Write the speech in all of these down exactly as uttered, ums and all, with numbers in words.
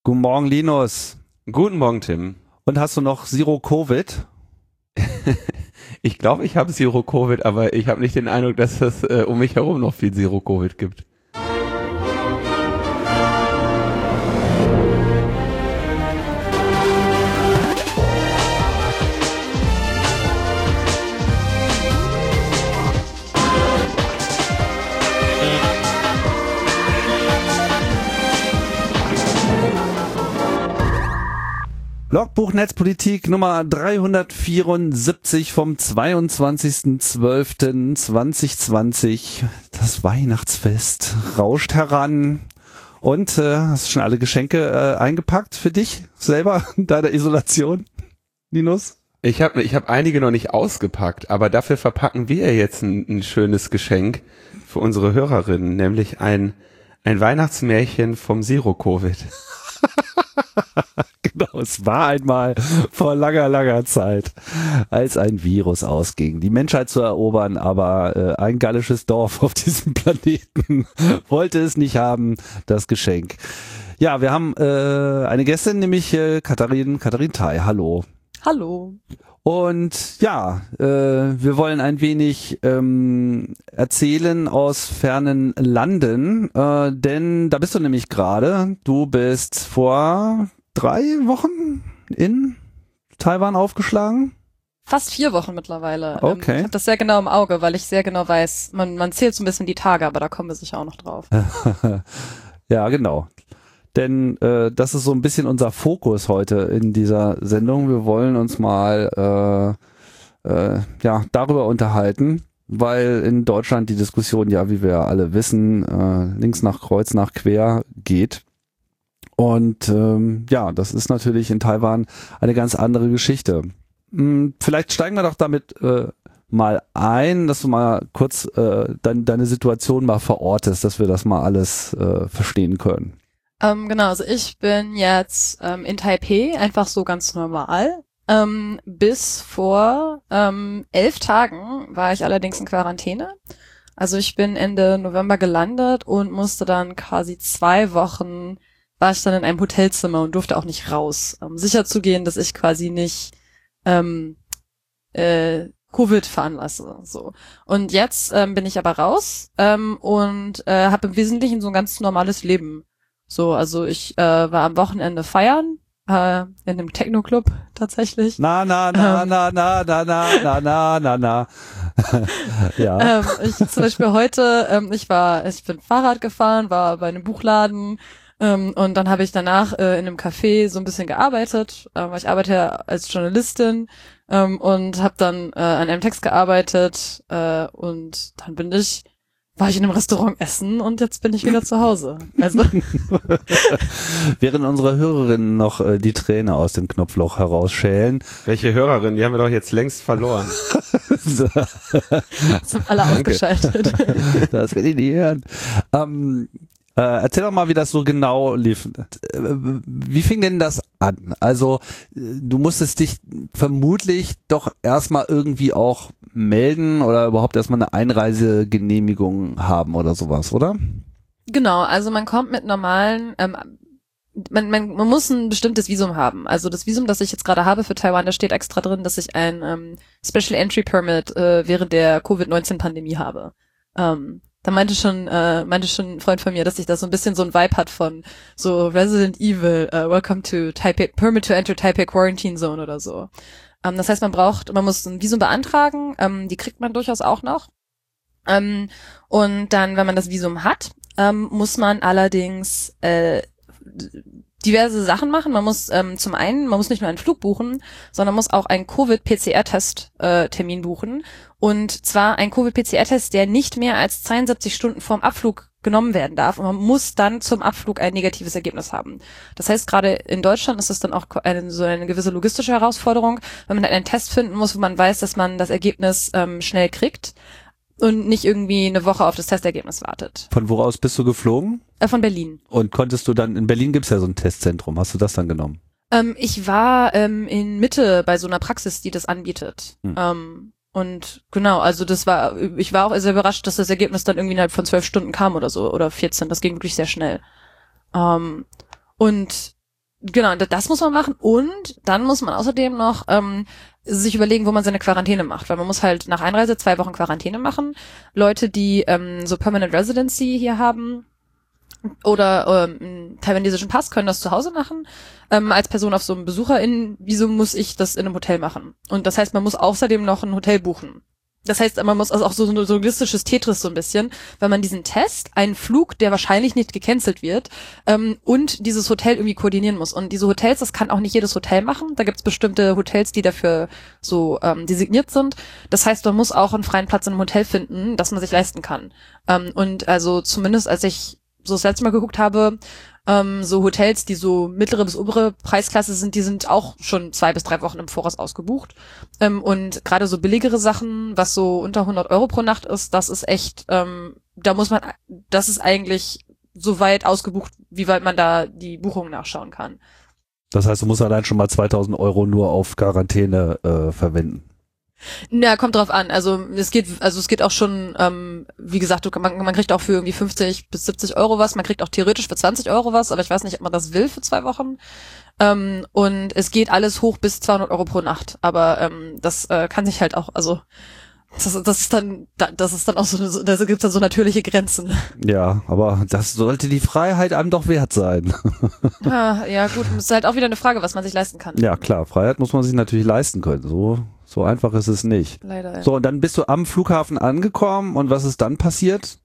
Guten Morgen, Linus. Guten Morgen, Tim. Und hast du noch Zero-Covid? Ich glaube, ich habe Zero-Covid, aber ich habe nicht den Eindruck, dass es äh, um mich herum noch viel Zero-Covid gibt. Logbuch Netzpolitik Nummer dreihundertvierundsiebzig vom zweiundzwanzigsten zwölften zweitausendzwanzig. Das Weihnachtsfest rauscht heran. Und äh, hast du schon alle Geschenke äh, eingepackt für dich selber in deiner Isolation, Linus? Ich habe ich hab einige noch nicht ausgepackt, aber dafür verpacken wir jetzt ein, ein schönes Geschenk für unsere Hörerinnen, nämlich ein, ein Weihnachtsmärchen vom Zero-Covid. Genau, es war einmal vor langer, langer Zeit, als ein Virus ausging, die Menschheit zu erobern, aber äh, ein gallisches Dorf auf diesem Planeten wollte es nicht haben, das Geschenk. Ja, wir haben äh, eine Gästin, nämlich äh, Katharin, Katharin Thay. Hallo. Hallo. Und ja, äh, wir wollen ein wenig ähm, erzählen aus fernen Landen, äh, denn da bist du nämlich gerade. Du bist vor drei Wochen in Taiwan aufgeschlagen? Fast vier Wochen mittlerweile. Okay. Ich habe das sehr genau im Auge, weil ich sehr genau weiß, man, man zählt so ein bisschen die Tage, aber da kommen wir sicher auch noch drauf. Ja, genau. Denn äh, das ist so ein bisschen unser Fokus heute in dieser Sendung. Wir wollen uns mal äh, äh, ja darüber unterhalten, weil in Deutschland die Diskussion ja, wie wir alle wissen, äh, links nach kreuz nach quer geht. Und ähm, ja, das ist natürlich in Taiwan eine ganz andere Geschichte. Hm, vielleicht steigen wir doch damit äh, mal ein, dass du mal kurz äh, dein, deine Situation mal verortest, dass wir das mal alles äh, verstehen können. Ähm, genau, also ich bin jetzt ähm, in Taipei, einfach so ganz normal. Ähm, bis vor ähm, elf Tagen war ich allerdings in Quarantäne. Also ich bin Ende November gelandet und musste dann quasi zwei Wochen, war ich dann in einem Hotelzimmer und durfte auch nicht raus, um sicher zu gehen, dass ich quasi nicht ähm, äh, Covid veranlasse. So. Und jetzt ähm, bin ich aber raus ähm, und äh, habe im Wesentlichen so ein ganz normales Leben. So, also ich äh, war am Wochenende feiern, äh, in einem Techno-Club tatsächlich. Na, na, na, ähm, na, na, na, na, na, na, na. Ja. Ähm, ich zum Beispiel heute, ähm, ich war, ich bin Fahrrad gefahren, war bei einem Buchladen ähm, und dann habe ich danach äh, in einem Café so ein bisschen gearbeitet. Ähm, ich arbeite ja als Journalistin ähm, und habe dann äh, an einem Text gearbeitet äh, und dann bin ich war ich in einem Restaurant essen und jetzt bin ich wieder zu Hause. Also Während unsere Hörerinnen noch äh, die Träne aus dem Knopfloch herausschälen. Welche Hörerin? Die haben wir doch jetzt längst verloren. sind alle ausgeschaltet. Das will ich nicht hören. Ähm, äh, erzähl doch mal, wie das so genau lief. Äh, Wie fing denn das an? Also äh, du musstest dich vermutlich doch erstmal irgendwie auch melden oder überhaupt erstmal eine Einreisegenehmigung haben oder sowas, oder? Genau, also man kommt mit normalen, ähm, man, man, man muss ein bestimmtes Visum haben. Also das Visum, das ich jetzt gerade habe für Taiwan, da steht extra drin, dass ich ein ähm, Special Entry Permit äh, während der Covid neunzehn Pandemie habe. Ähm, da meinte schon, äh, meinte schon ein Freund von mir, dass sich das so ein bisschen so ein Vibe hat von so Resident Evil, uh, Welcome to Taipei, Permit to Enter Taipei Quarantine Zone oder so. Ähm, das heißt, man braucht, man muss ein Visum beantragen, ähm, die kriegt man durchaus auch noch. Ähm, und dann, wenn man das Visum hat, ähm, muss man allerdings äh, diverse Sachen machen. Man muss ähm, zum einen, man muss nicht nur einen Flug buchen, sondern muss auch einen Covid-P C R-Test-Termin äh, buchen. Und zwar ein Covid-P C R-Test, der nicht mehr als zweiundsiebzig Stunden vorm Abflug genommen werden darf. Und man muss dann zum Abflug ein negatives Ergebnis haben. Das heißt, gerade in Deutschland ist es dann auch eine, so eine gewisse logistische Herausforderung, wenn man dann einen Test finden muss, wo man weiß, dass man das Ergebnis ähm, schnell kriegt und nicht irgendwie eine Woche auf das Testergebnis wartet. Von wo aus bist du geflogen? Äh, von Berlin. Und konntest du dann, in Berlin gibt's ja so ein Testzentrum, hast du das dann genommen? Ähm, ich war ähm, in Mitte bei so einer Praxis, die das anbietet. Hm. Ähm, und genau, also das war, ich war auch sehr überrascht, dass das Ergebnis dann irgendwie innerhalb von zwölf Stunden kam oder so, oder vierzehn, das ging wirklich sehr schnell. Ähm, und genau, das muss man machen und dann muss man außerdem noch ähm, sich überlegen, wo man seine Quarantäne macht, weil man muss halt nach Einreise zwei Wochen Quarantäne machen. Leute, die ähm, so Permanent Residency hier haben oder ähm, einen taiwanesischen Pass, können das zu Hause machen. Ähm, als Person auf so einem BesucherInnen-Visum muss ich das in einem Hotel machen. Und das heißt, man muss außerdem noch ein Hotel buchen. Das heißt, man muss also auch so so ein logistisches Tetris so ein bisschen, weil man diesen Test, einen Flug, der wahrscheinlich nicht gecancelt wird, ähm, und dieses Hotel irgendwie koordinieren muss. Und diese Hotels, das kann auch nicht jedes Hotel machen. Da gibt's bestimmte Hotels, die dafür so ähm, designiert sind. Das heißt, man muss auch einen freien Platz in einem Hotel finden, das man sich leisten kann. Ähm, und also zumindest, als ich so das letzte Mal geguckt habe, ähm, so Hotels, die so mittlere bis obere Preisklasse sind, die sind auch schon zwei bis drei Wochen im Voraus ausgebucht. Ähm, und gerade so billigere Sachen, was so unter hundert Euro pro Nacht ist, das ist echt, ähm, da muss man, das ist eigentlich so weit ausgebucht, wie weit man da die Buchungen nachschauen kann. Das heißt, du musst allein schon mal zweitausend Euro nur auf Quarantäne äh, verwenden. Na, kommt drauf an. Also es geht, also es geht auch schon, ähm, wie gesagt, du, man, man kriegt auch für irgendwie fünfzig bis siebzig Euro was, man kriegt auch theoretisch für zwanzig Euro was, aber ich weiß nicht, ob man das will für zwei Wochen. Ähm, und es geht alles hoch bis zweihundert Euro pro Nacht, aber ähm, das äh, kann sich halt auch, also das, das ist dann, das ist dann auch so, da gibt's dann so natürliche Grenzen. Ja, aber das sollte die Freiheit einem doch wert sein. Ja, ja gut, das ist halt auch wieder eine Frage, was man sich leisten kann. Ja, klar, Freiheit muss man sich natürlich leisten können. So, so einfach ist es nicht. Leider. Ja. So, und dann bist du am Flughafen angekommen und was ist dann passiert?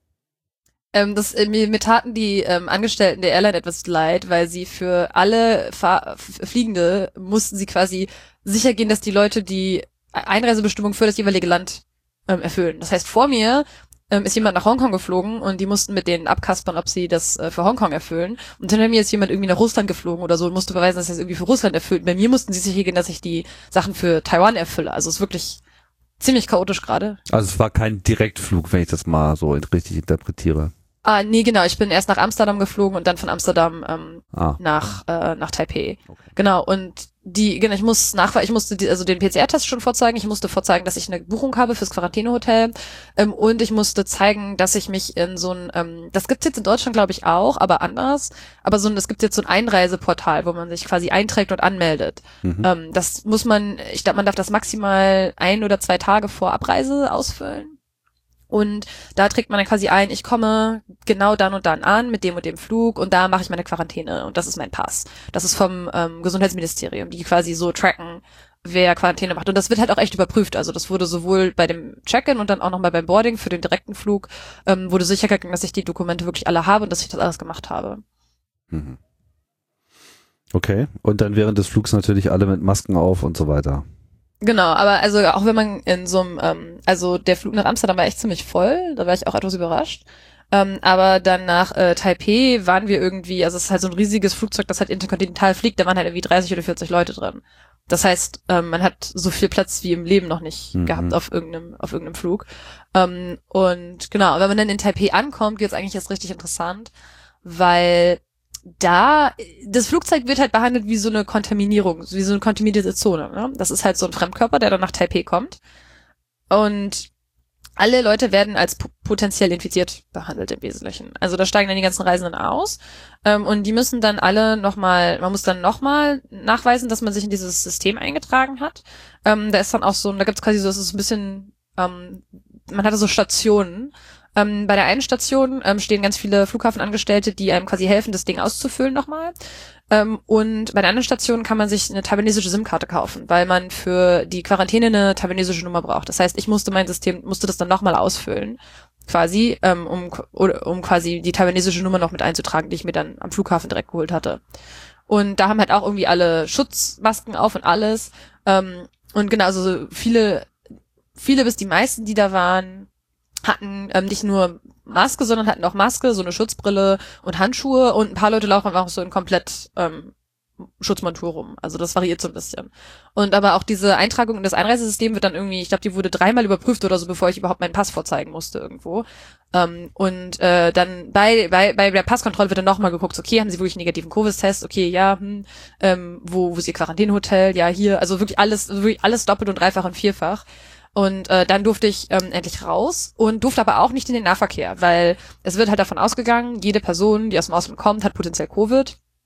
Ähm, das, äh, mir, mir taten die ähm, Angestellten der Airline etwas leid, weil sie für alle Fahr- Fliegende mussten sie quasi sicher gehen, dass die Leute die Einreisebestimmung für das jeweilige Land ähm, erfüllen. Das heißt, vor mir ähm, ist jemand nach Hongkong geflogen und die mussten mit denen abkaspern, ob sie das äh, für Hongkong erfüllen. Und hinter mir ist jemand irgendwie nach Russland geflogen oder so und musste beweisen, dass er es irgendwie für Russland erfüllt. Bei mir mussten sie sicher gehen, dass ich die Sachen für Taiwan erfülle. Also es ist wirklich ziemlich chaotisch gerade. Also es war kein Direktflug, wenn ich das mal so richtig interpretiere. Ah, nee, genau. Ich bin erst nach Amsterdam geflogen und dann von Amsterdam ähm, Ah. nach äh, nach Taipei. Okay. Genau. Und die, genau, ich muss nachweisen, ich musste die, also den P C R-Test schon vorzeigen. Ich musste vorzeigen, dass ich eine Buchung habe fürs Quarantänehotel. Ähm, und ich musste zeigen, dass ich mich in so ein, ähm, das gibt's jetzt in Deutschland, glaube ich, auch, aber anders. Aber so ein, es gibt jetzt so ein Einreiseportal, wo man sich quasi einträgt und anmeldet. Mhm. Ähm, das muss man, ich glaube, man darf das maximal ein oder zwei Tage vor Abreise ausfüllen. Und da trägt man dann quasi ein, ich komme genau dann und dann an mit dem und dem Flug und da mache ich meine Quarantäne und das ist mein Pass. Das ist vom ähm, Gesundheitsministerium, die quasi so tracken, wer Quarantäne macht. Und das wird halt auch echt überprüft. Also das wurde sowohl bei dem Check-in und dann auch nochmal beim Boarding für den direkten Flug, ähm, wurde sicher gegangen, dass ich die Dokumente wirklich alle habe und dass ich das alles gemacht habe. Mhm. Okay, und dann während des Flugs natürlich alle mit Masken auf und so weiter. Genau, aber also auch wenn man in so einem, ähm, also der Flug nach Amsterdam war echt ziemlich voll, da war ich auch etwas überrascht. Ähm, aber dann nach äh, Taipei waren wir irgendwie, also es ist halt so ein riesiges Flugzeug, das halt interkontinental fliegt, da waren halt irgendwie dreißig oder vierzig Leute drin. Das heißt, ähm, man hat so viel Platz wie im Leben noch nicht mhm. gehabt auf irgendeinem, auf irgendeinem Flug. Ähm, und genau, wenn man dann in Taipei ankommt, wird's eigentlich erst richtig interessant, weil da, das Flugzeug wird halt behandelt wie so eine Kontaminierung, wie so eine kontaminierte Zone. Ne? Das ist halt so ein Fremdkörper, der dann nach Taipei kommt. Und alle Leute werden als p- potenziell infiziert behandelt im Wesentlichen. Also da steigen dann die ganzen Reisenden aus. Ähm, und die müssen dann alle nochmal, man muss dann nochmal nachweisen, dass man sich in dieses System eingetragen hat. Ähm, da ist dann auch so, da gibt's quasi so, das ist ein bisschen, ähm, man hatte so Stationen. Ähm, bei der einen Station ähm, stehen ganz viele Flughafenangestellte, die einem quasi helfen, das Ding auszufüllen nochmal. Ähm, und bei der anderen Station kann man sich eine taiwanesische SIM-Karte kaufen, weil man für die Quarantäne eine taiwanesische Nummer braucht. Das heißt, ich musste mein System, musste das dann nochmal ausfüllen, quasi, ähm, um, oder, um quasi die taiwanesische Nummer noch mit einzutragen, die ich mir dann am Flughafen direkt geholt hatte. Und da haben halt auch irgendwie alle Schutzmasken auf und alles. Ähm, und genau, also viele, viele bis die meisten, die da waren, hatten ähm, nicht nur Maske, sondern hatten auch Maske, so eine Schutzbrille und Handschuhe und ein paar Leute laufen auch so in komplett ähm, Schutzmontur rum. Also das variiert so ein bisschen. Und aber auch diese Eintragung in das Einreisesystem wird dann irgendwie, ich glaube, die wurde dreimal überprüft oder so, bevor ich überhaupt meinen Pass vorzeigen musste irgendwo. Ähm, und äh, dann bei bei bei der Passkontrolle wird dann nochmal geguckt, okay, haben Sie wirklich einen negativen Covid-Test? Okay, ja, hm, ähm, wo wo ist Ihr Quarantänehotel? Ja, hier, also wirklich alles, wirklich alles doppelt und dreifach und vierfach. Und äh, dann durfte ich ähm, endlich raus und durfte aber auch nicht in den Nahverkehr, weil es wird halt davon ausgegangen, jede Person, die aus dem Ausland kommt, hat potenziell Covid.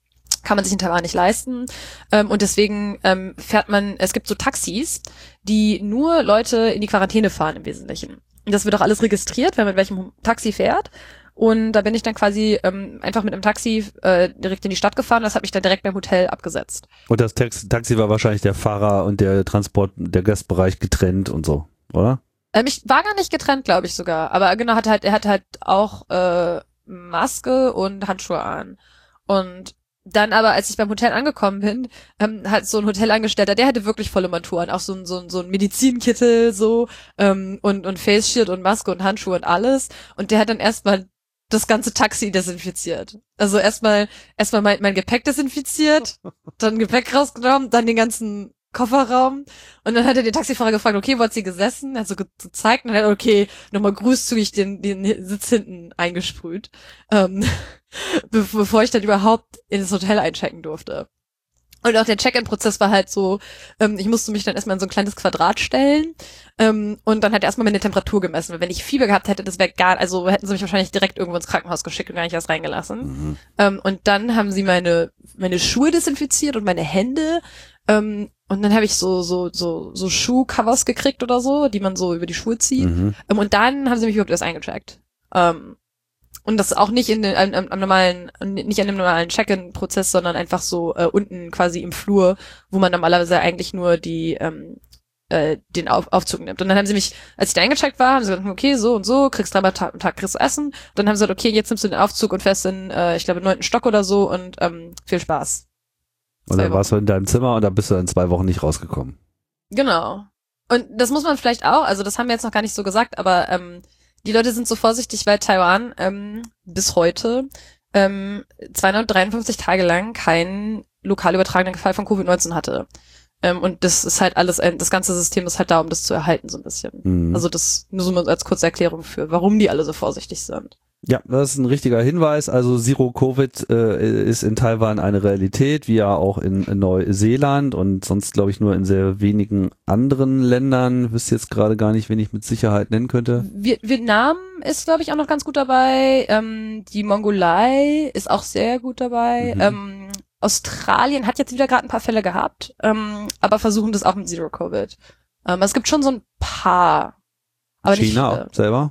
kann man sich in Taiwan nicht leisten. Ähm, und deswegen ähm, fährt man, es gibt so Taxis, die nur Leute in die Quarantäne fahren im Wesentlichen. Und das wird auch alles registriert, wer mit welchem Taxi fährt. Und da bin ich dann quasi ähm, einfach mit einem Taxi äh, direkt in die Stadt gefahren. Das hat mich dann direkt beim Hotel abgesetzt. Und das Tax- Taxi war wahrscheinlich der Fahrer und der Transport, der Gastbereich getrennt und so, oder? Ähm, ich war gar nicht getrennt, glaube ich sogar. Aber genau, hatte halt, er hatte halt auch äh, Maske und Handschuhe an. Und dann aber, als ich beim Hotel angekommen bin, ähm, hat so ein Hotelangestellter, der hatte wirklich volle Montur an, auch so ein, so ein, so ein Medizinkittel so ähm, und, und Face Shield und Maske und Handschuhe und alles. Und der hat dann erstmal das ganze Taxi desinfiziert. Also erstmal erstmal mein, mein Gepäck desinfiziert, dann Gepäck rausgenommen, dann den ganzen Kofferraum und dann hat er den Taxifahrer gefragt, okay, wo hat sie gesessen? Er hat so ge- gezeigt und dann hat er, okay, nochmal großzügig den, den Sitz hinten eingesprüht, ähm, be- bevor ich dann überhaupt in das Hotel einchecken durfte. Und auch der Check-in-Prozess war halt so, ähm, ich musste mich dann erstmal in so ein kleines Quadrat stellen ähm, und dann hat er erstmal meine Temperatur gemessen. Weil wenn ich Fieber gehabt hätte, das wäre gar, also hätten sie mich wahrscheinlich direkt irgendwo ins Krankenhaus geschickt und gar nicht erst reingelassen. Mhm. Ähm, und dann haben sie meine meine Schuhe desinfiziert und meine Hände ähm, und dann habe ich so so so so Schuhcovers gekriegt oder so, die man so über die Schuhe zieht. Mhm. Ähm, und dann haben sie mich überhaupt erst eingecheckt. Ähm, Und das auch nicht in den, am, am normalen, nicht an dem normalen Check-in-Prozess, sondern einfach so äh, unten quasi im Flur, wo man normalerweise eigentlich nur die ähm, äh, den Auf, Aufzug nimmt. Und dann haben sie mich, als ich da eingecheckt war, haben sie gesagt, okay, so und so, kriegst dreimal ta- am Tag kriegst du Essen. Und dann haben sie gesagt, okay, jetzt nimmst du den Aufzug und fährst in, äh, ich glaube, neunten Stock oder so und ähm, viel Spaß. Und dann warst du in deinem Zimmer und dann bist du in zwei Wochen nicht rausgekommen. Genau. Und das muss man vielleicht auch, also das haben wir jetzt noch gar nicht so gesagt, aber ähm, die Leute sind so vorsichtig, weil Taiwan ähm, bis heute ähm, zweihundertdreiundfünfzig Tage lang keinen lokal übertragenen Fall von Covid neunzehn hatte. Ähm, und das ist halt alles, ein, das ganze System ist halt da, um das zu erhalten so ein bisschen. Mhm. Also das nur so als kurze Erklärung für, warum die alle so vorsichtig sind. Ja, das ist ein richtiger Hinweis. Also Zero Covid äh, ist in Taiwan eine Realität, wie ja auch in, in Neuseeland und sonst glaube ich nur in sehr wenigen anderen Ländern. Wüsste jetzt gerade gar nicht, wen ich mit Sicherheit nennen könnte. Vi- Vietnam ist, glaube ich, auch noch ganz gut dabei. Ähm, die Mongolei ist auch sehr gut dabei. Mhm. Ähm, Australien hat jetzt wieder gerade ein paar Fälle gehabt, ähm, aber versuchen das auch mit Zero Covid. Ähm, es gibt schon so ein paar. Aber China nicht viele. auch selber?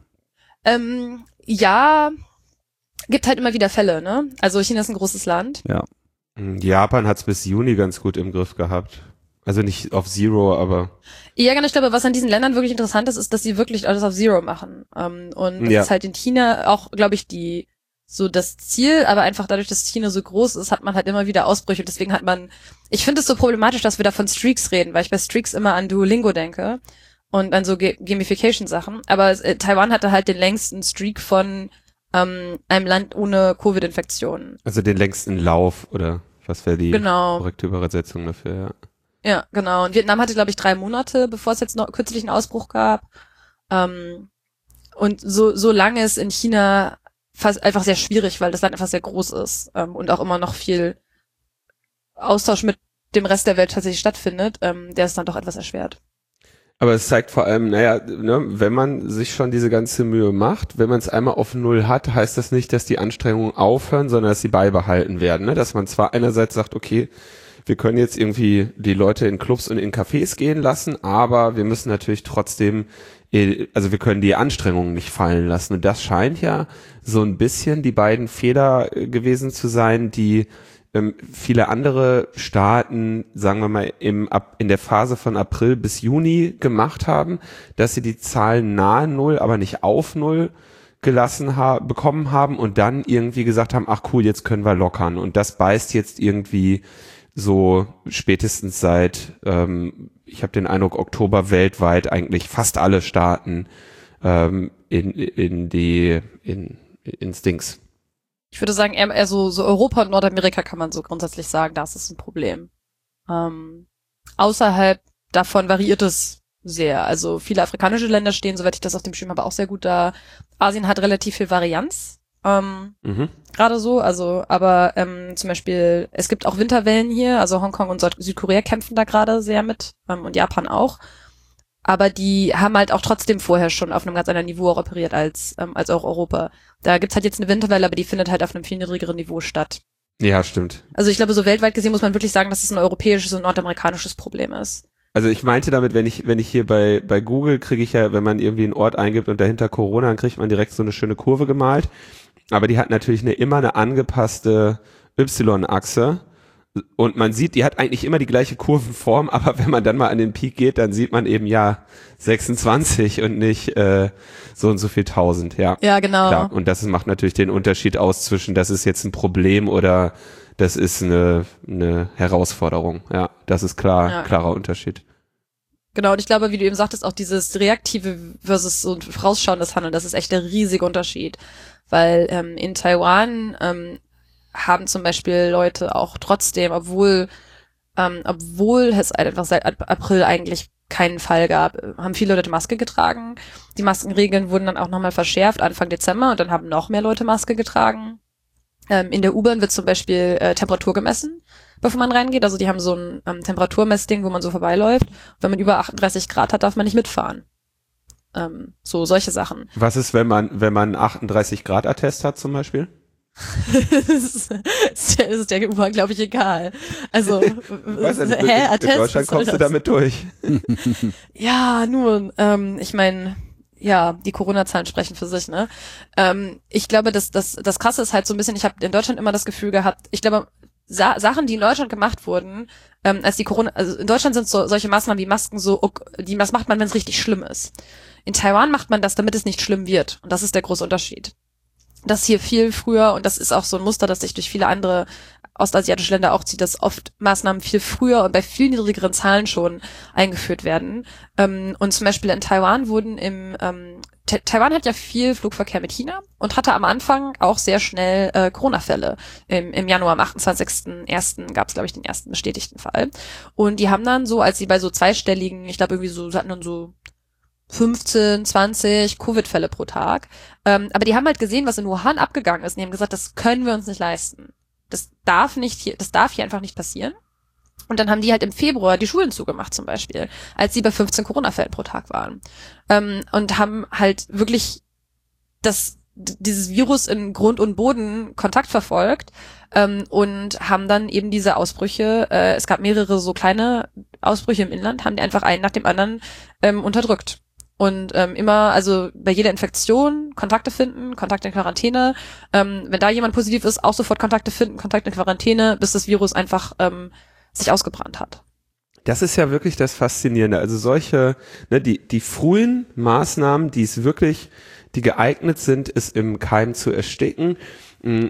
Ähm, ja, gibt halt immer wieder Fälle, ne? Also China ist ein großes Land. Ja. Japan hat es bis Juni ganz gut im Griff gehabt. Also nicht auf Zero, aber Ja, genau, ich glaube, was an diesen Ländern wirklich interessant ist, ist, dass sie wirklich alles auf Zero machen. Ähm, und das Ja. ist halt in China auch, glaube ich, die so das Ziel, aber einfach dadurch, dass China so groß ist, hat man halt immer wieder Ausbrüche und deswegen hat man, ich finde es so problematisch, dass wir da von Streaks reden, weil ich bei Streaks immer an Duolingo denke und an so G- Gamification-Sachen, aber äh, Taiwan hatte halt den längsten Streak von ähm, einem Land ohne Covid-Infektionen. also den längsten Lauf oder was wäre die Genau. korrekte Übersetzung dafür, ja. Ja, genau. Und Vietnam hatte, glaube ich, drei Monate, bevor es jetzt noch kürzlich einen Ausbruch gab. Ähm, und so, so lange ist in China fast einfach sehr schwierig, weil das Land einfach sehr groß ist ähm, und auch immer noch viel Austausch mit dem Rest der Welt tatsächlich stattfindet. Ähm, der ist dann doch etwas erschwert. Aber es zeigt vor allem, naja, ne, wenn man sich schon diese ganze Mühe macht, wenn man es einmal auf Null hat, heißt das nicht, dass die Anstrengungen aufhören, sondern dass sie beibehalten werden. Ne? Dass man zwar einerseits sagt, okay, wir können jetzt irgendwie die Leute in Clubs und in Cafés gehen lassen, aber wir müssen natürlich trotzdem, also wir können die Anstrengungen nicht fallen lassen. Und das scheint ja so ein bisschen die beiden Fehler gewesen zu sein, die ähm, viele andere Staaten, sagen wir mal, im, ab, in der Phase von April bis Juni gemacht haben, dass sie die Zahlen nahe Null, aber nicht auf Null gelassen ha- bekommen haben und dann irgendwie gesagt haben, ach cool, jetzt können wir lockern. Und das beißt jetzt irgendwie so spätestens seit, ähm, ich habe den Eindruck, Oktober weltweit eigentlich fast alle Staaten ähm, in, in die in, ins Dings. Ich würde sagen, eher, eher so, so Europa und Nordamerika kann man so grundsätzlich sagen, das ist ein Problem. Ähm, außerhalb davon variiert es sehr. Also viele afrikanische Länder stehen, soweit ich das auf dem Schirm habe, auch sehr gut da. Asien hat relativ viel Varianz. Ähm, Mhm. Gerade so, also, aber ähm, zum Beispiel, es gibt auch Winterwellen hier, also Hongkong und Süd- Südkorea kämpfen da gerade sehr mit ähm, und Japan auch. Aber die haben halt auch trotzdem vorher schon auf einem ganz anderen Niveau auch operiert als ähm, als auch Europa. Da gibt's halt jetzt eine Winterwelle, aber die findet halt auf einem viel niedrigeren Niveau statt. Ja, stimmt. Also ich glaube, so weltweit gesehen muss man wirklich sagen, dass es ein europäisches und nordamerikanisches Problem ist. Also ich meinte damit, wenn ich wenn ich hier bei bei Google kriege ich ja, wenn man irgendwie einen Ort eingibt und dahinter Corona, dann kriegt man direkt so eine schöne Kurve gemalt. Aber die hat natürlich eine immer eine angepasste Y-Achse. Und man sieht, die hat eigentlich immer die gleiche Kurvenform, aber wenn man dann mal an den Peak geht, dann sieht man eben ja sechsundzwanzig und nicht äh, so und so viel tausend, ja. Ja, genau. Klar. Und das macht natürlich den Unterschied aus zwischen, das ist jetzt ein Problem oder das ist eine, eine Herausforderung. Ja, das ist klar, Ja. klarer Unterschied. Genau, und ich glaube, wie du eben sagtest, auch dieses reaktive versus so vorausschauendes Handeln, das ist echt der riesige Unterschied. Weil ähm, in Taiwan ähm, haben zum Beispiel Leute auch trotzdem, obwohl ähm, obwohl es einfach seit April eigentlich keinen Fall gab, haben viele Leute Maske getragen. Die Maskenregeln wurden dann auch nochmal verschärft Anfang Dezember und dann haben noch mehr Leute Maske getragen. Ähm, in der U-Bahn wird zum Beispiel äh, Temperatur gemessen, bevor man reingeht. Also die haben so ein ähm, Temperaturmessding, wo man so vorbeiläuft. Wenn man über achtunddreißig Grad hat, darf man nicht mitfahren. Ähm, so solche Sachen. Was ist, wenn man wenn man achtunddreißig Grad Attest hat zum Beispiel? das ist, ist der, ist der U-Bahn, glaube ich, egal. Also, Weiß nicht, hä, in, Attest, in Deutschland was soll kommst du das? damit durch. Ja, nun, ähm, ich meine, ja, die Corona-Zahlen sprechen für sich, ne? Ähm, ich glaube, dass das, das Krasse ist halt so ein bisschen, ich habe in Deutschland immer das Gefühl gehabt, ich glaube, Sa- Sachen, die in Deutschland gemacht wurden, ähm, als die Corona, also in Deutschland sind so solche Maßnahmen wie Masken so, ok- die, das macht man, wenn es richtig schlimm ist. In Taiwan macht man das, damit es nicht schlimm wird. Und das ist der große Unterschied. Das hier viel früher, und das ist auch so ein Muster, das sich durch viele andere ostasiatische Länder auch zieht, dass oft Maßnahmen viel früher und bei viel niedrigeren Zahlen schon eingeführt werden. Ähm, und zum Beispiel in Taiwan wurden im, ähm, Ta- Taiwan hat ja viel Flugverkehr mit China und hatte am Anfang auch sehr schnell äh, Corona-Fälle. Im, Im Januar, am achtundzwanzigsten ersten gab es, glaube ich, den ersten bestätigten Fall. Und die haben dann so, als sie bei so zweistelligen, ich glaube irgendwie so, sie hatten dann so fünfzehn, zwanzig Covid-Fälle pro Tag. Ähm, aber die haben halt gesehen, was in Wuhan abgegangen ist. Und die haben gesagt, das können wir uns nicht leisten. Das darf nicht hier, das darf hier einfach nicht passieren. Und dann haben die halt im Februar die Schulen zugemacht zum Beispiel, als sie bei fünfzehn Corona-Fällen pro Tag waren. Ähm, und haben halt wirklich das, dieses Virus in Grund und Boden Kontakt verfolgt ähm, und haben dann eben diese Ausbrüche, äh, es gab mehrere so kleine Ausbrüche im Inland, haben die einfach einen nach dem anderen ähm, unterdrückt. Und ähm, immer, also bei jeder Infektion Kontakte finden, Kontakte in Quarantäne. Ähm, wenn da jemand positiv ist, auch sofort Kontakte finden, Kontakte in Quarantäne, bis das Virus einfach ähm, sich ausgebrannt hat. Das ist ja wirklich das Faszinierende. Also solche, ne, die, die frühen Maßnahmen, die es wirklich, die geeignet sind, es im Keim zu ersticken, mh,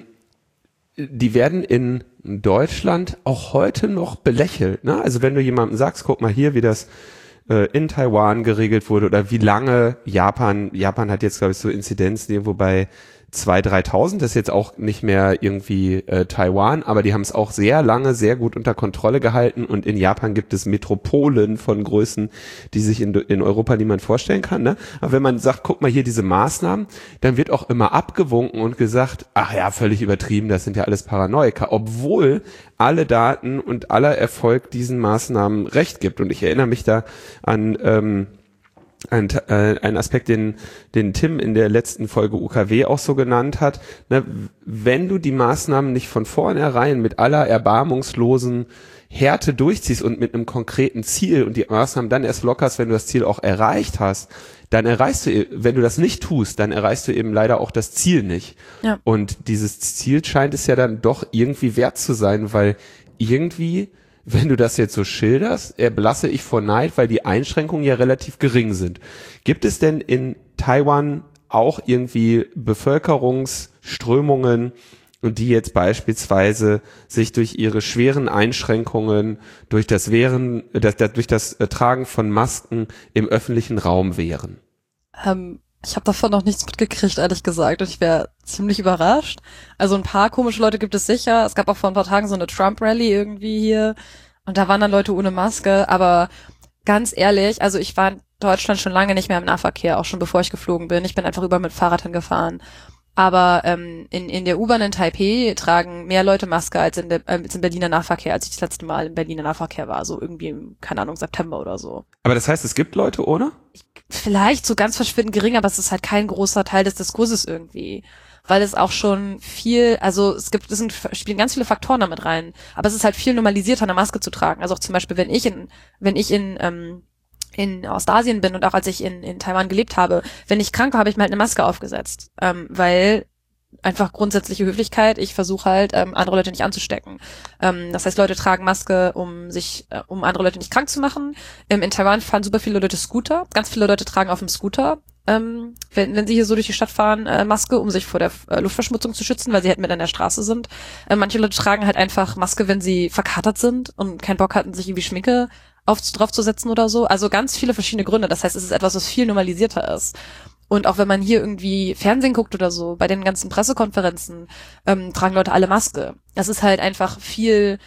die werden in Deutschland auch heute noch belächelt. Ne? Also wenn du jemandem sagst, guck mal hier, wie das äh, in Taiwan geregelt wurde oder wie lange Japan, Japan hat jetzt, glaube ich, so Inzidenzen irgendwo bei zweitausend, dreitausend, das ist jetzt auch nicht mehr irgendwie äh, Taiwan, aber die haben es auch sehr lange, sehr gut unter Kontrolle gehalten und in Japan gibt es Metropolen von Größen, die sich in, in Europa niemand vorstellen kann. Ne? Aber wenn man sagt, guck mal hier diese Maßnahmen, dann wird auch immer abgewunken und gesagt, ach ja, völlig übertrieben, das sind ja alles Paranoiker, obwohl alle Daten und aller Erfolg diesen Maßnahmen recht gibt. Und ich erinnere mich da an ähm, Ein, äh, ein Aspekt, den, den Tim in der letzten Folge U K W auch so genannt hat, ne, wenn du die Maßnahmen nicht von vornherein mit aller erbarmungslosen Härte durchziehst und mit einem konkreten Ziel und die Maßnahmen dann erst lockerst, wenn du das Ziel auch erreicht hast, dann erreichst du, wenn du das nicht tust, dann erreichst du eben leider auch das Ziel nicht. Ja. Und dieses Ziel scheint es ja dann doch irgendwie wert zu sein, weil irgendwie, wenn du das jetzt so schilderst, erblasse ich vor Neid, weil die Einschränkungen ja relativ gering sind. Gibt es denn in Taiwan auch irgendwie Bevölkerungsströmungen, die jetzt beispielsweise sich durch ihre schweren Einschränkungen, durch das Wehren, das, das, durch das Tragen von Masken im öffentlichen Raum wehren? Ähm, ich habe davon noch nichts mitgekriegt, ehrlich gesagt. Und ich wäre ziemlich überrascht. Also ein paar komische Leute gibt es sicher. Es gab auch vor ein paar Tagen so eine Trump-Rally irgendwie hier. Und da waren dann Leute ohne Maske. Aber ganz ehrlich, also ich war in Deutschland schon lange nicht mehr im Nahverkehr, auch schon bevor ich geflogen bin. Ich bin einfach überall mit Fahrrad hingefahren. Aber ähm, in, in der U-Bahn in Taipei tragen mehr Leute Maske als in der äh, als im Berliner Nahverkehr, als ich das letzte Mal im Berliner Nahverkehr war. So irgendwie im, keine Ahnung, September oder so. Aber das heißt, es gibt Leute ohne? Vielleicht so ganz verschwindend gering, aber es ist halt kein großer Teil des Diskurses irgendwie. weil es auch schon viel, also es gibt, es sind, spielen ganz viele Faktoren damit rein, aber es ist halt viel normalisierter, eine Maske zu tragen. Also auch zum Beispiel, wenn ich in, wenn ich in, ähm, in Ostasien bin und auch als ich in, in Taiwan gelebt habe, wenn ich krank war, habe ich mir halt eine Maske aufgesetzt, ähm, weil einfach grundsätzliche Höflichkeit, ich versuche halt, ähm, andere Leute nicht anzustecken. Ähm, das heißt, Leute tragen Maske, um sich, äh, um andere Leute nicht krank zu machen. Ähm, in Taiwan fahren super viele Leute Scooter. Ganz viele Leute tragen auf dem Scooter, ähm, wenn, wenn sie hier so durch die Stadt fahren, äh, Maske, um sich vor der äh, Luftverschmutzung zu schützen, weil sie halt mit an der Straße sind. Äh, manche Leute tragen halt einfach Maske, wenn sie verkatert sind und keinen Bock hatten, sich irgendwie Schminke auf, draufzusetzen oder so. Also ganz viele verschiedene Gründe. Das heißt, es ist etwas, was viel normalisierter ist. Und auch wenn man hier irgendwie Fernsehen guckt oder so, bei den ganzen Pressekonferenzen, ähm, tragen Leute alle Maske. Das ist halt einfach viel,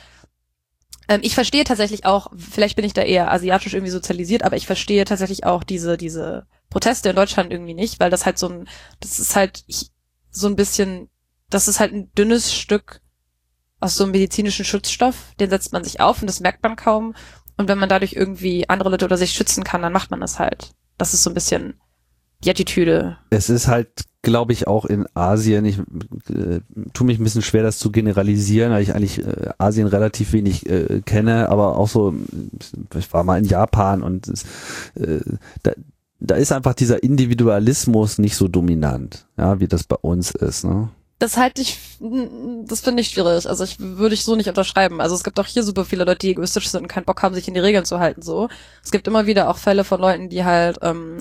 ähm, ich verstehe tatsächlich auch, vielleicht bin ich da eher asiatisch irgendwie sozialisiert, aber ich verstehe tatsächlich auch diese, diese Proteste in Deutschland irgendwie nicht, weil das halt so ein, das ist halt so ein bisschen, das ist halt ein dünnes Stück aus so einem medizinischen Schutzstoff, den setzt man sich auf und das merkt man kaum. Und wenn man dadurch irgendwie andere Leute oder sich schützen kann, dann macht man das halt. Das ist so ein bisschen die Attitüde. Es ist halt, glaube ich, auch in Asien, ich äh, tue mich ein bisschen schwer, das zu generalisieren, weil ich eigentlich äh, Asien relativ wenig äh, kenne, aber auch so, ich war mal in Japan und es, äh, da, da ist einfach dieser Individualismus nicht so dominant, ja, wie das bei uns ist, ne? Das halte ich, das finde ich schwierig. Also ich würde ich so nicht unterschreiben. Also es gibt auch hier super viele Leute, die egoistisch sind und keinen Bock haben, sich in die Regeln zu halten, so. Es gibt immer wieder auch Fälle von Leuten, die halt, ähm,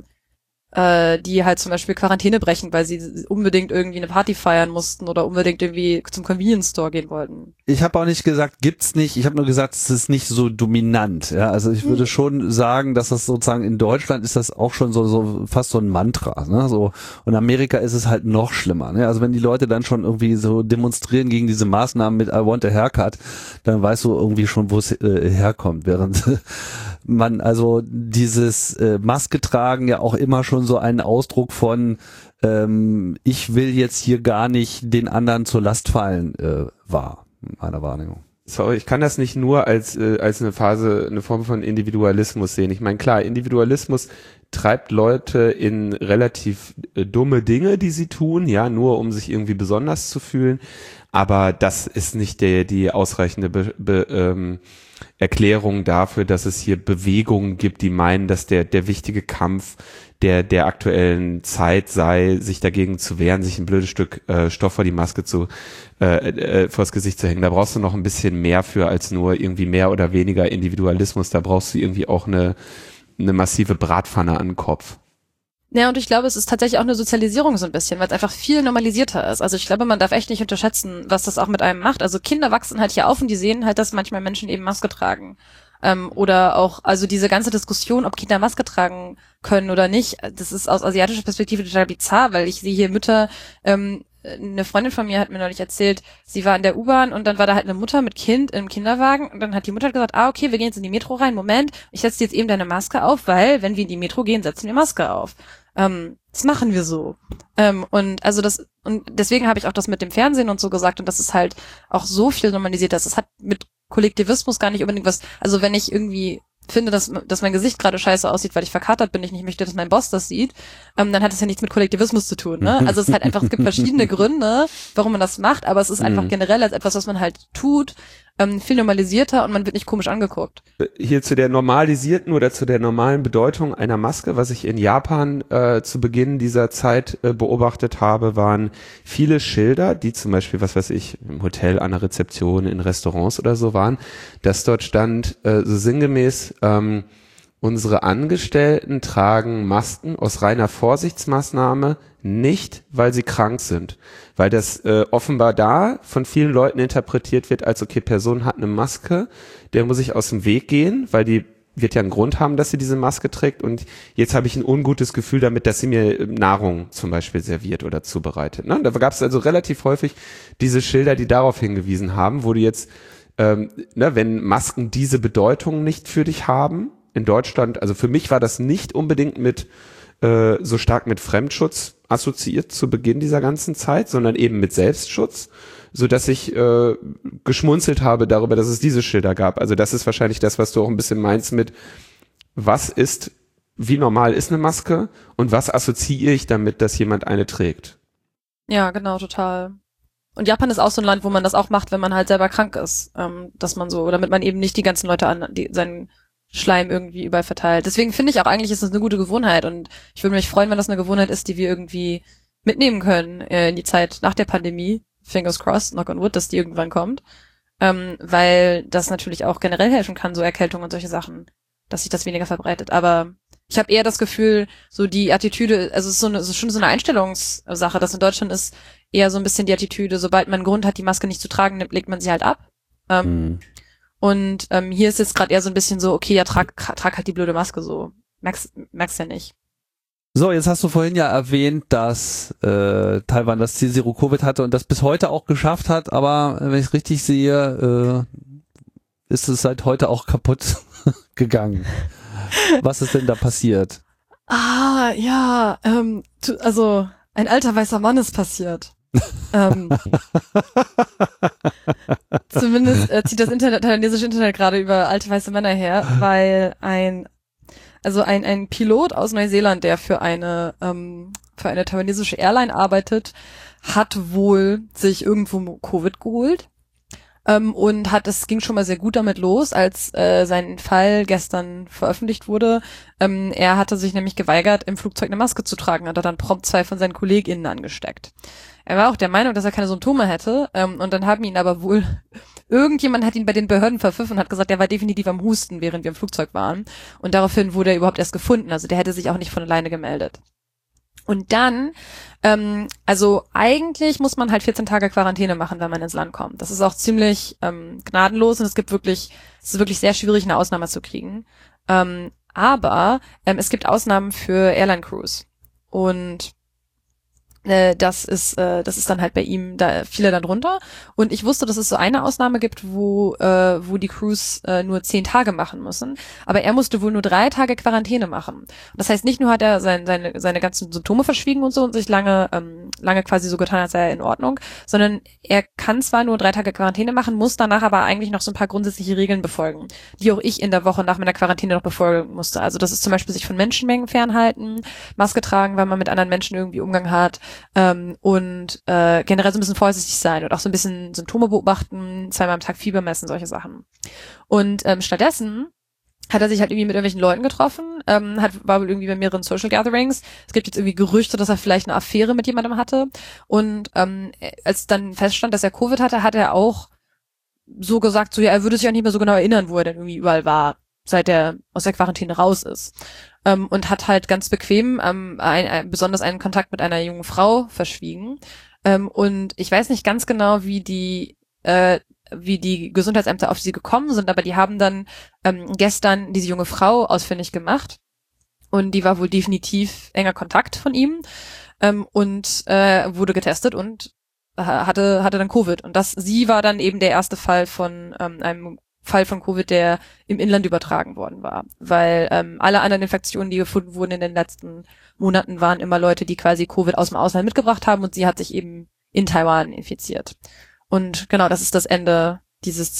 äh, die halt zum Beispiel Quarantäne brechen, weil sie unbedingt irgendwie eine Party feiern mussten oder unbedingt irgendwie zum Convenience Store gehen wollten. Ich habe auch nicht gesagt, gibt's nicht. Ich habe nur gesagt, es ist nicht so dominant. Ja, also ich würde schon sagen, dass das sozusagen in Deutschland ist das auch schon so, so fast so ein Mantra. Ne? So, und in Amerika ist es halt noch schlimmer. Ne? Also wenn die Leute dann schon irgendwie so demonstrieren gegen diese Maßnahmen mit I want a haircut, dann weißt du irgendwie schon, wo es äh, herkommt. Während man also dieses äh, Maske tragen ja auch immer schon so einen Ausdruck von ähm, ich will jetzt hier gar nicht den anderen zur Last fallen äh, war, in meiner Wahrnehmung. Sorry, ich kann das nicht nur als äh, als eine Phase, eine Form von Individualismus sehen. Ich meine, klar, Individualismus treibt Leute in relativ äh, dumme Dinge, die sie tun, ja, nur um sich irgendwie besonders zu fühlen. Aber das ist nicht der die ausreichende Be, Be, ähm, Erklärung dafür, dass es hier Bewegungen gibt, die meinen, dass der der wichtige Kampf der der aktuellen Zeit sei, sich dagegen zu wehren, sich ein blödes Stück äh, Stoff vor die Maske zu äh, äh, vors Gesicht zu hängen. Da brauchst du noch ein bisschen mehr für als nur irgendwie mehr oder weniger Individualismus. Da brauchst du irgendwie auch eine eine massive Bratpfanne an den Kopf. Ja, und ich glaube, es ist tatsächlich auch eine Sozialisierung so ein bisschen, weil es einfach viel normalisierter ist. Also ich glaube, man darf echt nicht unterschätzen, was das auch mit einem macht. Also Kinder wachsen halt hier auf und die sehen halt, dass manchmal Menschen eben Maske tragen. Ähm, oder auch, also diese ganze Diskussion, ob Kinder Maske tragen können oder nicht, das ist aus asiatischer Perspektive total bizarr, weil ich sehe hier Mütter, ähm, eine Freundin von mir hat mir neulich erzählt, sie war in der U-Bahn und dann war da halt eine Mutter mit Kind im Kinderwagen und dann hat die Mutter gesagt, ah, okay, wir gehen jetzt in die Metro rein, Moment, ich setze dir jetzt eben deine Maske auf, weil, wenn wir in die Metro gehen, setzen wir Maske auf. Ähm, das machen wir so. Ähm, und also das, und deswegen habe ich auch das mit dem Fernsehen und so gesagt und das ist halt auch so viel normalisiert, dass es hat mit Kollektivismus gar nicht unbedingt was, also wenn ich irgendwie finde, dass, dass mein Gesicht gerade scheiße aussieht, weil ich verkatert bin, ich nicht möchte, dass mein Boss das sieht, ähm, dann hat es ja nichts mit Kollektivismus zu tun, ne? Also es ist halt einfach, es gibt verschiedene Gründe, warum man das macht, aber es ist einfach generell als etwas, was man halt tut, ähm, viel normalisierter und man wird nicht komisch angeguckt. Hier zu der normalisierten oder zu der normalen Bedeutung einer Maske, was ich in Japan äh, zu Beginn dieser Zeit äh, beobachtet habe, waren viele Schilder, die zum Beispiel, was weiß ich, im Hotel, an der Rezeption, in Restaurants oder so waren, dass dort stand, äh, so sinngemäß, ähm, unsere Angestellten tragen Masken aus reiner Vorsichtsmaßnahme, nicht, weil sie krank sind. Weil das äh, offenbar da von vielen Leuten interpretiert wird als, okay, Person hat eine Maske, der muss ich aus dem Weg gehen, weil die wird ja einen Grund haben, dass sie diese Maske trägt und jetzt habe ich ein ungutes Gefühl damit, dass sie mir Nahrung zum Beispiel serviert oder zubereitet. Ne? Da gab es also relativ häufig diese Schilder, die darauf hingewiesen haben, wo du jetzt, ähm, ne, wenn Masken diese Bedeutung nicht für dich haben, in Deutschland, also für mich war das nicht unbedingt mit äh, so stark mit Fremdschutz assoziiert zu Beginn dieser ganzen Zeit, sondern eben mit Selbstschutz, so dass ich äh, geschmunzelt habe darüber, dass es diese Schilder gab. Also das ist wahrscheinlich das, was du auch ein bisschen meinst mit, was ist, wie normal ist eine Maske und was assoziiere ich damit, dass jemand eine trägt? Ja, genau, total. Und Japan ist auch so ein Land, wo man das auch macht, wenn man halt selber krank ist, ähm, dass man so, damit man eben nicht die ganzen Leute an, die seinen Schleim irgendwie überall verteilt. Deswegen finde ich auch eigentlich, ist das eine gute Gewohnheit und ich würde mich freuen, wenn das eine Gewohnheit ist, die wir irgendwie mitnehmen können äh, in die Zeit nach der Pandemie. Fingers crossed, knock on wood, dass die irgendwann kommt. Ähm, weil das natürlich auch generell helfen kann, so Erkältung und solche Sachen, dass sich das weniger verbreitet. Aber ich habe eher das Gefühl, so die Attitüde, also es ist so eine, es ist schon so eine Einstellungssache, dass in Deutschland ist eher so ein bisschen die Attitüde, sobald man einen Grund hat, die Maske nicht zu tragen, legt man sie halt ab. Ähm, Mhm. Und ähm, hier ist jetzt gerade eher so ein bisschen so, okay, ja, trag, trag halt die blöde Maske so. Merkst, merkst ja nicht. So, jetzt hast du vorhin ja erwähnt, dass äh, Taiwan das Ziel Zero Covid hatte und das bis heute auch geschafft hat, aber wenn ich es richtig sehe, äh, ist es seit heute auch kaputt gegangen. Was ist denn da passiert? Ah, ja, ähm, tu, also ein alter weißer Mann ist passiert. ähm, zumindest äh, zieht das Internet, taiwanesische Internet gerade über alte weiße Männer her, weil ein Also ein, ein Pilot aus Neuseeland, der für eine, ähm, für eine taiwanesische Airline arbeitet, hat wohl sich irgendwo Covid geholt. Ähm, und hat, es ging schon mal sehr gut damit los, als äh, sein Fall gestern veröffentlicht wurde. Ähm, er hatte sich nämlich geweigert, im Flugzeug eine Maske zu tragen, hat er dann prompt zwei von seinen KollegInnen angesteckt. Er war auch der Meinung, dass er keine Symptome hätte, ähm, und dann haben ihn aber wohl irgendjemand hat ihn bei den Behörden verpfiffen und hat gesagt, er war definitiv am Husten, während wir im Flugzeug waren. Und daraufhin wurde er überhaupt erst gefunden. Also der hätte sich auch nicht von alleine gemeldet. Und dann, ähm, also eigentlich muss man halt vierzehn Tage Quarantäne machen, wenn man ins Land kommt. Das ist auch ziemlich ähm, gnadenlos und es gibt wirklich, es ist wirklich sehr schwierig, eine Ausnahme zu kriegen. Ähm, aber ähm, es gibt Ausnahmen für Airline-Crews. Und äh, das ist äh, das ist dann halt bei ihm, da fiel er dann runter. Und ich wusste, dass es so eine Ausnahme gibt, wo äh, wo die Crews äh, nur zehn Tage machen müssen. Aber er musste wohl nur drei Tage Quarantäne machen. Und das heißt, nicht nur hat er sein, seine seine ganzen Symptome verschwiegen und so und sich lange ähm, lange quasi so getan, als sei er in Ordnung, sondern er kann zwar nur drei Tage Quarantäne machen, muss danach aber eigentlich noch so ein paar grundsätzliche Regeln befolgen, die auch ich in der Woche nach meiner Quarantäne noch befolgen musste. Also das ist zum Beispiel sich von Menschenmengen fernhalten, Maske tragen, weil man mit anderen Menschen irgendwie Umgang hat, ähm, und äh, generell so ein bisschen vorsichtig sein und auch so ein bisschen Symptome beobachten, zweimal am Tag Fieber messen, solche Sachen. Und ähm, stattdessen hat er sich halt irgendwie mit irgendwelchen Leuten getroffen, ähm, hat, war wohl irgendwie bei mehreren Social Gatherings. Es gibt jetzt irgendwie Gerüchte, dass er vielleicht eine Affäre mit jemandem hatte. Und ähm, als dann feststand, dass er Covid hatte, hat er auch so gesagt, so ja, er würde sich auch nicht mehr so genau erinnern, wo er denn irgendwie überall war, seit er aus der Quarantäne raus ist. Ähm, und hat halt ganz bequem ähm, ein, ein, besonders einen Kontakt mit einer jungen Frau verschwiegen. Ähm, und ich weiß nicht ganz genau, wie die äh, wie die Gesundheitsämter auf sie gekommen sind, aber die haben dann ähm, gestern diese junge Frau ausfindig gemacht und die war wohl definitiv enger Kontakt von ihm, ähm, und äh, wurde getestet und äh, hatte hatte dann Covid. Und das sie war dann eben der erste Fall von ähm, einem Fall von Covid, der im Inland übertragen worden war, weil ähm, alle anderen Infektionen, die gefunden wurden in den letzten Monaten, waren immer Leute, die quasi Covid aus dem Ausland mitgebracht haben und sie hat sich eben in Taiwan infiziert. Und genau, das ist das Ende dieses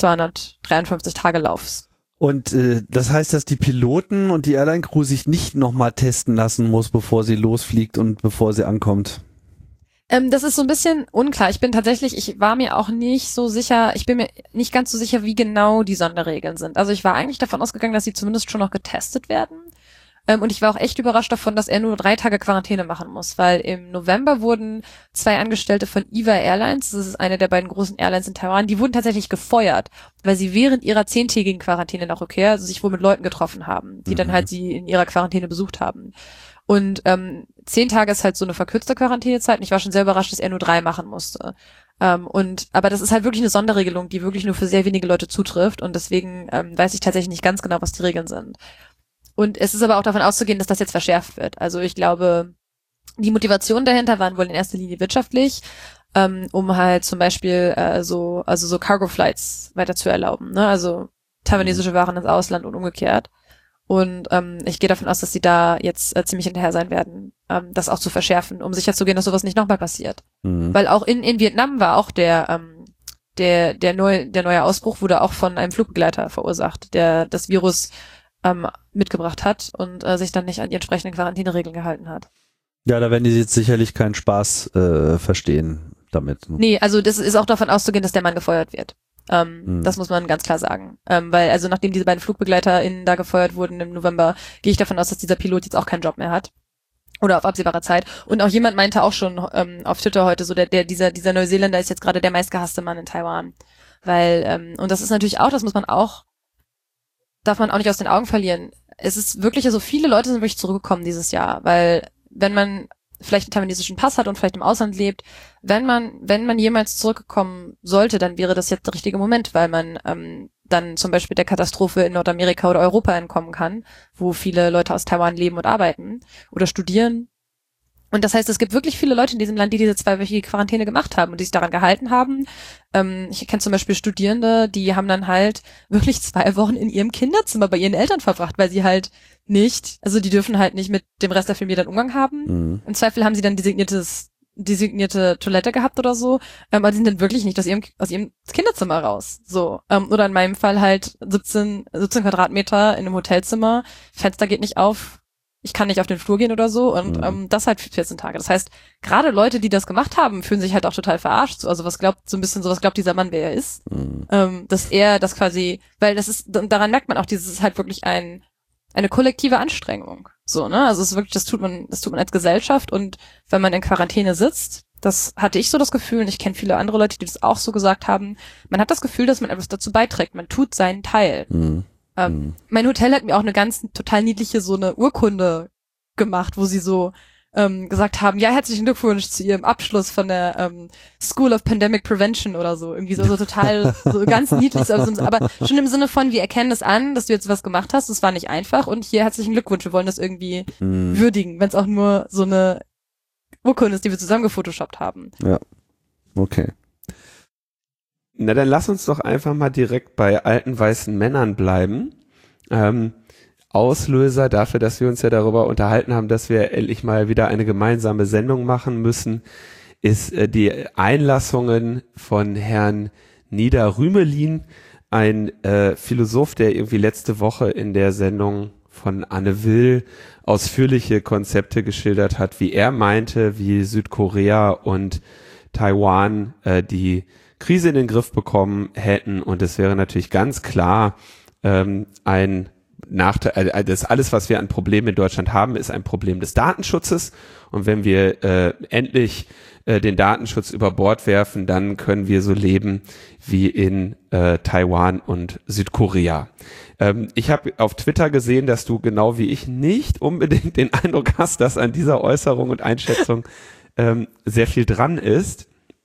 zweihundertdreiundfünfzig-Tage-Laufs. Und äh, das heißt, dass die Piloten und die Airline-Crew sich nicht nochmal testen lassen muss, bevor sie losfliegt und bevor sie ankommt? Ähm, das ist so ein bisschen unklar. Ich bin tatsächlich, ich war mir auch nicht so sicher, ich bin mir nicht ganz so sicher, wie genau die Sonderregeln sind. Also ich war eigentlich davon ausgegangen, dass sie zumindest schon noch getestet werden. Ähm, und ich war auch echt überrascht davon, dass er nur drei Tage Quarantäne machen muss, weil im November wurden zwei Angestellte von E V A Airlines, das ist eine der beiden großen Airlines in Taiwan, die wurden tatsächlich gefeuert, weil sie während ihrer zehntägigen Quarantäne nach Rückkehr also sich wohl mit Leuten getroffen haben, die mhm. dann halt sie in ihrer Quarantäne besucht haben. Und ähm, zehn Tage ist halt so eine verkürzte Quarantänezeit und ich war schon sehr überrascht, dass er nur drei machen musste. Ähm, und aber das ist halt wirklich eine Sonderregelung, die wirklich nur für sehr wenige Leute zutrifft und deswegen ähm, weiß ich tatsächlich nicht ganz genau, was die Regeln sind. Und es ist aber auch davon auszugehen, dass das jetzt verschärft wird. Also ich glaube, die Motivation dahinter waren wohl in erster Linie wirtschaftlich, ähm, um halt zum Beispiel äh, so, also so Cargo-Flights weiter zu erlauben, ne? Also taiwanesische Waren ins Ausland und umgekehrt. Und ähm, ich gehe davon aus, dass sie da jetzt äh, ziemlich hinterher sein werden, ähm, das auch zu verschärfen, um sicherzugehen, dass sowas nicht nochmal passiert. Mhm. Weil auch in in Vietnam war auch der ähm, der der neue der neue Ausbruch wurde auch von einem Flugbegleiter verursacht, der das Virus ähm, mitgebracht hat und äh, sich dann nicht an die entsprechenden Quarantäneregeln gehalten hat. Ja, da werden die jetzt sicherlich keinen Spaß äh, verstehen damit. Nee, also das ist auch davon auszugehen, dass der Mann gefeuert wird. Ähm, Hm. Das muss man ganz klar sagen. Ähm, weil also nachdem diese beiden FlugbegleiterInnen da gefeuert wurden im November, gehe ich davon aus, dass dieser Pilot jetzt auch keinen Job mehr hat. Oder auf absehbare Zeit. Und auch jemand meinte auch schon ähm, auf Twitter heute so, der, der dieser dieser Neuseeländer ist jetzt gerade der meistgehasste Mann in Taiwan. Weil, ähm, und das ist natürlich auch, das muss man auch, darf man auch nicht aus den Augen verlieren. Es ist wirklich, also viele Leute sind wirklich zurückgekommen dieses Jahr, weil wenn man vielleicht einen taiwanesischen Pass hat und vielleicht im Ausland lebt, wenn man, wenn man jemals zurückkommen sollte, dann wäre das jetzt der richtige Moment, weil man ähm, dann zum Beispiel der Katastrophe in Nordamerika oder Europa entkommen kann, wo viele Leute aus Taiwan leben und arbeiten oder studieren. Und das heißt, es gibt wirklich viele Leute in diesem Land, die diese zweiwöchige Quarantäne gemacht haben und die sich daran gehalten haben. Ähm, ich kenne zum Beispiel Studierende, die haben dann halt wirklich zwei Wochen in ihrem Kinderzimmer bei ihren Eltern verbracht, weil sie halt nicht, also die dürfen halt nicht mit dem Rest der Familie dann Umgang haben. Mhm. Im Zweifel haben sie dann designiertes, designierte Toilette gehabt oder so, ähm, aber die sind dann wirklich nicht aus ihrem, aus ihrem Kinderzimmer raus. So, ähm, oder in meinem Fall halt siebzehn, siebzehn Quadratmeter in einem Hotelzimmer, Fenster geht nicht auf, ich kann nicht auf den Flur gehen oder so und mhm. ähm, das halt für vierzehn Tage. Das heißt, gerade Leute, die das gemacht haben, fühlen sich halt auch total verarscht. Also was glaubt so ein bisschen, so was glaubt dieser Mann, wer er ist, mhm. ähm, dass er das quasi, weil das ist, daran merkt man auch, dieses ist halt wirklich ein eine kollektive Anstrengung. So, ne? Also es ist wirklich, das tut man, das tut man als Gesellschaft und wenn man in Quarantäne sitzt, das hatte ich so das Gefühl, und ich kenne viele andere Leute, die das auch so gesagt haben, man hat das Gefühl, dass man etwas dazu beiträgt, man tut seinen Teil. Mhm. Ähm, mhm. Mein Hotel hat mir auch eine ganz total niedliche so eine Urkunde gemacht, wo sie so ähm, gesagt haben, ja, herzlichen Glückwunsch zu ihrem Abschluss von der ähm, School of Pandemic Prevention oder so. Irgendwie so, so total, so ganz niedlich, also, aber schon im Sinne von, wir erkennen das an, dass du jetzt was gemacht hast, das war nicht einfach und hier herzlichen Glückwunsch, wir wollen das irgendwie mhm. würdigen, wenn es auch nur so eine Urkunde ist, die wir zusammen gefotoshoppt haben. Ja, okay. Na, dann lass uns doch einfach mal direkt bei alten weißen Männern bleiben. Ähm, Auslöser dafür, dass wir uns ja darüber unterhalten haben, dass wir endlich mal wieder eine gemeinsame Sendung machen müssen, ist äh, die Einlassungen von Herrn Nieder-Rümelin, ein äh, Philosoph, der irgendwie letzte Woche in der Sendung von Anne Will ausführliche Konzepte geschildert hat, wie er meinte, wie Südkorea und Taiwan äh, die Krise in den Griff bekommen hätten, und es wäre natürlich ganz klar ähm, ein Nachteil, also das alles, was wir an Problemen in Deutschland haben, ist ein Problem des Datenschutzes, und wenn wir äh, endlich äh, den Datenschutz über Bord werfen, dann können wir so leben wie in äh, Taiwan und Südkorea. Ähm, ich habe auf Twitter gesehen, dass du genau wie ich nicht unbedingt den Eindruck hast, dass an dieser Äußerung und Einschätzung ähm, sehr viel dran ist.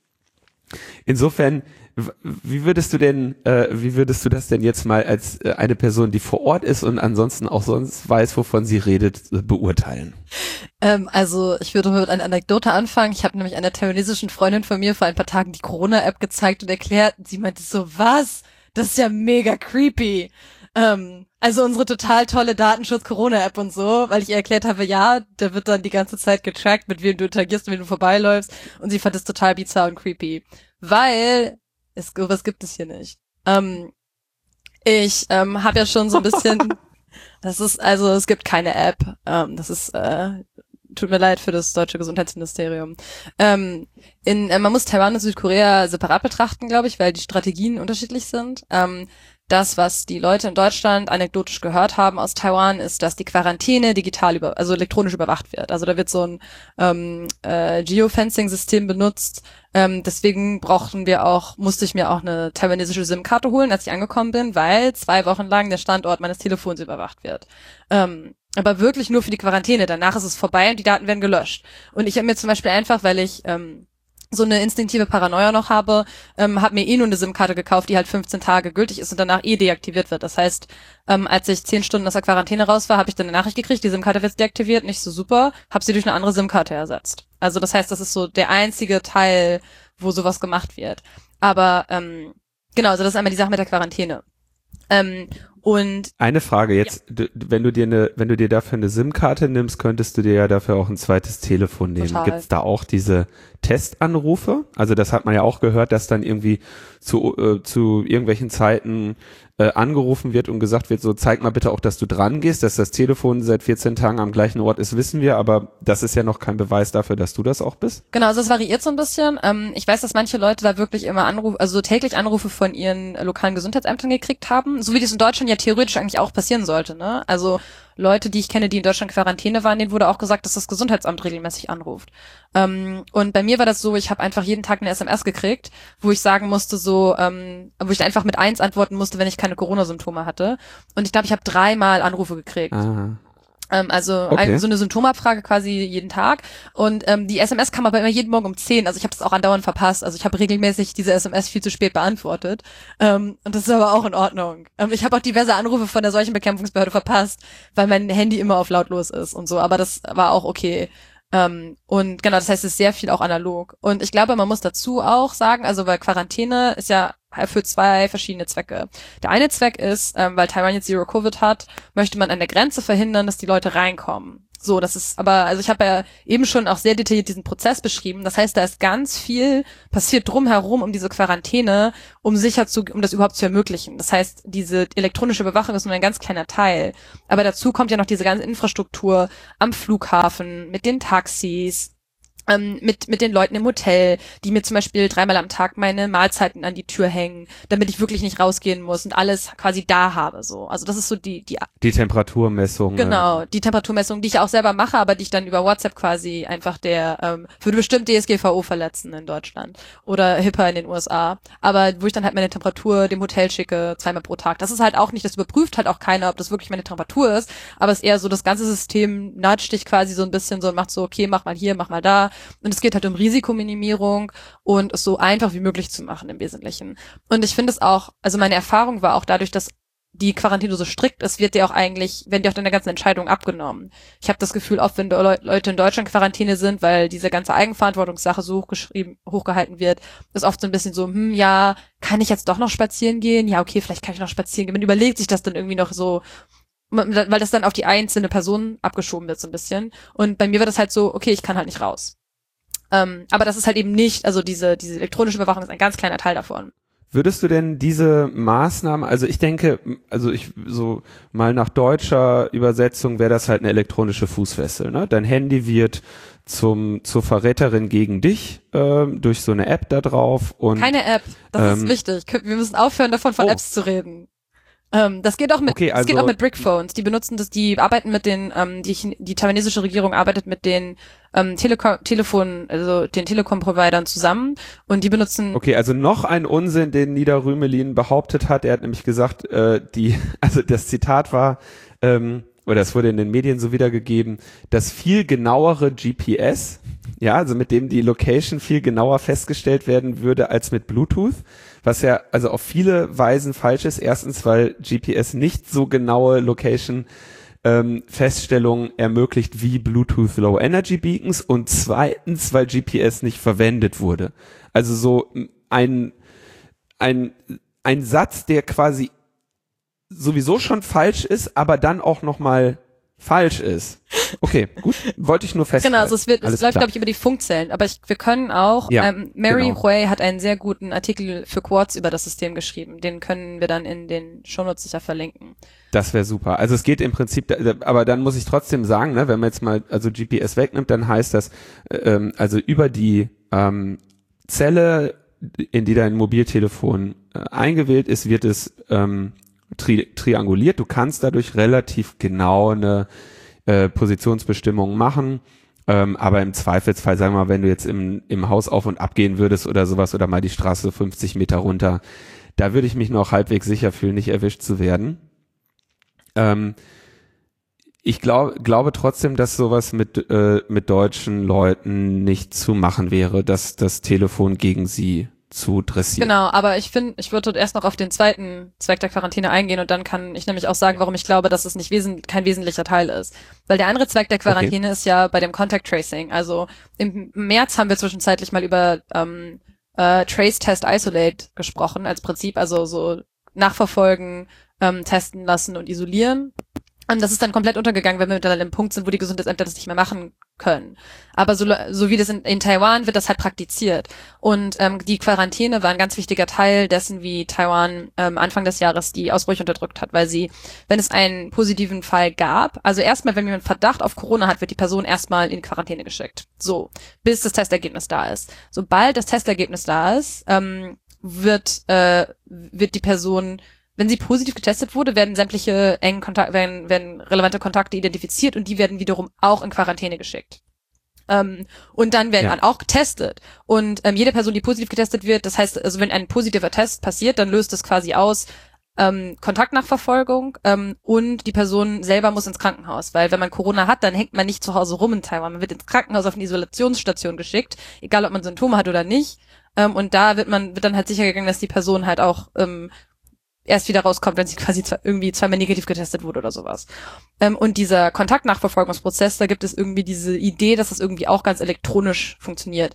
Insofern, wie würdest du denn, äh, wie würdest du das denn jetzt mal als äh, eine Person, die vor Ort ist und ansonsten auch sonst weiß, wovon sie redet, äh, beurteilen? Ähm, also ich würde mit einer Anekdote anfangen. Ich habe nämlich einer taiwanesischen Freundin von mir vor ein paar Tagen die Corona-App gezeigt und erklärt. Und sie meinte so, was? Das ist ja mega creepy. Ähm, also unsere total tolle Datenschutz-Corona-App und so, weil ich ihr erklärt habe, ja, da wird dann die ganze Zeit getrackt, mit wem du interagierst, mit wem du vorbeiläufst, und sie fand es total bizarr und creepy, weil es was gibt es hier nicht. Ähm, ich ähm, habe ja schon so ein bisschen, das ist, also es gibt keine App, ähm, das ist, äh, tut mir leid für das deutsche Gesundheitsministerium. Ähm, in, äh, man muss Taiwan und Südkorea separat betrachten, glaube ich, weil die Strategien unterschiedlich sind. Ähm, Das, was die Leute in Deutschland anekdotisch gehört haben aus Taiwan, ist, dass die Quarantäne digital über, also elektronisch überwacht wird. Also da wird so ein ähm, äh, Geofencing-System benutzt. Ähm, deswegen brauchten wir auch, musste ich mir auch eine taiwanesische SIM-Karte holen, als ich angekommen bin, weil zwei Wochen lang der Standort meines Telefons überwacht wird. Ähm, aber wirklich nur für die Quarantäne. Danach ist es vorbei und die Daten werden gelöscht. Und ich habe mir zum Beispiel einfach, weil ich ähm, so eine instinktive Paranoia noch habe, ähm, habe mir eh nur eine SIM-Karte gekauft, die halt fünfzehn Tage gültig ist und danach eh deaktiviert wird. Das heißt, ähm, als ich zehn Stunden aus der Quarantäne raus war, habe ich dann eine Nachricht gekriegt, die SIM-Karte wird deaktiviert, nicht so super, habe sie durch eine andere SIM-Karte ersetzt. Also das heißt, das ist so der einzige Teil, wo sowas gemacht wird. Aber ähm, genau, also das ist einmal die Sache mit der Quarantäne. Ähm, und eine Frage jetzt, ja. du, wenn du dir eine, wenn du dir dafür eine SIM-Karte nimmst, könntest du dir ja dafür auch ein zweites Telefon nehmen. Total. Gibt's da auch diese Testanrufe? Also das hat man ja auch gehört, dass dann irgendwie zu äh, zu irgendwelchen Zeiten äh, angerufen wird und gesagt wird, so zeig mal bitte auch, dass du dran gehst, dass das Telefon seit vierzehn Tagen am gleichen Ort ist, wissen wir, aber das ist ja noch kein Beweis dafür, dass du das auch bist. Genau, also es variiert so ein bisschen. Ähm, ich weiß, dass manche Leute da wirklich immer Anrufe, also täglich Anrufe von ihren lokalen Gesundheitsämtern gekriegt haben, so wie das in Deutschland ja theoretisch eigentlich auch passieren sollte, ne? Also Leute, die ich kenne, die in Deutschland Quarantäne waren, denen wurde auch gesagt, dass das Gesundheitsamt regelmäßig anruft. Ähm, und bei mir war das so, ich habe einfach jeden Tag eine S M S gekriegt, wo ich sagen musste, so, ähm, wo ich einfach mit eins antworten musste, wenn ich keine Corona-Symptome hatte. Und ich glaube, ich habe dreimal Anrufe gekriegt. Ah. Ähm, also Okay. ein, so eine Symptomabfrage quasi jeden Tag. Und ähm, die S M S kam aber immer jeden Morgen um zehn. Also ich habe das auch andauernd verpasst. Also ich habe regelmäßig diese S M S viel zu spät beantwortet. Ähm, und das ist aber auch in Ordnung. Ähm, ich habe auch diverse Anrufe von der Seuchenbekämpfungsbehörde verpasst, weil mein Handy immer auf lautlos ist und so. Aber das war auch okay. Ähm, und genau, das heißt, es ist sehr viel auch analog. Und ich glaube, man muss dazu auch sagen, also weil Quarantäne ist ja für zwei verschiedene Zwecke. Der eine Zweck ist, ähm, weil Taiwan jetzt Zero Covid hat, möchte man an der Grenze verhindern, dass die Leute reinkommen. So, das ist aber, also ich habe ja eben schon auch sehr detailliert diesen Prozess beschrieben. Das heißt, da ist ganz viel passiert drumherum um diese Quarantäne, um sicher zu, um das überhaupt zu ermöglichen. Das heißt, diese elektronische Überwachung ist nur ein ganz kleiner Teil. Aber dazu kommt ja noch diese ganze Infrastruktur am Flughafen, mit den Taxis, Ähm, mit mit den Leuten im Hotel, die mir zum Beispiel dreimal am Tag meine Mahlzeiten an die Tür hängen, damit ich wirklich nicht rausgehen muss und alles quasi da habe. So, also das ist so die die Die Temperaturmessung. genau die Temperaturmessung, die ich auch selber mache, aber die ich dann über WhatsApp quasi einfach der ähm, würde bestimmt D S G V O verletzen in Deutschland oder HIPAA in den U S A, aber wo ich dann halt meine Temperatur dem Hotel schicke zweimal pro Tag. Das ist halt auch nicht, das überprüft halt auch keiner, ob das wirklich meine Temperatur ist, aber es ist eher so, das ganze System nudgt dich quasi so ein bisschen so und macht so, okay, mach mal hier, mach mal da. Und es geht halt um Risikominimierung und es so einfach wie möglich zu machen im Wesentlichen. Und ich finde es auch, also meine Erfahrung war auch dadurch, dass die Quarantäne so strikt ist, wird dir auch eigentlich, werden dir auch deine ganzen Entscheidungen abgenommen. Ich habe das Gefühl, oft wenn Le- Leute in Deutschland Quarantäne sind, weil diese ganze Eigenverantwortungssache so hochgeschrieben, hochgehalten wird, ist oft so ein bisschen so, hm, ja, kann ich jetzt doch noch spazieren gehen? Ja, okay, vielleicht kann ich noch spazieren gehen. Man überlegt sich das dann irgendwie noch so, weil das dann auf die einzelne Person abgeschoben wird so ein bisschen. Und bei mir war das halt so, okay, ich kann halt nicht raus. Ähm, aber das ist halt eben nicht, also diese diese elektronische Überwachung ist ein ganz kleiner Teil davon. Würdest du denn diese Maßnahmen, also ich denke, also ich so mal nach deutscher Übersetzung wäre das halt eine elektronische Fußfessel, ne? Dein Handy wird zum zur Verräterin gegen dich äh, durch so eine App da drauf und keine App, das ähm, ist wichtig. Wir müssen aufhören, davon von oh. Apps zu reden. Ähm, das geht auch mit, okay, das geht also, auch mit Brickphones. Die benutzen das, die arbeiten mit den, ähm, die, die taiwanesische Regierung arbeitet mit den ähm, Telekom, Telefon, also den Telekom-Providern zusammen und die benutzen. Okay, also noch ein Unsinn, den Nieder-Rümelin behauptet hat. Er hat nämlich gesagt, äh, die, also das Zitat war, ähm, oder es wurde in den Medien so wiedergegeben, das viel genauere G P S, ja, also mit dem die Location viel genauer festgestellt werden würde als mit Bluetooth, was ja also auf viele Weisen falsch ist. Erstens, weil G P S nicht so genaue Location ähm, Feststellungen ermöglicht wie Bluetooth Low Energy Beacons und zweitens, weil G P S nicht verwendet wurde. Also so ein ein ein Satz, der quasi sowieso schon falsch ist, aber dann auch noch mal falsch ist. Okay, gut, wollte ich nur festhalten. Genau, also es wird, es Alles läuft, klar. glaube ich, über die Funkzellen. Aber ich, wir können auch, Ja, ähm, Mary genau. Hui hat einen sehr guten Artikel für Quartz über das System geschrieben. Den können wir dann in den Shownotes sicher verlinken. Das wäre super. Also es geht im Prinzip, aber dann muss ich trotzdem sagen, ne, wenn man jetzt mal also G P S wegnimmt, dann heißt das, ähm, also über die ähm, Zelle, in die dein Mobiltelefon äh, eingewählt ist, wird es ähm, tri trianguliert. Du kannst dadurch relativ genau eine äh, Positionsbestimmung machen. Ähm, aber im Zweifelsfall, sagen wir mal, wenn du jetzt im, im Haus auf und ab gehen würdest oder sowas oder mal die Straße fünfzig Meter runter, da würde ich mich noch halbwegs sicher fühlen, nicht erwischt zu werden. Ähm, ich glaube, glaube trotzdem, dass sowas mit, äh, mit deutschen Leuten nicht zu machen wäre, dass das Telefon gegen sie zu dressieren. Genau, aber ich finde, ich würde erst noch auf den zweiten Zweck der Quarantäne eingehen und dann kann ich nämlich auch sagen, warum ich glaube, dass es nicht wesen kein wesentlicher Teil ist. Weil der andere Zweck der Quarantäne okay. ist ja bei dem Contact Tracing. Also im März haben wir zwischenzeitlich mal über ähm, äh, Trace, Test, Isolate gesprochen als Prinzip, also so nachverfolgen, ähm, testen lassen und isolieren. Und das ist dann komplett untergegangen, wenn wir dann an dem Punkt sind, wo die Gesundheitsämter das nicht mehr machen können. Aber so, so wie das in, in Taiwan wird das halt praktiziert. Und ähm, die Quarantäne war ein ganz wichtiger Teil dessen, wie Taiwan ähm, Anfang des Jahres die Ausbrüche unterdrückt hat, weil sie, wenn es einen positiven Fall gab, also erstmal, wenn jemand Verdacht auf Corona hat, wird die Person erstmal in Quarantäne geschickt. So, bis das Testergebnis da ist. Sobald das Testergebnis da ist, ähm, wird äh, wird die Person, wenn sie positiv getestet wurde, werden sämtliche engen Kontakte, werden, werden relevante Kontakte identifiziert und die werden wiederum auch in Quarantäne geschickt. Ähm, und dann werden ja. dann auch getestet. Und ähm, jede Person, die positiv getestet wird, das heißt, also wenn ein positiver Test passiert, dann löst das quasi aus ähm, Kontaktnachverfolgung ähm, und die Person selber muss ins Krankenhaus, weil wenn man Corona hat, dann hängt man nicht zu Hause rum in Taiwan. Man wird ins Krankenhaus auf eine Isolationsstation geschickt, egal ob man Symptome hat oder nicht. Ähm, und da wird man wird dann halt sicher gegangen, dass die Person halt auch ähm, erst wieder rauskommt, wenn sie quasi zwei, irgendwie zweimal negativ getestet wurde oder sowas. Ähm, und dieser Kontaktnachverfolgungsprozess, da gibt es irgendwie diese Idee, dass das irgendwie auch ganz elektronisch funktioniert.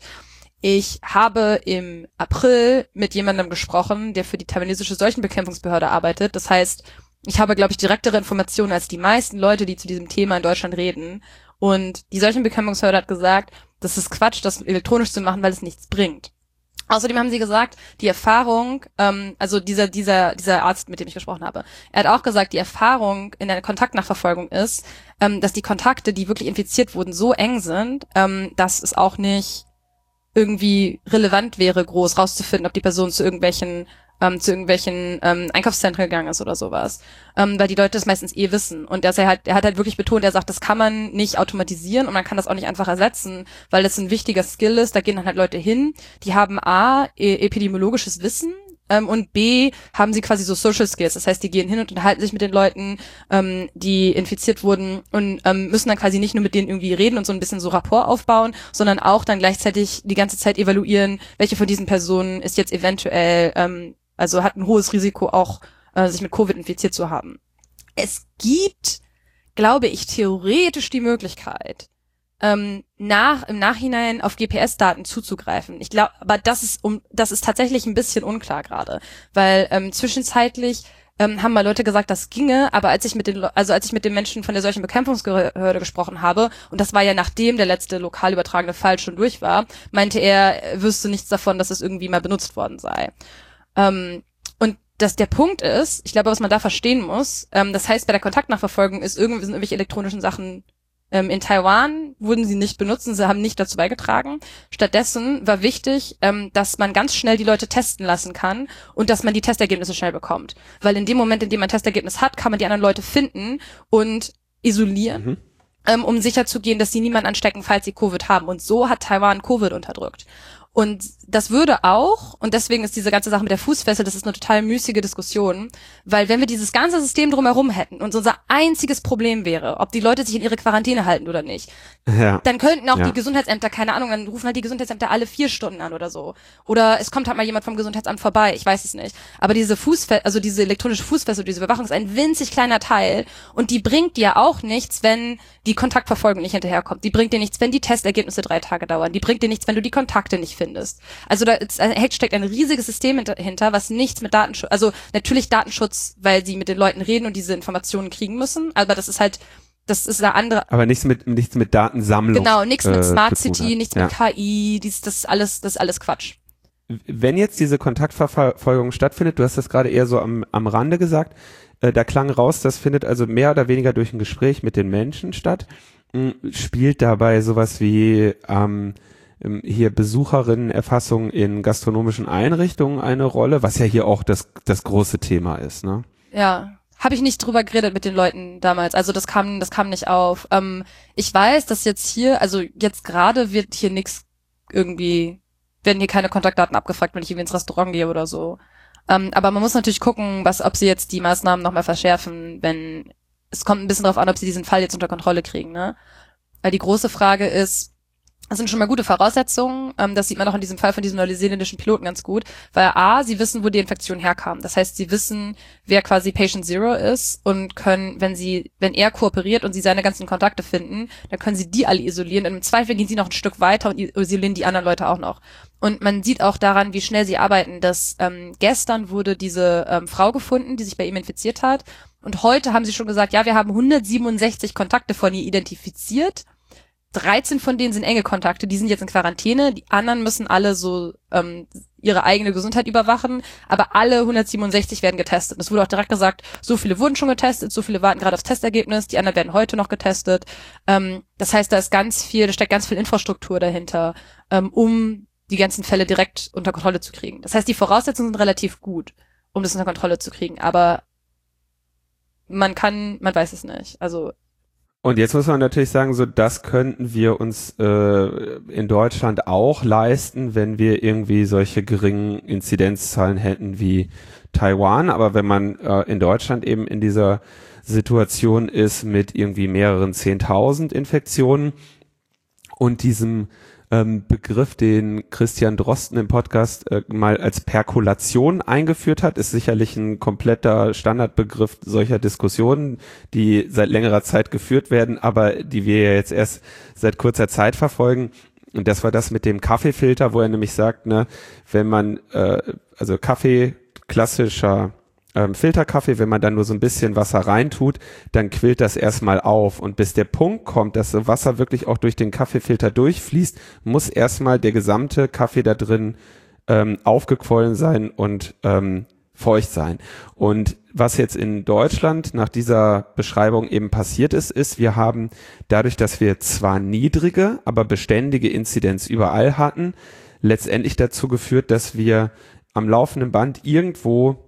Ich habe im April mit jemandem gesprochen, der für die taiwanesische Seuchenbekämpfungsbehörde arbeitet. Das heißt, ich habe, glaube ich, direktere Informationen als die meisten Leute, die zu diesem Thema in Deutschland reden. Und die Seuchenbekämpfungsbehörde hat gesagt, das ist Quatsch, das elektronisch zu machen, weil es nichts bringt. Außerdem haben sie gesagt, die Erfahrung, ähm, also dieser dieser dieser Arzt, mit dem ich gesprochen habe, er hat auch gesagt, die Erfahrung in der Kontaktnachverfolgung ist, ähm, dass die Kontakte, die wirklich infiziert wurden, so eng sind, ähm, dass es auch nicht irgendwie relevant wäre, groß rauszufinden, ob die Person zu irgendwelchen ähm, zu irgendwelchen ähm, Einkaufszentren gegangen ist oder sowas, ähm, weil die Leute das meistens eh wissen. Und dass er halt, er hat halt wirklich betont, er sagt, das kann man nicht automatisieren und man kann das auch nicht einfach ersetzen, weil das ein wichtiger Skill ist. Da gehen dann halt Leute hin, die haben A, e- epidemiologisches Wissen, ähm, und B, haben sie quasi so Social Skills. Das heißt, die gehen hin und unterhalten sich mit den Leuten, ähm, die infiziert wurden und ähm, müssen dann quasi nicht nur mit denen irgendwie reden und so ein bisschen so Rapport aufbauen, sondern auch dann gleichzeitig die ganze Zeit evaluieren, welche von diesen Personen ist jetzt eventuell, ähm, also hat ein hohes Risiko auch, äh, sich mit Covid infiziert zu haben. Es gibt, glaube ich, theoretisch die Möglichkeit, ähm, nach im Nachhinein auf G P S-Daten zuzugreifen. Ich glaube, aber das ist um das ist tatsächlich ein bisschen unklar gerade, weil ähm, zwischenzeitlich ähm, haben mal Leute gesagt, das ginge, aber als ich mit den also als ich mit den Menschen von der Seuchenbekämpfungsbehörde gesprochen habe, und das war ja nachdem der letzte lokal übertragene Fall schon durch war, meinte er, er wüsste nichts davon, dass es irgendwie mal benutzt worden sei. Ähm, und dass der Punkt ist, ich glaube, was man da verstehen muss, ähm, das heißt, bei der Kontaktnachverfolgung ist irgendwie sind irgendwelche elektronischen Sachen ähm, in Taiwan wurden sie nicht benutzt, sie haben nicht dazu beigetragen. Stattdessen war wichtig, ähm, dass man ganz schnell die Leute testen lassen kann und dass man die Testergebnisse schnell bekommt. Weil in dem Moment, in dem man ein Testergebnis hat, kann man die anderen Leute finden und isolieren, mhm. ähm, um sicherzugehen, dass sie niemanden anstecken, falls sie Covid haben. Und so hat Taiwan Covid unterdrückt. Und das würde auch, und deswegen ist diese ganze Sache mit der Fußfessel, das ist eine total müßige Diskussion, weil wenn wir dieses ganze System drumherum hätten und unser einziges Problem wäre, ob die Leute sich in ihre Quarantäne halten oder nicht, ja. dann könnten auch ja. die Gesundheitsämter, keine Ahnung, dann rufen halt die Gesundheitsämter alle vier Stunden an oder so. Oder es kommt halt mal jemand vom Gesundheitsamt vorbei, ich weiß es nicht. Aber diese Fußfessel, also diese elektronische Fußfessel, diese Überwachung ist ein winzig kleiner Teil und die bringt dir auch nichts, wenn die Kontaktverfolgung nicht hinterherkommt. Die bringt dir nichts, wenn die Testergebnisse drei Tage dauern. Die bringt dir nichts, wenn du die Kontakte nicht findest. Also da steckt ein riesiges System hinter, was nichts mit Datenschutz, also natürlich Datenschutz, weil sie mit den Leuten reden und diese Informationen kriegen müssen, aber das ist halt, das ist eine andere. Aber nichts mit, nichts mit Datensammlung. Genau, nichts mit äh, Smart City, nichts ja. mit K I, dies, das ist alles, das ist alles Quatsch. Wenn jetzt diese Kontaktverfolgung stattfindet, du hast das gerade eher so am, am Rande gesagt, äh, da klang raus, das findet also mehr oder weniger durch ein Gespräch mit den Menschen statt, hm, spielt dabei sowas wie, ähm, hier Besucherinnenerfassung in gastronomischen Einrichtungen eine Rolle, was ja hier auch das das große Thema ist, ne? Ja, habe ich nicht drüber geredet mit den Leuten damals. Also das kam das kam nicht auf. Ähm, ich weiß, dass jetzt hier, also jetzt gerade wird hier nichts irgendwie, werden hier keine Kontaktdaten abgefragt, wenn ich irgendwie ins Restaurant gehe oder so. Ähm, aber man muss natürlich gucken, was, ob sie jetzt die Maßnahmen nochmal verschärfen, wenn, es kommt ein bisschen drauf an, ob sie diesen Fall jetzt unter Kontrolle kriegen, ne? Weil die große Frage ist, das sind schon mal gute Voraussetzungen. Ähm, das sieht man auch in diesem Fall von diesem neuseeländischen Piloten ganz gut. Weil A, sie wissen, wo die Infektion herkam. Das heißt, sie wissen, wer quasi Patient Zero ist und können, wenn sie, wenn er kooperiert und sie seine ganzen Kontakte finden, dann können sie die alle isolieren. Und im Zweifel gehen sie noch ein Stück weiter und isolieren die anderen Leute auch noch. Und man sieht auch daran, wie schnell sie arbeiten, dass ähm, gestern wurde diese ähm, Frau gefunden, die sich bei ihm infiziert hat. Und heute haben sie schon gesagt, ja, wir haben hundertsiebenundsechzig Kontakte von ihr identifiziert. dreizehn von denen sind enge Kontakte, die sind jetzt in Quarantäne. Die anderen müssen alle so ähm, ihre eigene Gesundheit überwachen. Aber alle hundertsiebenundsechzig werden getestet. Es wurde auch direkt gesagt, so viele wurden schon getestet, so viele warten gerade aufs Testergebnis, die anderen werden heute noch getestet. Ähm, das heißt, da ist ganz viel, da steckt ganz viel Infrastruktur dahinter, ähm, um die ganzen Fälle direkt unter Kontrolle zu kriegen. Das heißt, die Voraussetzungen sind relativ gut, um das unter Kontrolle zu kriegen. Aber man kann, man weiß es nicht. Also und jetzt muss man natürlich sagen, so das könnten wir uns äh, in Deutschland auch leisten, wenn wir irgendwie solche geringen Inzidenzzahlen hätten wie Taiwan. Aber wenn man äh, in Deutschland eben in dieser Situation ist mit irgendwie mehreren zehntausend Infektionen und diesem ähm, Begriff, den Christian Drosten im Podcast äh, mal als Perkulation eingeführt hat, ist sicherlich ein kompletter Standardbegriff solcher Diskussionen, die seit längerer Zeit geführt werden, aber die wir ja jetzt erst seit kurzer Zeit verfolgen. Und das war das mit dem Kaffeefilter, wo er nämlich sagt, ne, wenn man, äh, also Kaffee, klassischer Ähm, Filterkaffee, wenn man dann nur so ein bisschen Wasser reintut, dann quillt das erstmal auf. Und bis der Punkt kommt, dass das Wasser wirklich auch durch den Kaffeefilter durchfließt, muss erstmal der gesamte Kaffee da drin ähm, aufgequollen sein und ähm, feucht sein. Und was jetzt in Deutschland nach dieser Beschreibung eben passiert ist, ist, wir haben dadurch, dass wir zwar niedrige, aber beständige Inzidenz überall hatten, letztendlich dazu geführt, dass wir am laufenden Band irgendwo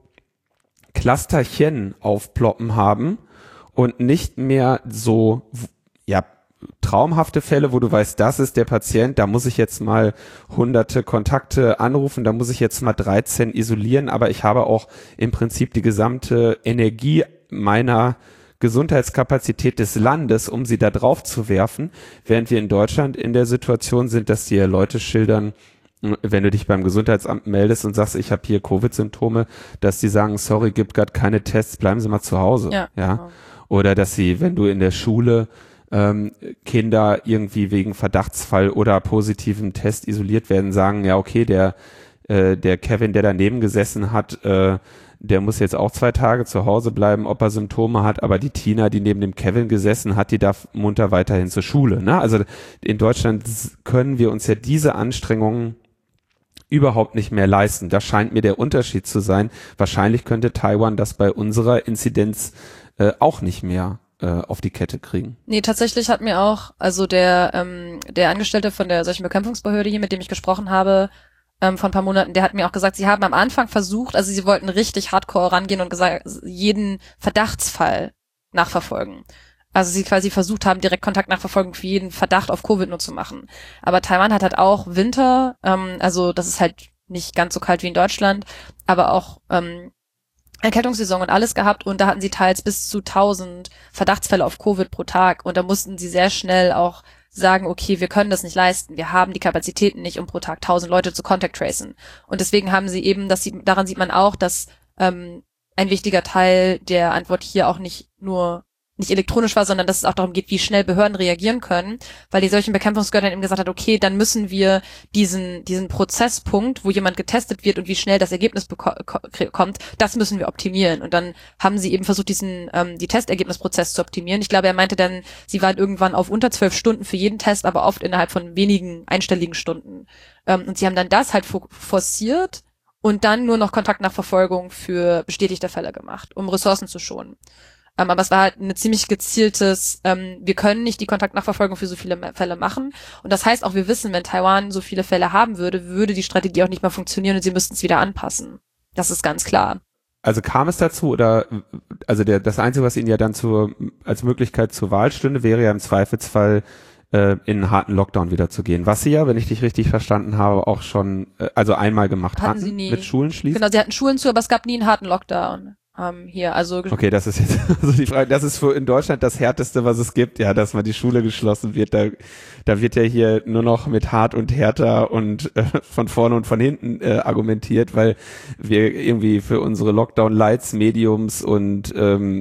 Clusterchen aufploppen haben und nicht mehr so, ja, traumhafte Fälle, wo du weißt, das ist der Patient, da muss ich jetzt mal hunderte Kontakte anrufen, da muss ich jetzt mal dreizehn isolieren, aber ich habe auch im Prinzip die gesamte Energie meiner Gesundheitskapazität des Landes, um sie da drauf zu werfen, während wir in Deutschland in der Situation sind, dass die Leute schildern, wenn du dich beim Gesundheitsamt meldest und sagst, ich habe hier Covid-Symptome, dass die sagen, sorry, gibt gerade keine Tests, bleiben Sie mal zu Hause. Ja, ja? Genau. Oder dass sie, wenn du in der Schule ähm, Kinder irgendwie wegen Verdachtsfall oder positiven Test isoliert werden, sagen, ja okay, der äh, der Kevin, der daneben gesessen hat, äh, der muss jetzt auch zwei Tage zu Hause bleiben, ob er Symptome hat, aber die Tina, die neben dem Kevin gesessen hat, die darf munter weiterhin zur Schule. Ne? Also in Deutschland können wir uns ja diese Anstrengungen überhaupt nicht mehr leisten. Das scheint mir der Unterschied zu sein. Wahrscheinlich könnte Taiwan das bei unserer Inzidenz äh, auch nicht mehr äh, auf die Kette kriegen. Nee, tatsächlich hat mir auch, also der ähm, der Angestellte von der Seuchenbekämpfungsbehörde hier, mit dem ich gesprochen habe, ähm, vor ein paar Monaten, der hat mir auch gesagt, sie haben am Anfang versucht, also sie wollten richtig hardcore rangehen und gesagt, jeden Verdachtsfall nachverfolgen. Also sie quasi versucht haben, direkt Kontaktnachverfolgung für jeden Verdacht auf Covid nur zu machen. Aber Taiwan hat halt auch Winter, ähm, also das ist halt nicht ganz so kalt wie in Deutschland, aber auch ähm, Erkältungssaison und alles gehabt und da hatten sie teils bis zu tausend Verdachtsfälle auf Covid pro Tag und da mussten sie sehr schnell auch sagen, okay, wir können das nicht leisten, wir haben die Kapazitäten nicht, um pro Tag tausend Leute zu Contact tracen. Und deswegen haben sie eben, das sieht, daran sieht man auch, dass ähm, ein wichtiger Teil der Antwort hier auch nicht nur nicht elektronisch war, sondern dass es auch darum geht, wie schnell Behörden reagieren können, weil die Seuchenbekämpfungsbehörde dann eben gesagt hat, okay, dann müssen wir diesen diesen Prozesspunkt, wo jemand getestet wird und wie schnell das Ergebnis kommt, das müssen wir optimieren. Und dann haben sie eben versucht, diesen ähm, die Testergebnisprozess zu optimieren. Ich glaube, er meinte dann, sie waren irgendwann auf unter zwölf Stunden für jeden Test, aber oft innerhalb von wenigen einstelligen Stunden. Ähm, und sie haben dann das halt forciert und dann nur noch Kontaktnachverfolgung für bestätigte Fälle gemacht, um Ressourcen zu schonen. Um, aber es war halt ein ziemlich gezieltes, ähm, wir können nicht die Kontaktnachverfolgung für so viele Fälle machen. Und das heißt auch, wir wissen, wenn Taiwan so viele Fälle haben würde, würde die Strategie auch nicht mehr funktionieren und sie müssten es wieder anpassen. Das ist ganz klar. Also kam es dazu oder, also der, das Einzige, was Ihnen ja dann zur, als Möglichkeit zur Wahl stünde, wäre ja im Zweifelsfall äh, in einen harten Lockdown wieder zu gehen. Was Sie ja, wenn ich dich richtig verstanden habe, auch schon, äh, also einmal gemacht hatten, hatten sie nie. Mit Schulen schließen. Genau, sie hatten Schulen zu, aber es gab nie einen harten Lockdown. Um, hier, also okay, das ist jetzt also die Frage, das ist für in Deutschland das Härteste, was es gibt, ja, dass mal die Schule geschlossen wird. Da, da wird ja hier nur noch mit hart und härter und äh, von vorne und von hinten äh, argumentiert, weil wir irgendwie für unsere Lockdown-Lights, Mediums und ähm,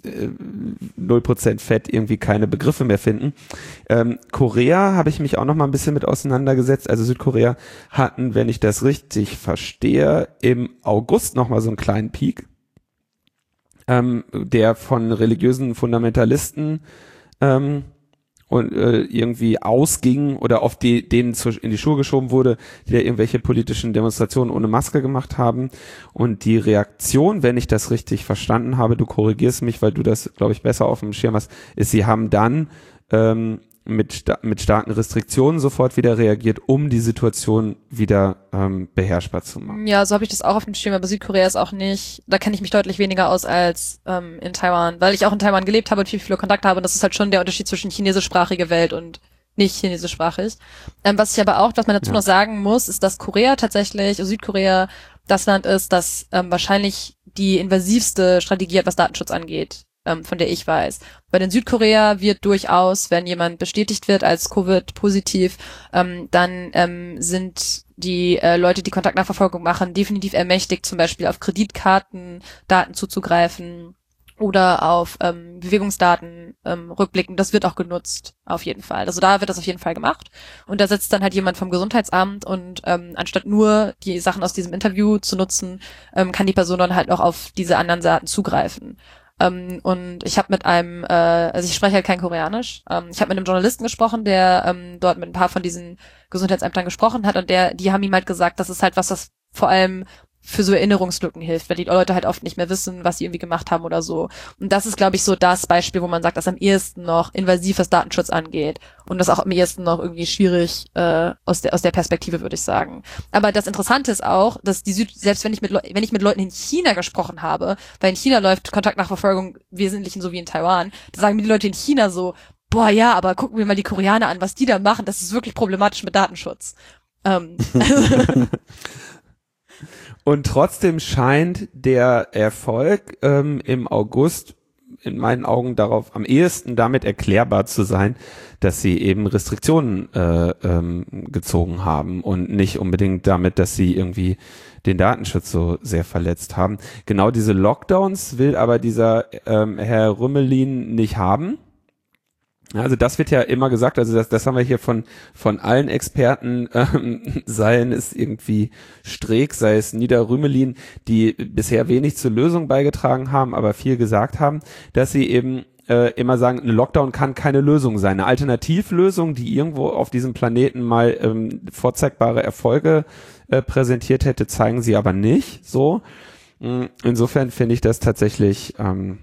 null Prozent Fett irgendwie keine Begriffe mehr finden. Ähm, Korea habe ich mich auch noch mal ein bisschen mit auseinandergesetzt. Also Südkorea hatten, wenn ich das richtig verstehe, im August noch mal so einen kleinen Peak, ähm, der von religiösen Fundamentalisten ähm, und äh, irgendwie ausging oder auf die denen zu, in die Schuhe geschoben wurde, die da irgendwelche politischen Demonstrationen ohne Maske gemacht haben. Und die Reaktion, wenn ich das richtig verstanden habe, du korrigierst mich, weil du das, glaube ich, besser auf dem Schirm hast, ist, sie haben dann ähm, mit sta- mit starken Restriktionen sofort wieder reagiert, um die Situation wieder ähm, beherrschbar zu machen. Ja, so habe ich das auch auf dem Schirm, aber Südkorea ist auch nicht, da kenne ich mich deutlich weniger aus als ähm, in Taiwan, weil ich auch in Taiwan gelebt habe und viel, viel Kontakt habe und das ist halt schon der Unterschied zwischen chinesischsprachige Welt und nicht chinesischsprachig. Ähm, was ich aber auch, was man dazu ja. noch sagen muss, ist, dass Korea tatsächlich, also Südkorea, das Land ist, das ähm, wahrscheinlich die invasivste Strategie hat, was Datenschutz angeht, ähm, von der ich weiß. Bei den Südkorea wird durchaus, wenn jemand bestätigt wird als Covid-positiv, ähm, dann ähm, sind die äh, Leute, die Kontaktnachverfolgung machen, definitiv ermächtigt, zum Beispiel auf Kreditkartendaten zuzugreifen oder auf ähm, Bewegungsdaten ähm, rückblicken. Das wird auch genutzt, auf jeden Fall. Also da wird das auf jeden Fall gemacht. Und da sitzt dann halt jemand vom Gesundheitsamt und ähm, anstatt nur die Sachen aus diesem Interview zu nutzen, ähm, kann die Person dann halt auch auf diese anderen Daten zugreifen. Um, und ich habe mit einem, äh, also ich spreche halt kein Koreanisch, um, ich habe mit einem Journalisten gesprochen, der um, dort mit ein paar von diesen Gesundheitsämtern gesprochen hat und der, die haben ihm halt gesagt, das ist halt was, das vor allem für so Erinnerungslücken hilft, weil die Leute halt oft nicht mehr wissen, was sie irgendwie gemacht haben oder so. Und das ist, glaube ich, so das Beispiel, wo man sagt, dass am ehesten noch invasiv was Datenschutz angeht und das auch am ehesten noch irgendwie schwierig äh, aus der aus der Perspektive, würde ich sagen. Aber das Interessante ist auch, dass die Süd selbst wenn ich mit Le- wenn ich mit Leuten in China gesprochen habe, weil in China läuft Kontaktnachverfolgung wesentlich so wie in Taiwan, da sagen mir die Leute in China so, boah ja, aber gucken wir mal die Koreaner an, was die da machen, das ist wirklich problematisch mit Datenschutz. Ähm, Und trotzdem scheint der Erfolg ähm, im August in meinen Augen darauf am ehesten damit erklärbar zu sein, dass sie eben Restriktionen äh, ähm, gezogen haben und nicht unbedingt damit, dass sie irgendwie den Datenschutz so sehr verletzt haben. Genau diese Lockdowns will aber dieser ähm, Herr Rümelin nicht haben. Also das wird ja immer gesagt, also das, das haben wir hier von von allen Experten, ähm, seien es irgendwie Streeck, sei es Nieder-Rümelin, die bisher wenig zur Lösung beigetragen haben, aber viel gesagt haben, dass sie eben äh, immer sagen, ein Lockdown kann keine Lösung sein. Eine Alternativlösung, die irgendwo auf diesem Planeten mal ähm, vorzeigbare Erfolge äh, präsentiert hätte, zeigen sie aber nicht. So, insofern finde ich das tatsächlich, ähm,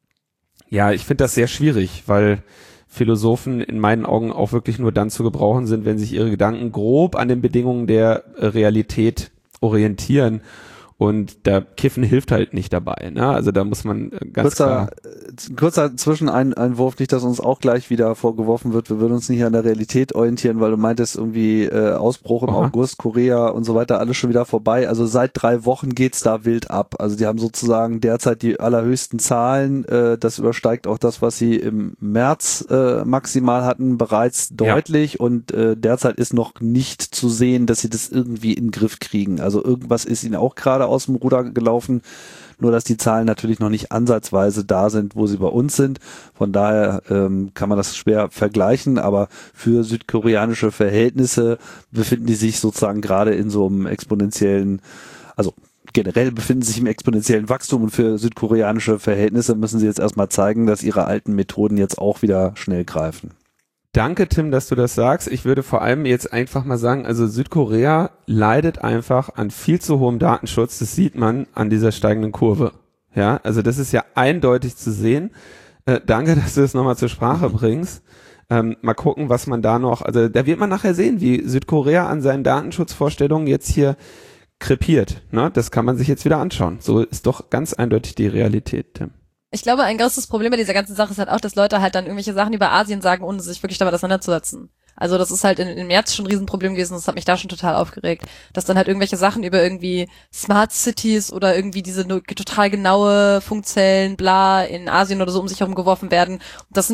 ja, ich finde das sehr schwierig, weil Philosophen in meinen Augen auch wirklich nur dann zu gebrauchen sind, wenn sich ihre Gedanken grob an den Bedingungen der Realität orientieren. Und da Kiffen hilft halt nicht dabei, ne? Also da muss man ganz kurzer, klar... Kurzer Zwischeneinwurf, nicht, dass uns auch gleich wieder vorgeworfen wird, wir würden uns nicht an der Realität orientieren, weil du meintest irgendwie äh, Ausbruch im Aha. August, Korea und so weiter, alles schon wieder vorbei. Also seit drei Wochen geht's da wild ab. Also die haben sozusagen derzeit die allerhöchsten Zahlen. Äh, das übersteigt auch das, was sie im März äh, maximal hatten, bereits deutlich. Ja. Und äh, derzeit ist noch nicht zu sehen, dass sie das irgendwie in den Griff kriegen. Also irgendwas ist ihnen auch gerade aus dem Ruder gelaufen, nur dass die Zahlen natürlich noch nicht ansatzweise da sind, wo sie bei uns sind. Von daher ähm, kann man das schwer vergleichen, aber für südkoreanische Verhältnisse befinden die sich sozusagen gerade in so einem exponentiellen, also generell befinden sie sich im exponentiellen Wachstum und für südkoreanische Verhältnisse müssen sie jetzt erstmal zeigen, dass ihre alten Methoden jetzt auch wieder schnell greifen. Danke, Tim, dass du das sagst. Ich würde vor allem jetzt einfach mal sagen, also Südkorea leidet einfach an viel zu hohem Datenschutz. Das sieht man an dieser steigenden Kurve. Ja, also das ist ja eindeutig zu sehen. Äh, danke, dass du das nochmal zur Sprache bringst. Ähm, mal gucken, was man da noch, also da wird man nachher sehen, wie Südkorea an seinen Datenschutzvorstellungen jetzt hier krepiert. Ne? Das kann man sich jetzt wieder anschauen. So ist doch ganz eindeutig die Realität, Tim. Ich glaube, ein großes Problem bei dieser ganzen Sache ist halt auch, dass Leute halt dann irgendwelche Sachen über Asien sagen, ohne sich wirklich damit auseinanderzusetzen. Also das ist halt in, im März schon ein Riesenproblem gewesen, das hat mich da schon total aufgeregt, dass dann halt irgendwelche Sachen über irgendwie Smart Cities oder irgendwie diese total genaue Funkzellen, bla, in Asien oder so um sich herum geworfen werden. Und das sind halt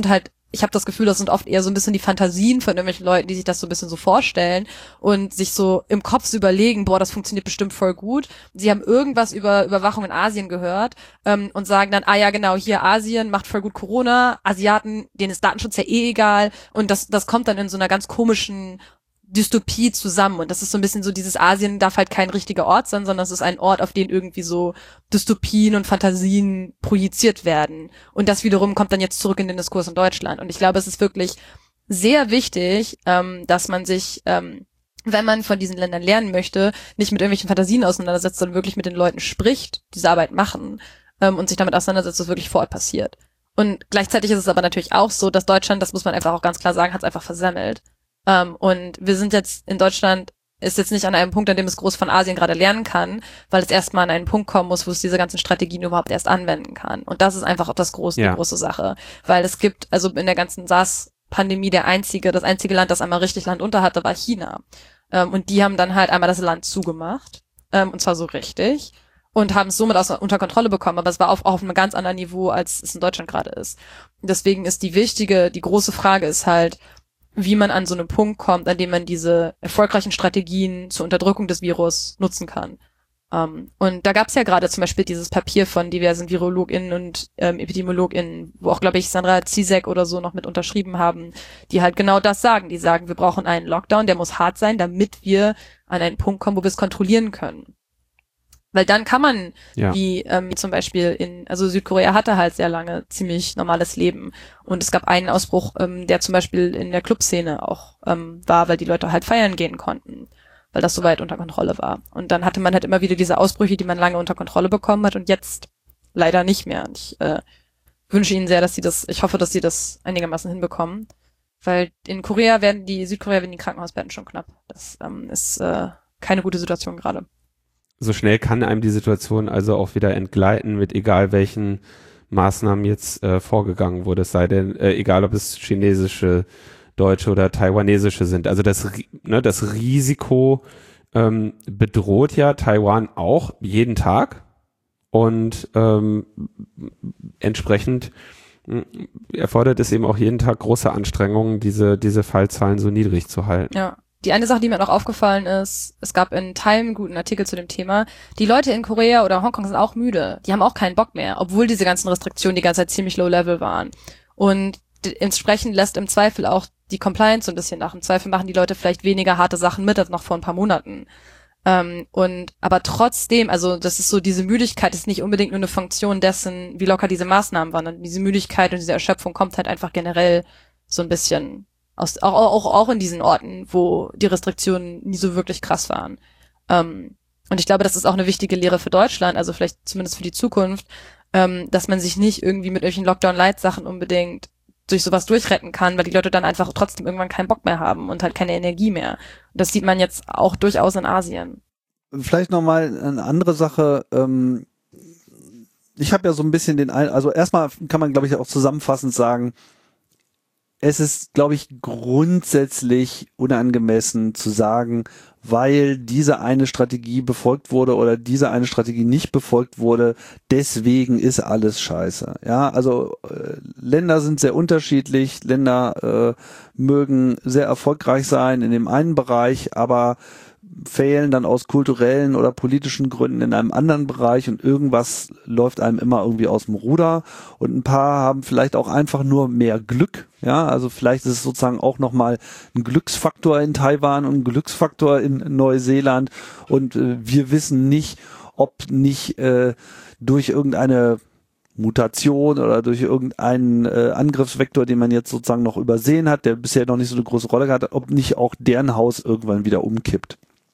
ich habe das Gefühl, das sind oft eher so ein bisschen die Fantasien von irgendwelchen Leuten, die sich das so ein bisschen so vorstellen und sich so im Kopf so überlegen, boah, das funktioniert bestimmt voll gut. Sie haben irgendwas über Überwachung in Asien gehört ähm, und sagen dann, ah ja, genau, hier Asien macht voll gut Corona, Asiaten, denen ist Datenschutz ja eh egal und das das kommt dann in so einer ganz komischen Dystopie zusammen und das ist so ein bisschen so, dieses Asien darf halt kein richtiger Ort sein, sondern es ist ein Ort, auf den irgendwie so Dystopien und Fantasien projiziert werden und das wiederum kommt dann jetzt zurück in den Diskurs in Deutschland und ich glaube, es ist wirklich sehr wichtig, ähm, dass man sich, ähm, wenn man von diesen Ländern lernen möchte, nicht mit irgendwelchen Fantasien auseinandersetzt, sondern wirklich mit den Leuten spricht, diese Arbeit machen ähm, und sich damit auseinandersetzt, was wirklich vor Ort passiert. Und gleichzeitig ist es aber natürlich auch so, dass Deutschland, das muss man einfach auch ganz klar sagen, hat es einfach versemmelt. Um, und wir sind jetzt in Deutschland, ist jetzt nicht an einem Punkt, an dem es groß von Asien gerade lernen kann, weil es erstmal an einen Punkt kommen muss, wo es diese ganzen Strategien überhaupt erst anwenden kann. Und das ist einfach auch das große, ja. die große Sache. Weil es gibt, also in der ganzen SARS-Pandemie der einzige, das einzige Land, das einmal richtig Land unter hatte, war China. Um, und die haben dann halt einmal das Land zugemacht. Um, und zwar so richtig. Und haben es somit aus, unter Kontrolle bekommen. Aber es war auf, auch auf einem ganz anderen Niveau, als es in Deutschland gerade ist. Und deswegen ist die wichtige, die große Frage ist halt, wie man an so einen Punkt kommt, an dem man diese erfolgreichen Strategien zur Unterdrückung des Virus nutzen kann. Um, und da gab es ja gerade zum Beispiel dieses Papier von diversen VirologInnen und ähm, EpidemiologInnen, wo auch, glaube ich, Sandra Zizek oder so noch mit unterschrieben haben, die halt genau das sagen. Die sagen, wir brauchen einen Lockdown, der muss hart sein, damit wir an einen Punkt kommen, wo wir es kontrollieren können. Weil dann kann man, ja. wie ähm, zum Beispiel in, also Südkorea hatte halt sehr lange ziemlich normales Leben. Und es gab einen Ausbruch, ähm, der zum Beispiel in der Clubszene auch ähm, war, weil die Leute halt feiern gehen konnten, weil das so weit unter Kontrolle war. Und dann hatte man halt immer wieder diese Ausbrüche, die man lange unter Kontrolle bekommen hat und jetzt leider nicht mehr. Und ich äh, wünsche ihnen sehr, dass sie das, ich hoffe, dass sie das einigermaßen hinbekommen. Weil in Korea werden die, Südkorea werden die Krankenhausbetten schon knapp. Das ähm, ist äh, keine gute Situation gerade. So schnell kann einem die Situation also auch wieder entgleiten, mit egal welchen Maßnahmen jetzt äh, vorgegangen wurde, es sei denn, äh, egal ob es chinesische, deutsche oder taiwanesische sind. Also das, ne, das Risiko ähm, bedroht ja Taiwan auch jeden Tag und ähm, entsprechend mh, erfordert es eben auch jeden Tag große Anstrengungen, diese, diese Fallzahlen so niedrig zu halten. Ja. Die eine Sache, die mir noch aufgefallen ist, es gab in Time einen guten Artikel zu dem Thema, die Leute in Korea oder Hongkong sind auch müde. Die haben auch keinen Bock mehr, obwohl diese ganzen Restriktionen die ganze Zeit ziemlich low level waren. Und entsprechend lässt im Zweifel auch die Compliance so ein bisschen nach. Im Zweifel machen die Leute vielleicht weniger harte Sachen mit als noch vor ein paar Monaten. Ähm, und aber trotzdem, also das ist so, diese Müdigkeit ist nicht unbedingt nur eine Funktion dessen, wie locker diese Maßnahmen waren. Und diese Müdigkeit und diese Erschöpfung kommt halt einfach generell so ein bisschen Aus, auch, auch, auch in diesen Orten, wo die Restriktionen nie so wirklich krass waren. Ähm, und ich glaube, das ist auch eine wichtige Lehre für Deutschland, also vielleicht zumindest für die Zukunft, ähm, dass man sich nicht irgendwie mit irgendwelchen Lockdown-Light-Sachen unbedingt durch sowas durchretten kann, weil die Leute dann einfach trotzdem irgendwann keinen Bock mehr haben und halt keine Energie mehr. Und das sieht man jetzt auch durchaus in Asien. Vielleicht nochmal eine andere Sache. Ähm, ich habe ja so ein bisschen den, ein also erstmal kann man, glaube ich, auch zusammenfassend sagen, es ist, glaube ich, grundsätzlich unangemessen zu sagen, weil diese eine Strategie befolgt wurde oder diese eine Strategie nicht befolgt wurde, deswegen ist alles scheiße. Ja, also äh, Länder sind sehr unterschiedlich, Länder äh, mögen sehr erfolgreich sein in dem einen Bereich, aber fehlen dann aus kulturellen oder politischen Gründen in einem anderen Bereich und irgendwas läuft einem immer irgendwie aus dem Ruder und ein paar haben vielleicht auch einfach nur mehr Glück, ja, also vielleicht ist es sozusagen auch nochmal ein Glücksfaktor in Taiwan und ein Glücksfaktor in Neuseeland und äh, wir wissen nicht, ob nicht äh, durch irgendeine Mutation oder durch irgendeinen äh, Angriffsvektor, den man jetzt sozusagen noch übersehen hat, der bisher noch nicht so eine große Rolle gehabt hat, ob nicht auch deren Haus irgendwann wieder umkippt.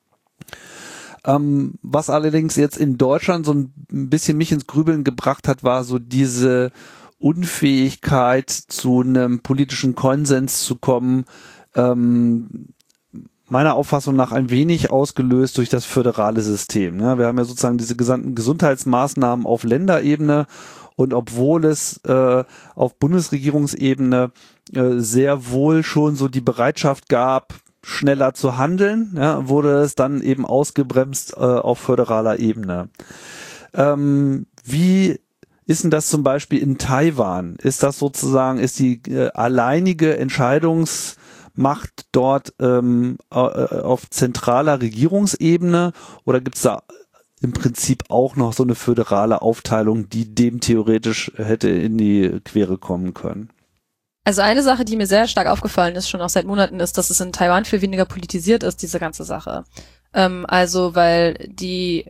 Ähm, was allerdings jetzt in Deutschland so ein bisschen mich ins Grübeln gebracht hat, war so diese Unfähigkeit, zu einem politischen Konsens zu kommen, ähm, meiner Auffassung nach ein wenig ausgelöst durch das föderale System. Ne? Wir haben ja sozusagen diese gesamten Gesundheitsmaßnahmen auf Länderebene und obwohl es äh, auf Bundesregierungsebene äh, sehr wohl schon so die Bereitschaft gab, schneller zu handeln, ja, wurde es dann eben ausgebremst äh, auf föderaler Ebene. Ähm, wie ist denn das zum Beispiel in Taiwan? Ist das sozusagen, ist die äh, alleinige Entscheidungsmacht dort ähm, auf zentraler Regierungsebene oder gibt's da im Prinzip auch noch so eine föderale Aufteilung, die dem theoretisch hätte in die Quere kommen können? Also eine Sache, die mir sehr stark aufgefallen ist, schon auch seit Monaten, ist, dass es in Taiwan viel weniger politisiert ist, diese ganze Sache. Ähm, also weil die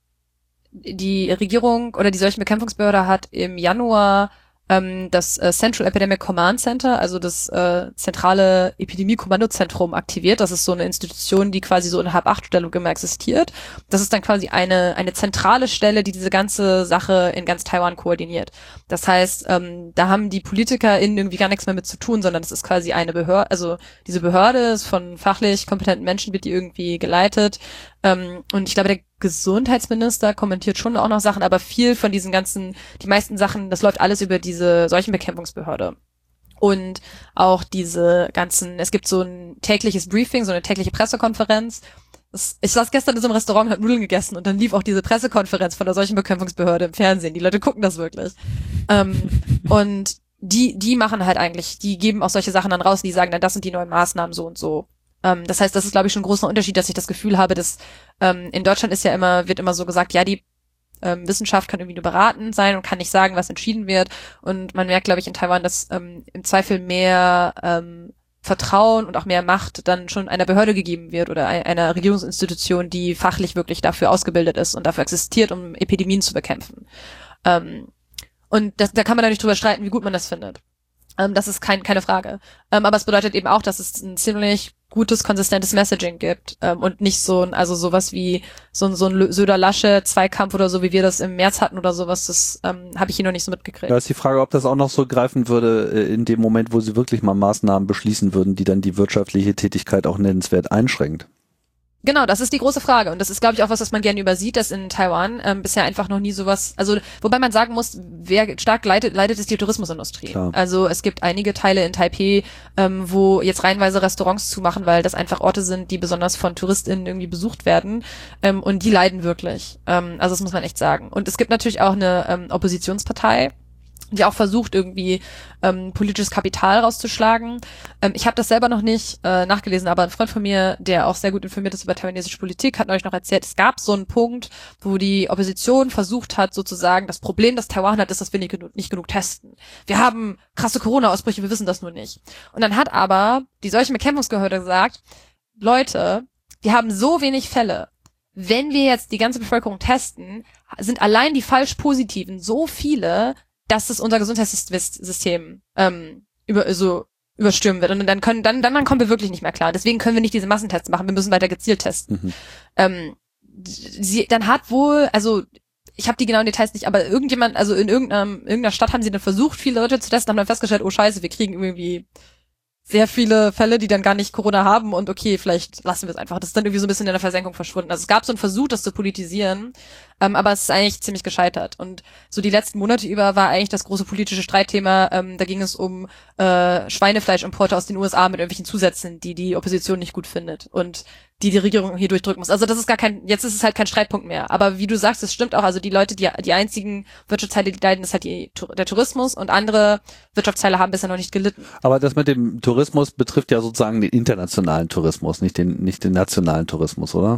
die Regierung oder die Seuchenbekämpfungsbehörde hat im Januar ähm, das äh, Central Epidemic Command Center, also das äh, zentrale Epidemie-Kommandozentrum aktiviert. Das ist so eine Institution, die quasi so in Halb-Acht-Stellung immer existiert. Das ist dann quasi eine eine zentrale Stelle, die diese ganze Sache in ganz Taiwan koordiniert. Das heißt, ähm, da haben die PolitikerInnen irgendwie gar nichts mehr mit zu tun, sondern das ist quasi eine Behörde, also diese Behörde ist von fachlich kompetenten Menschen, wird die irgendwie geleitet. Ähm, und ich glaube, der Gesundheitsminister kommentiert schon auch noch Sachen, aber viel von diesen ganzen, die meisten Sachen, das läuft alles über diese Seuchenbekämpfungsbehörde. Und auch diese ganzen, es gibt so ein tägliches Briefing, so eine tägliche Pressekonferenz. Das, ich saß gestern in so einem Restaurant und hab Nudeln gegessen und dann lief auch diese Pressekonferenz von der Seuchenbekämpfungsbehörde im Fernsehen. Die Leute gucken das wirklich. Ähm, und die, die machen halt eigentlich, die geben auch solche Sachen dann raus, die sagen dann, das sind die neuen Maßnahmen so und so. Ähm, das heißt, das ist, glaube ich, schon ein großer Unterschied, dass ich das Gefühl habe, dass ähm, in Deutschland ist ja immer, wird immer so gesagt, ja, die ähm, Wissenschaft kann irgendwie nur beratend sein und kann nicht sagen, was entschieden wird. Und man merkt, glaube ich, in Taiwan, dass ähm, im Zweifel mehr ähm, Vertrauen und auch mehr Macht dann schon einer Behörde gegeben wird oder ein, einer Regierungsinstitution, die fachlich wirklich dafür ausgebildet ist und dafür existiert, um Epidemien zu bekämpfen. Ähm, und das, da kann man natürlich drüber streiten, wie gut man das findet. Ähm, das ist kein, keine Frage. Ähm, aber es bedeutet eben auch, dass es ein ziemlich gutes, konsistentes Messaging gibt ähm, und nicht so ein, also sowas wie so ein, so ein Söder-Lasche-Zweikampf oder so, wie wir das im März hatten oder sowas, das ähm, habe ich hier noch nicht so mitgekriegt. Da ist die Frage, ob das auch noch so greifen würde äh, in dem Moment, wo sie wirklich mal Maßnahmen beschließen würden, die dann die wirtschaftliche Tätigkeit auch nennenswert einschränkt. Genau, das ist die große Frage und das ist, glaube ich, auch was, was man gerne übersieht, dass in Taiwan ähm, bisher einfach noch nie sowas, also wobei man sagen muss, wer stark leidet, leidet ist die Tourismusindustrie. Klar. Also es gibt einige Teile in Taipei, ähm, wo jetzt reihenweise Restaurants zumachen, weil das einfach Orte sind, die besonders von TouristInnen irgendwie besucht werden ähm, und die leiden wirklich. Ähm, also das muss man echt sagen. Und es gibt natürlich auch eine ähm, Oppositionspartei, die auch versucht, irgendwie ähm, politisches Kapital rauszuschlagen. Ähm, ich habe das selber noch nicht äh, nachgelesen, aber ein Freund von mir, der auch sehr gut informiert ist über taiwanesische Politik, hat euch noch erzählt, es gab so einen Punkt, wo die Opposition versucht hat, sozusagen, das Problem, das Taiwan hat, ist, dass wir nicht genug, nicht genug testen. Wir haben krasse Corona-Ausbrüche, wir wissen das nur nicht. Und dann hat aber die Seuchenbekämpfungsbehörde gesagt, Leute, wir haben so wenig Fälle. Wenn wir jetzt die ganze Bevölkerung testen, sind allein die falsch Positiven so viele, dass es unser Gesundheitssystem ähm, über so überstürmen wird. Und dann können, dann, dann, dann kommen wir wirklich nicht mehr klar. Deswegen können wir nicht diese Massentests machen. Wir müssen weiter gezielt testen. Mhm. Ähm, sie, dann hat wohl, also ich habe die genauen Details nicht, aber irgendjemand, also in irgendeiner, irgendeiner Stadt haben sie dann versucht, viele Leute zu testen, haben dann festgestellt, oh scheiße, wir kriegen irgendwie sehr viele Fälle, die dann gar nicht Corona haben und okay, vielleicht lassen wir es einfach. Das ist dann irgendwie so ein bisschen in der Versenkung verschwunden. Also es gab so einen Versuch, das zu politisieren, ähm, aber es ist eigentlich ziemlich gescheitert. Und so die letzten Monate über war eigentlich das große politische Streitthema, ähm, da ging es um äh, Schweinefleischimporte aus den U S A mit irgendwelchen Zusätzen, die die Opposition nicht gut findet und die die Regierung hier durchdrücken muss. Also das ist gar kein, jetzt ist es halt kein Streitpunkt mehr. Aber wie du sagst, es stimmt auch, also die Leute, die die einzigen Wirtschaftsteile, die leiden, ist halt die, der Tourismus und andere Wirtschaftsteile haben bisher noch nicht gelitten. Aber das mit dem Tourismus betrifft ja sozusagen den internationalen Tourismus, nicht den, nicht den nationalen Tourismus, oder?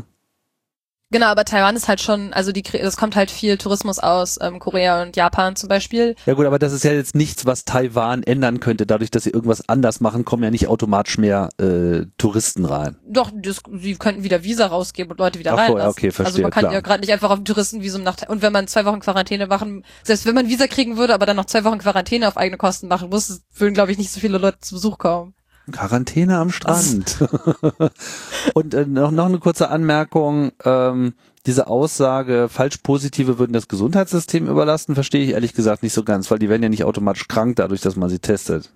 Genau, aber Taiwan ist halt schon, also die, das kommt halt viel Tourismus aus ähm, Korea und Japan zum Beispiel. Ja gut, aber das ist ja jetzt nichts, was Taiwan ändern könnte. Dadurch, dass sie irgendwas anders machen, kommen ja nicht automatisch mehr äh, Touristen rein. Doch, das, sie könnten wieder Visa rausgeben und Leute wieder Ach reinlassen. So, okay, verstehe, also man kann klar. ja gerade nicht einfach auf ein Touristenvisum nach, und wenn man zwei Wochen Quarantäne machen, selbst wenn man Visa kriegen würde, aber dann noch zwei Wochen Quarantäne auf eigene Kosten machen muss, würden, glaube ich, nicht so viele Leute zu Besuch kommen. Quarantäne am Strand. Und äh, noch, noch eine kurze Anmerkung, ähm, diese Aussage, falsch Positive würden das Gesundheitssystem überlasten, verstehe ich ehrlich gesagt nicht so ganz, weil die werden ja nicht automatisch krank dadurch, dass man sie testet.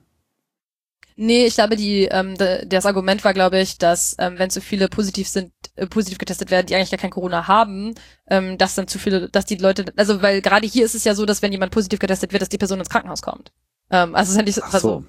Nee, ich glaube, die ähm, de, das Argument war, glaube ich, dass ähm, wenn zu viele positiv sind, äh, positiv getestet werden, die eigentlich gar kein Corona haben, ähm, dass dann zu viele, dass die Leute, also weil gerade hier ist es ja so, dass wenn jemand positiv getestet wird, dass die Person ins Krankenhaus kommt. Ähm, also es ist ja nicht so, Ach so.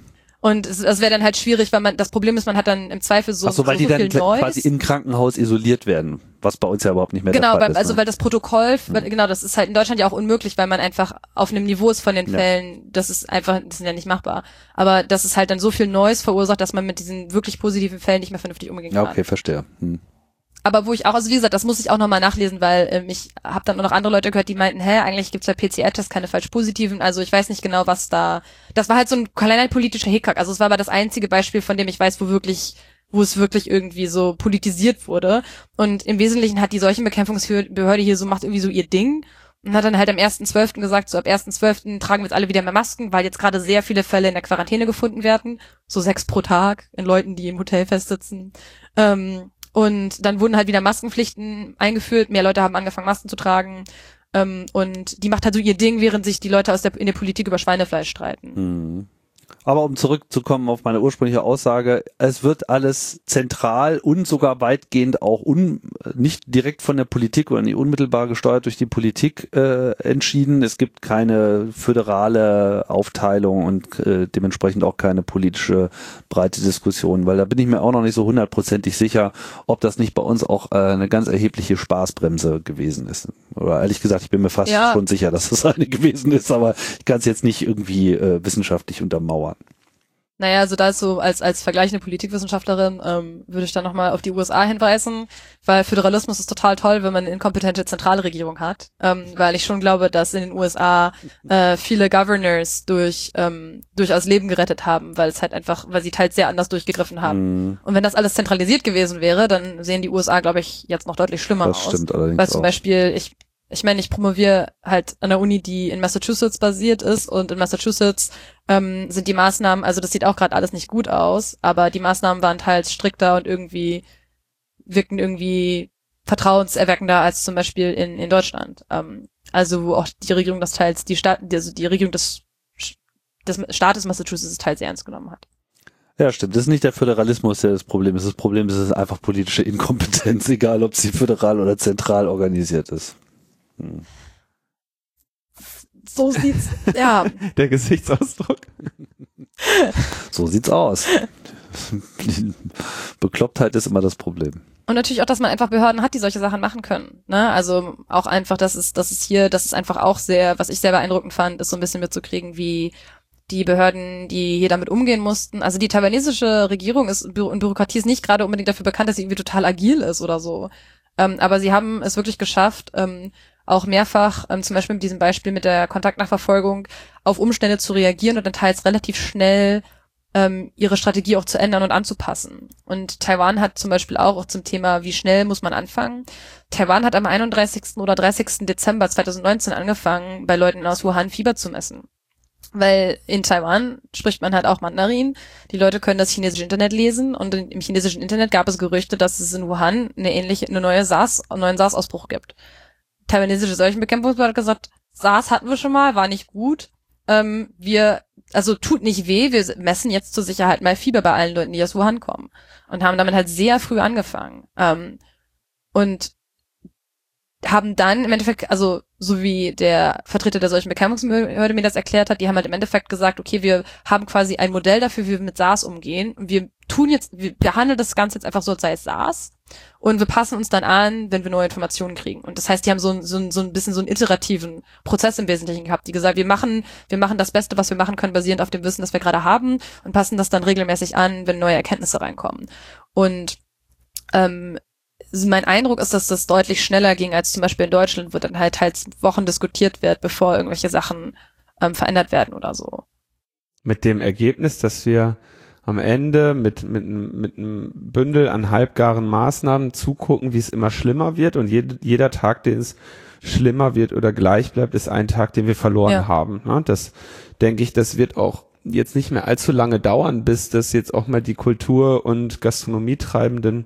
Und es, das wäre dann halt schwierig, weil man, das Problem ist, man hat dann im Zweifel so, Ach so, weil so, die so dann viel Noise. quasi im Krankenhaus isoliert werden, was bei uns ja überhaupt nicht mehr Genau, der Fall weil, ist. also ne? weil das Protokoll, weil, genau, das ist halt in Deutschland ja auch unmöglich, weil man einfach auf einem Niveau ist von den Ja. Fällen, das ist einfach, das ist ja nicht machbar. Aber das ist halt dann so viel Noise verursacht, dass man mit diesen wirklich positiven Fällen nicht mehr vernünftig umgehen Ja, kann. okay, verstehe. Hm. Aber wo ich auch, also wie gesagt, das muss ich auch nochmal nachlesen, weil ähm, ich habe dann auch noch andere Leute gehört, die meinten, hä, eigentlich gibt's bei P C R-Tests keine falsch positiven, also ich weiß nicht genau, was da, das war halt so ein kleiner politischer Hickhack, also es war aber das einzige Beispiel, von dem ich weiß, wo wirklich, wo es wirklich irgendwie so politisiert wurde und im Wesentlichen hat die Seuchenbekämpfungsbehörde hier so, macht irgendwie so ihr Ding und hat dann halt am ersten zwölften gesagt, so ab ersten zwölften tragen wir jetzt alle wieder mehr Masken, weil jetzt gerade sehr viele Fälle in der Quarantäne gefunden werden, so sechs pro Tag in Leuten, die im Hotel festsitzen, ähm, und dann wurden halt wieder Maskenpflichten eingeführt, mehr Leute haben angefangen, Masken zu tragen. Ähm, und die macht halt so ihr Ding, während sich die Leute aus der, in der Politik über Schweinefleisch streiten. Hm. Aber um zurückzukommen auf meine ursprüngliche Aussage, es wird alles zentral und sogar weitgehend auch un, nicht direkt von der Politik oder nicht unmittelbar gesteuert durch die Politik äh, entschieden. Es gibt keine föderale Aufteilung und äh, dementsprechend auch keine politische breite Diskussion, weil da bin ich mir auch noch nicht so hundertprozentig sicher, ob das nicht bei uns auch äh, eine ganz erhebliche Spaßbremse gewesen ist. Oder ehrlich gesagt, ich bin mir fast Ja. schon sicher, dass das eine gewesen ist, aber ich kann es jetzt nicht irgendwie äh, wissenschaftlich untermauern. Naja, also da ist so als als vergleichende Politikwissenschaftlerin ähm, würde ich dann nochmal auf die U S A hinweisen, weil Föderalismus ist total toll, wenn man eine inkompetente zentrale Regierung hat, ähm, weil ich schon glaube, dass in den U S A äh, viele Governors durch ähm, durchaus Leben gerettet haben, weil es halt einfach, weil sie teils sehr anders durchgegriffen haben. Mhm. Und wenn das alles zentralisiert gewesen wäre, dann sehen die U S A, glaube ich, jetzt noch deutlich schlimmer Das aus. stimmt allerdings Weil zum auch. Beispiel, ich ich meine, ich promoviere halt an der Uni, die in Massachusetts basiert ist und in Massachusetts ähm, sind die Maßnahmen, also das sieht auch gerade alles nicht gut aus, aber die Maßnahmen waren teils strikter und irgendwie wirkten irgendwie vertrauenserweckender als zum Beispiel in in Deutschland. Ähm, also wo auch die Regierung das teils, die Staat, also die Regierung des, des Staates Massachusetts teils ernst genommen hat. Ja, stimmt. Das ist nicht der Föderalismus, der das Problem ist. Das Problem ist, es ist einfach politische Inkompetenz, egal ob sie föderal oder zentral organisiert ist. Hm. So sieht's, ja. Der Gesichtsausdruck. So sieht's aus. Beklopptheit ist immer das Problem. Und natürlich auch, dass man einfach Behörden hat, die solche Sachen machen können. Ne? Also auch einfach, dass es, dass es hier, dass es einfach auch sehr, was ich sehr beeindruckend fand, ist so ein bisschen mitzukriegen, wie die Behörden, die hier damit umgehen mussten. Also die taiwanesische Regierung ist und Bürokratie ist nicht gerade unbedingt dafür bekannt, dass sie irgendwie total agil ist oder so. Ähm, aber sie haben es wirklich geschafft, ähm, auch mehrfach, ähm, zum Beispiel mit diesem Beispiel mit der Kontaktnachverfolgung, auf Umstände zu reagieren und dann teils relativ schnell ähm, ihre Strategie auch zu ändern und anzupassen. Und Taiwan hat zum Beispiel auch, auch zum Thema, wie schnell muss man anfangen. Taiwan hat am einunddreißigsten oder dreißigsten Dezember zweitausendneunzehn angefangen, bei Leuten aus Wuhan Fieber zu messen. Weil in Taiwan spricht man halt auch Mandarin. Die Leute können das chinesische Internet lesen und im chinesischen Internet gab es Gerüchte, dass es in Wuhan eine ähnliche, eine neue SARS, einen neuen SARS-Ausbruch gibt. Taiwanesische Seuchenbekämpfungsbehörde hat gesagt, SARS hatten wir schon mal, war nicht gut. Ähm, wir, also tut nicht weh, wir messen jetzt zur Sicherheit mal Fieber bei allen Leuten, die aus Wuhan kommen. Und haben damit halt sehr früh angefangen. Ähm, und haben dann im Endeffekt, also so wie der Vertreter der Seuchenbekämpfungsbehörde mir das erklärt hat, die haben halt im Endeffekt gesagt, okay, wir haben quasi ein Modell dafür, wie wir mit SARS umgehen. Und wir tun jetzt, wir behandeln das Ganze jetzt einfach so, als sei es SARS. Und wir passen uns dann an, wenn wir neue Informationen kriegen. Und das heißt, die haben so ein, so ein, so ein bisschen so einen iterativen Prozess im Wesentlichen gehabt, die gesagt, wir machen, wir machen das Beste, was wir machen können, basierend auf dem Wissen, das wir gerade haben und passen das dann regelmäßig an, wenn neue Erkenntnisse reinkommen. Und ähm, mein Eindruck ist, dass das deutlich schneller ging als zum Beispiel in Deutschland, wo dann halt teils Wochen diskutiert wird, bevor irgendwelche Sachen ähm, verändert werden oder so. Mit dem Ergebnis, dass wir am Ende mit, mit, mit einem Bündel an halbgaren Maßnahmen zugucken, wie es immer schlimmer wird und jed, jeder Tag, den es schlimmer wird oder gleich bleibt, ist ein Tag, den wir verloren Ja. haben. Ne? Das denke ich, das wird auch jetzt nicht mehr allzu lange dauern, bis das jetzt auch mal die Kultur- und Gastronomietreibenden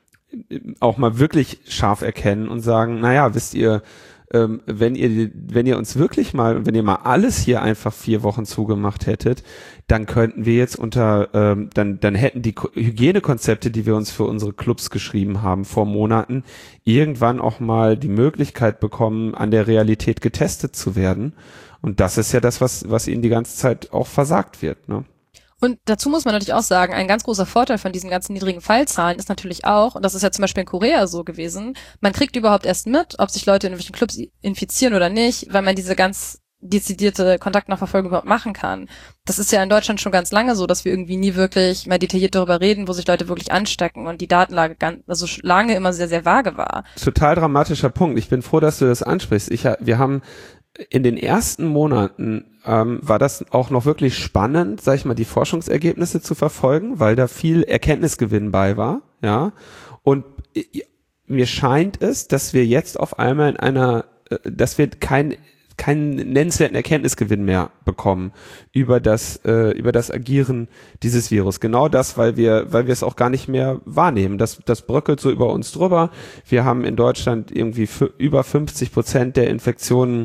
auch mal wirklich scharf erkennen und sagen, naja, wisst ihr, ähm, wenn ihr, wenn ihr uns wirklich mal, wenn ihr mal alles hier einfach vier Wochen zugemacht hättet, dann könnten wir jetzt unter, ähm, dann, dann hätten die Ko- Hygienekonzepte, die wir uns für unsere Clubs geschrieben haben vor Monaten, irgendwann auch mal die Möglichkeit bekommen, an der Realität getestet zu werden. Und das ist ja das, was, was ihnen die ganze Zeit auch versagt wird, ne? Und dazu muss man natürlich auch sagen, ein ganz großer Vorteil von diesen ganzen niedrigen Fallzahlen ist natürlich auch, und das ist ja zum Beispiel in Korea so gewesen, man kriegt überhaupt erst mit, ob sich Leute in irgendwelchen Clubs infizieren oder nicht, weil man diese ganz dezidierte Kontaktnachverfolgung überhaupt machen kann. Das ist ja in Deutschland schon ganz lange so, dass wir irgendwie nie wirklich mal detailliert darüber reden, wo sich Leute wirklich anstecken und die Datenlage ganz, also lange immer sehr, sehr vage war. Total dramatischer Punkt. Ich bin froh, dass du das ansprichst. Ich, wir haben in den ersten Monaten ähm, war das auch noch wirklich spannend, sag ich mal, die Forschungsergebnisse zu verfolgen, weil da viel Erkenntnisgewinn bei war, ja. Und mir scheint es, dass wir jetzt auf einmal in einer, äh, dass wir kein keinen nennenswerten Erkenntnisgewinn mehr bekommen über das äh, über das Agieren dieses Virus. Genau das, weil wir weil wir es auch gar nicht mehr wahrnehmen. Das das bröckelt so über uns drüber. Wir haben in Deutschland irgendwie f- über fünfzig Prozent der Infektionen,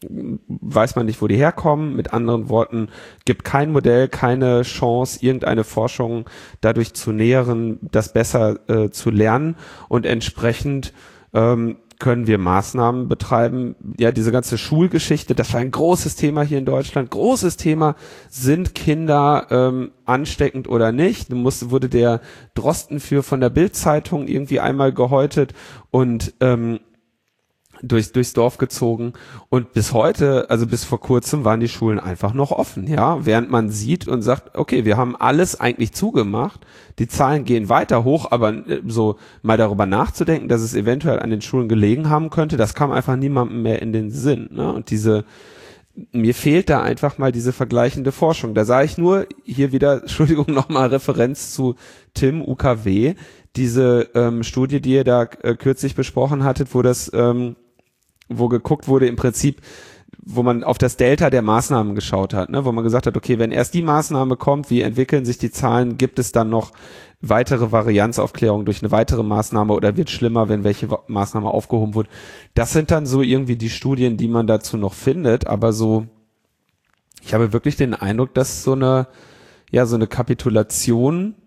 weiß man nicht, wo die herkommen. Mit anderen Worten, gibt kein Modell, keine Chance, irgendeine Forschung dadurch zu nähren, das besser äh, zu lernen, und entsprechend ähm, können wir Maßnahmen betreiben. Ja, diese ganze Schulgeschichte, das war ein großes Thema hier in Deutschland. Großes Thema, sind Kinder ähm, ansteckend oder nicht? Da musste, wurde der Drosten für von der Bild-Zeitung irgendwie einmal gehäutet und ähm, durchs, durchs Dorf gezogen. Und bis heute, also bis vor kurzem, waren die Schulen einfach noch offen, ja. Während man sieht und sagt, okay, wir haben alles eigentlich zugemacht, die Zahlen gehen weiter hoch, aber so mal darüber nachzudenken, dass es eventuell an den Schulen gelegen haben könnte, das kam einfach niemandem mehr in den Sinn, ne? Und diese, mir fehlt da einfach mal diese vergleichende Forschung. Da sah ich nur hier wieder, Entschuldigung, nochmal Referenz zu Tim, U K W, diese ähm, Studie, die ihr da äh, kürzlich besprochen hattet, wo das ähm, wo geguckt wurde im Prinzip, wo man auf das Delta der Maßnahmen geschaut hat, ne, wo man gesagt hat, okay, wenn erst die Maßnahme kommt, wie entwickeln sich die Zahlen, gibt es dann noch weitere Varianzaufklärung durch eine weitere Maßnahme oder wird schlimmer, wenn welche Maßnahme aufgehoben wird. Das sind dann so irgendwie die Studien, die man dazu noch findet, aber so, ich habe wirklich den Eindruck, dass so eine, ja, so eine Kapitulation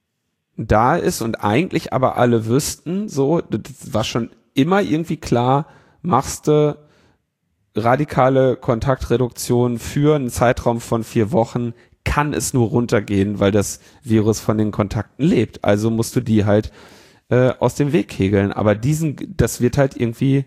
da ist und eigentlich aber alle wüssten, so, das war schon immer irgendwie klar, machst du radikale Kontaktreduktion für einen Zeitraum von vier Wochen, kann es nur runtergehen, weil das Virus von den Kontakten lebt. Also musst du die halt äh, aus dem Weg kegeln. Aber diesen, das wird halt irgendwie,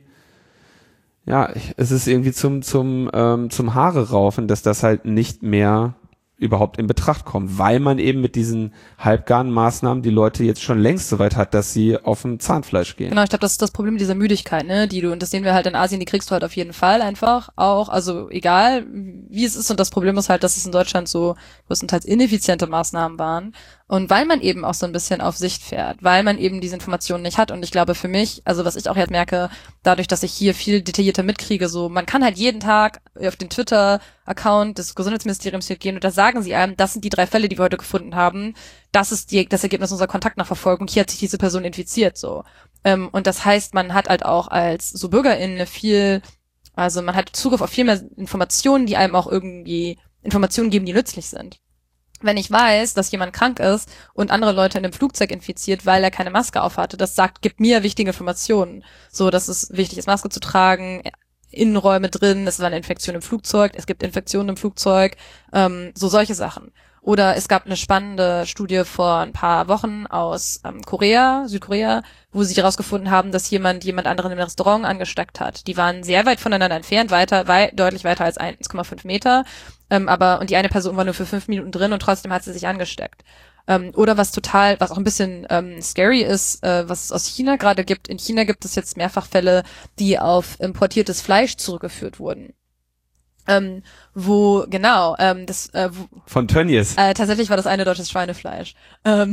ja, es ist irgendwie zum zum ähm, zum Haare raufen, dass das halt nicht mehr überhaupt in Betracht kommt, weil man eben mit diesen halbgaren Maßnahmen die Leute jetzt schon längst so weit hat, dass sie auf dem Zahnfleisch gehen. Genau, ich glaube, das ist das Problem mit dieser Müdigkeit, ne, die du, und das sehen wir halt in Asien, die kriegst du halt auf jeden Fall einfach auch, also egal wie es ist, und das Problem ist halt, dass es in Deutschland so größtenteils ineffiziente Maßnahmen waren. Und weil man eben auch so ein bisschen auf Sicht fährt, weil man eben diese Informationen nicht hat. Und ich glaube für mich, also was ich auch jetzt merke, dadurch, dass ich hier viel detaillierter mitkriege, so man kann halt jeden Tag auf den Twitter-Account des Gesundheitsministeriums gehen und da sagen sie einem, das sind die drei Fälle, die wir heute gefunden haben. Das ist die, das Ergebnis unserer Kontaktnachverfolgung. Hier hat sich diese Person infiziert, so. Ähm, und das heißt, man hat halt auch als so BürgerInnen eine viel, also man hat Zugriff auf viel mehr Informationen, die einem auch irgendwie Informationen geben, die nützlich sind. Wenn ich weiß, dass jemand krank ist und andere Leute in einem Flugzeug infiziert, weil er keine Maske aufhatte, das sagt, gibt mir wichtige Informationen. So, dass es wichtig ist, Maske zu tragen, Innenräume drin, es war eine Infektion im Flugzeug, es gibt Infektionen im Flugzeug, ähm, so solche Sachen. Oder es gab eine spannende Studie vor ein paar Wochen aus ähm, Korea, Südkorea, wo sie herausgefunden haben, dass jemand jemand anderen im Restaurant angesteckt hat. Die waren sehr weit voneinander entfernt, weiter, weit, deutlich weiter als eins Komma fünf Meter. Ähm, aber und die eine Person war nur für fünf Minuten drin und trotzdem hat sie sich angesteckt. Ähm, oder was total, was auch ein bisschen ähm, scary ist, äh, was es aus China gerade gibt. In China gibt es jetzt mehrfach Fälle, die auf importiertes Fleisch zurückgeführt wurden. Ähm, wo, genau, ähm, das, äh, wo, von Tönnies. Äh, tatsächlich war das eine deutsches Schweinefleisch. Ähm,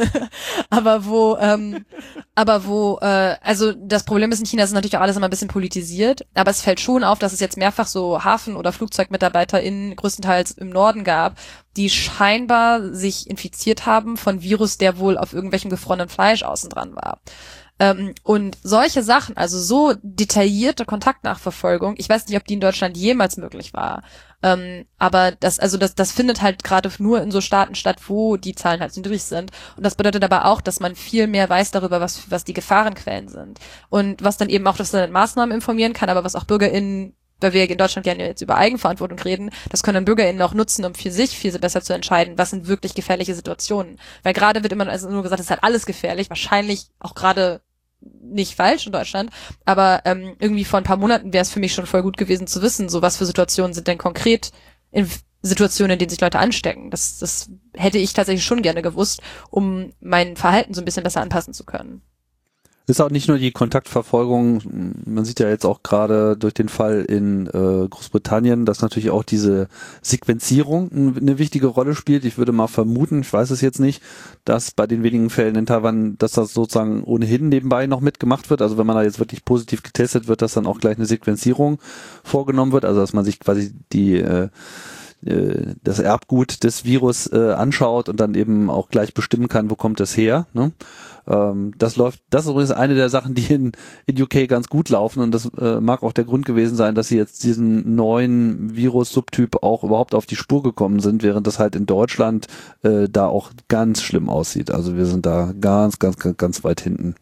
aber wo, ähm, aber wo, äh, also das Problem ist in China, ist natürlich auch alles immer ein bisschen politisiert, aber es fällt schon auf, dass es jetzt mehrfach so Hafen- oder FlugzeugmitarbeiterInnen größtenteils im Norden gab, die scheinbar sich infiziert haben von Virus, der wohl auf irgendwelchem gefrorenen Fleisch außen dran war. Ähm, und solche Sachen, also so detaillierte Kontaktnachverfolgung, ich weiß nicht, ob die in Deutschland jemals möglich war, ähm, aber das, also das, das findet halt gerade nur in so Staaten statt, wo die Zahlen halt niedrig sind. Und das bedeutet aber auch, dass man viel mehr weiß darüber, was, was die Gefahrenquellen sind. Und was dann eben auch, dass man Maßnahmen informieren kann, aber was auch BürgerInnen weil wir in Deutschland gerne jetzt über Eigenverantwortung reden, das können dann BürgerInnen auch nutzen, um für sich viel besser zu entscheiden, was sind wirklich gefährliche Situationen. Weil gerade wird immer also nur gesagt, es ist halt alles gefährlich, wahrscheinlich auch gerade nicht falsch in Deutschland, aber ähm, irgendwie vor ein paar Monaten wäre es für mich schon voll gut gewesen zu wissen, so was für Situationen sind denn konkret in Situationen, in denen sich Leute anstecken. Das, das hätte ich tatsächlich schon gerne gewusst, um mein Verhalten so ein bisschen besser anpassen zu können. Ist auch nicht nur die Kontaktverfolgung, man sieht ja jetzt auch gerade durch den Fall in äh, Großbritannien, dass natürlich auch diese Sequenzierung eine wichtige Rolle spielt. Ich würde mal vermuten, ich weiß es jetzt nicht, dass bei den wenigen Fällen in Taiwan, dass das sozusagen ohnehin nebenbei noch mitgemacht wird. Also wenn man da jetzt wirklich positiv getestet wird, dass dann auch gleich eine Sequenzierung vorgenommen wird, also dass man sich quasi die äh, das Erbgut des Virus äh, anschaut und dann eben auch gleich bestimmen kann, wo kommt das her. Ne? Ähm, das läuft, das ist übrigens eine der Sachen, die in, in U K ganz gut laufen und das äh, mag auch der Grund gewesen sein, dass sie jetzt diesen neuen Virus-Subtyp auch überhaupt auf die Spur gekommen sind, während das halt in Deutschland äh, da auch ganz schlimm aussieht. Also wir sind da ganz, ganz, ganz, ganz weit hinten.